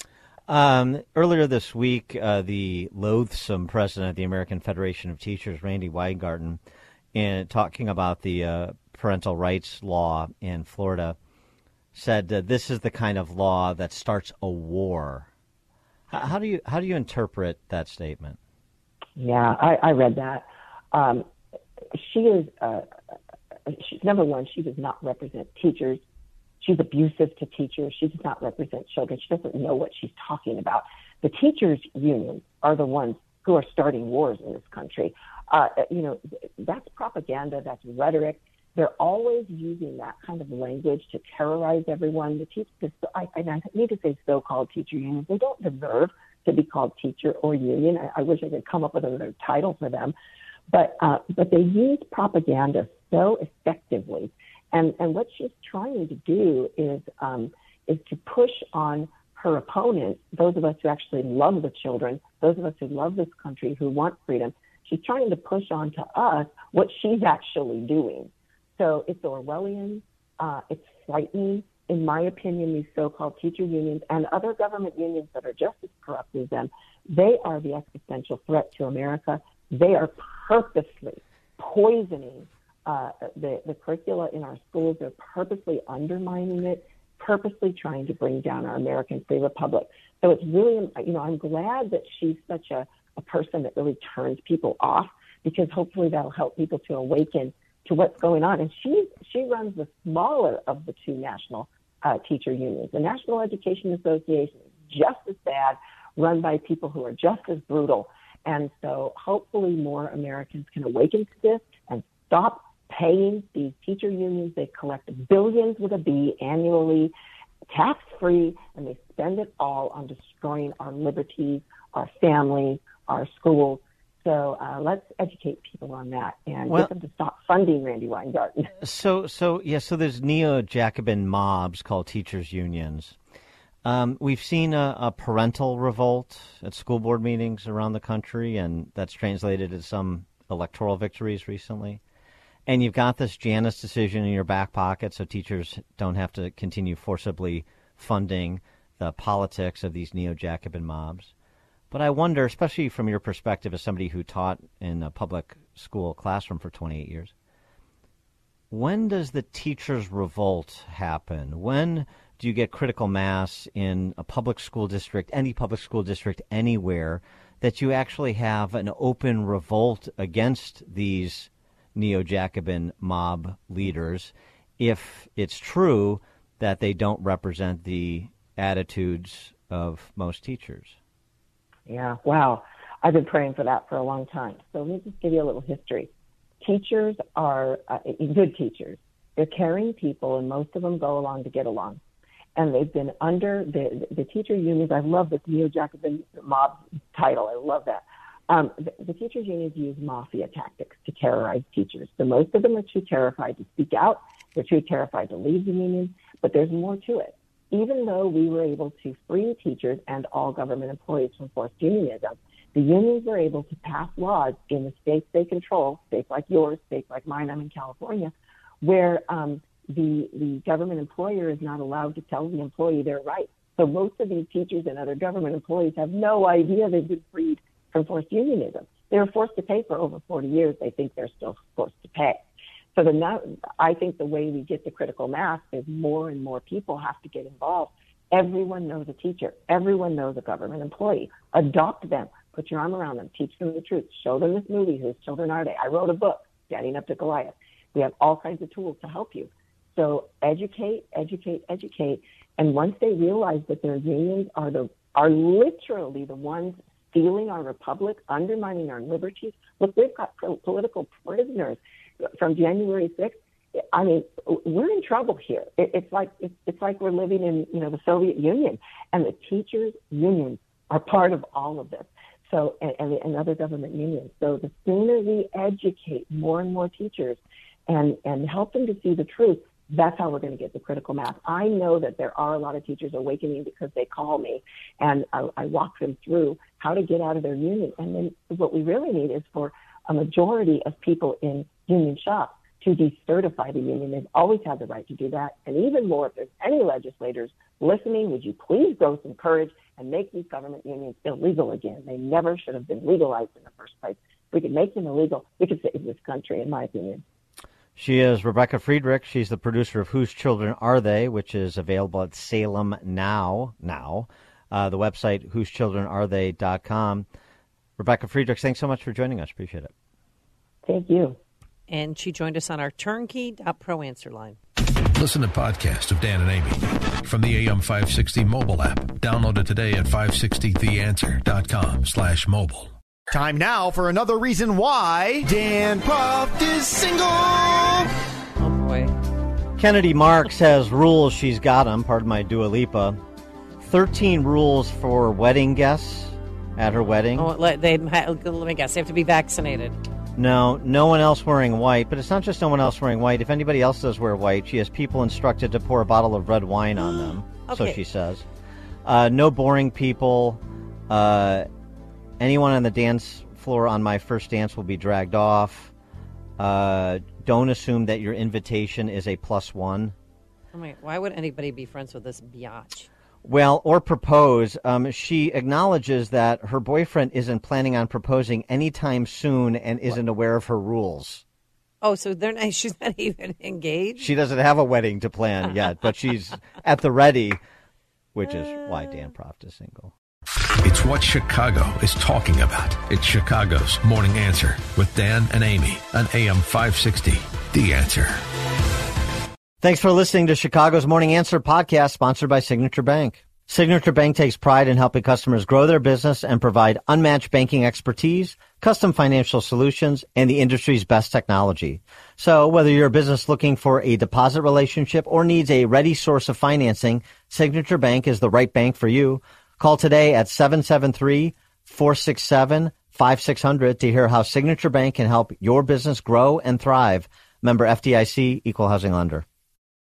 Um, earlier this week, uh, the loathsome president of the American Federation of Teachers, Randy Weingarten, in talking about the uh, parental rights law in Florida, said uh, this is the kind of law that starts a war. How, how do you how do you interpret that statement? Yeah, I, I read that. Um, she is uh, she's number one. She does not represent teachers. She's abusive to teachers. She does not represent children. She doesn't know what she's talking about. The teachers' unions are the ones who are starting wars in this country. Uh, you know, that's propaganda. That's rhetoric. They're always using that kind of language to terrorize everyone. The teach, the, I, I need to say so-called teacher unions. They don't deserve to be called teacher or union. I, I wish I could come up with another title for them. But uh, but they use propaganda so effectively. And and what she's trying to do is um, is to push on her opponents, those of us who actually love the children, those of us who love this country, who want freedom. She's trying to push on to us what she's actually doing. So it's Orwellian. Uh, it's frightening. In my opinion, these so-called teacher unions and other government unions that are just as corrupt as them, they are the existential threat to America. They are purposely poisoning uh, the, the curricula in our schools. They're purposely undermining it, purposely trying to bring down our American free republic. So it's really, you know, I'm glad that she's such a, a person that really turns people off, because hopefully that'll help people to awaken to what's going on. And she she runs the smaller of the two national uh, teacher unions. The National Education Association is just as bad, run by people who are just as brutal. And so hopefully more Americans can awaken to this and stop paying these teacher unions. They collect billions with a B annually, tax-free, and they spend it all on destroying our liberties, our families, our schools. So uh, let's educate people on that and well, get them to stop funding Randy Weingarten. So, so yeah, so there's neo-Jacobin mobs called teachers' unions. Um, we've seen a, a parental revolt at school board meetings around the country, and that's translated to some electoral victories recently. And you've got this Janus decision in your back pocket, so teachers don't have to continue forcibly funding the politics of these neo-Jacobin mobs. But I wonder, especially from your perspective as somebody who taught in a public school classroom for twenty-eight years, when does the teachers' revolt happen? When do you get critical mass in a public school district, any public school district anywhere, that you actually have an open revolt against these neo-Jacobin mob leaders if it's true that they don't represent the attitudes of most teachers? Yeah, wow. I've been praying for that for a long time. So let me just give you a little history. Teachers are uh, good teachers. They're caring people, and most of them go along to get along. And they've been under the, the teacher unions. I love this neo-Jacobin mob title. I love that. Um, the, the teachers unions use mafia tactics to terrorize teachers. So most of them are too terrified to speak out. They're too terrified to leave the union. But there's more to it. even though we were able to free teachers and all government employees from forced unionism, the unions were able to pass laws in the states they control, states like yours, states like mine, I'm in California, where um, the, the government employer is not allowed to tell the employee their rights. So most of these teachers and other government employees have no idea they've been freed from forced unionism. They were forced to pay for over forty years. They think they're still forced to pay. So the now, I think the way we get to critical mass is more and more people have to get involved. Everyone knows a teacher. Everyone knows a government employee. Adopt them. Put your arm around them. Teach them the truth. Show them this movie, Whose Children Are They? I wrote a book, Standing Up to Goliath. We have all kinds of tools to help you. So educate, educate, educate. And once they realize that their unions are the are literally the ones stealing our republic, undermining our liberties. Look, we've got pro- political prisoners from January sixth. I mean, we're in trouble here. It, it's like it's, it's like we're living in, you know, the Soviet Union, and the teachers' unions are part of all of this. So, and, and, and other government unions. So, the sooner we educate more and more teachers, and and help them to see the truth, that's how we're going to get the critical mass. I know that there are a lot of teachers awakening because they call me, and I, I walk them through how to get out of their union. And then what we really need is for a majority of people in union shops to decertify the union. They've always had the right to do that. And even more, if there's any legislators listening, would you please grow some courage and make these government unions illegal again? They never should have been legalized in the first place. If we could make them illegal, we could save this country, in my opinion. She is Rebecca Friedrich. She's the producer of Whose Children Are They?, which is available at Salem Now. Now, uh, the website, whose children are they dot com. Rebecca Friedrich, thanks so much for joining us. Appreciate it. Thank you. And she joined us on our turnkey dot pro answer line. Listen to podcasts of Dan and Amy from the A M five sixty mobile app. Download it today at five sixty the answer dot com slash mobile. Time now for another reason why Dan Proft is single. Oh, boy. Kennedy Marks has rules. She's got them. Pardon my Dua Lipa. thirteen rules for wedding guests at her wedding. Oh, let, they, let me guess. They have to be vaccinated. No, no one else wearing white. But it's not just no one else wearing white. If anybody else does wear white, she has people instructed to pour a bottle of red wine on them. Okay. So she says. Uh, no boring people. Uh... Anyone on the dance floor on my first dance will be dragged off. Uh, don't assume that your invitation is a plus one. Oh my, why would anybody be friends with this biatch? Well, or propose. Um, she acknowledges that her boyfriend isn't planning on proposing anytime soon and isn't aware of her rules. Oh, so they're not, she's not even engaged? She doesn't have a wedding to plan yet, but she's at the ready, which is why Dan Proft is single. It's what Chicago is talking about. It's Chicago's Morning Answer with Dan and Amy on A M five sixty. The Answer. Thanks for listening to Chicago's Morning Answer podcast, sponsored by Signature Bank. Signature Bank takes pride in helping customers grow their business and provide unmatched banking expertise, custom financial solutions, and the industry's best technology. So whether you're a business looking for a deposit relationship or needs a ready source of financing, Signature Bank is the right bank for you. Call today at seven seven three, four six seven, five six zero zero to hear how Signature Bank can help your business grow and thrive. Member F D I C, Equal Housing Lender.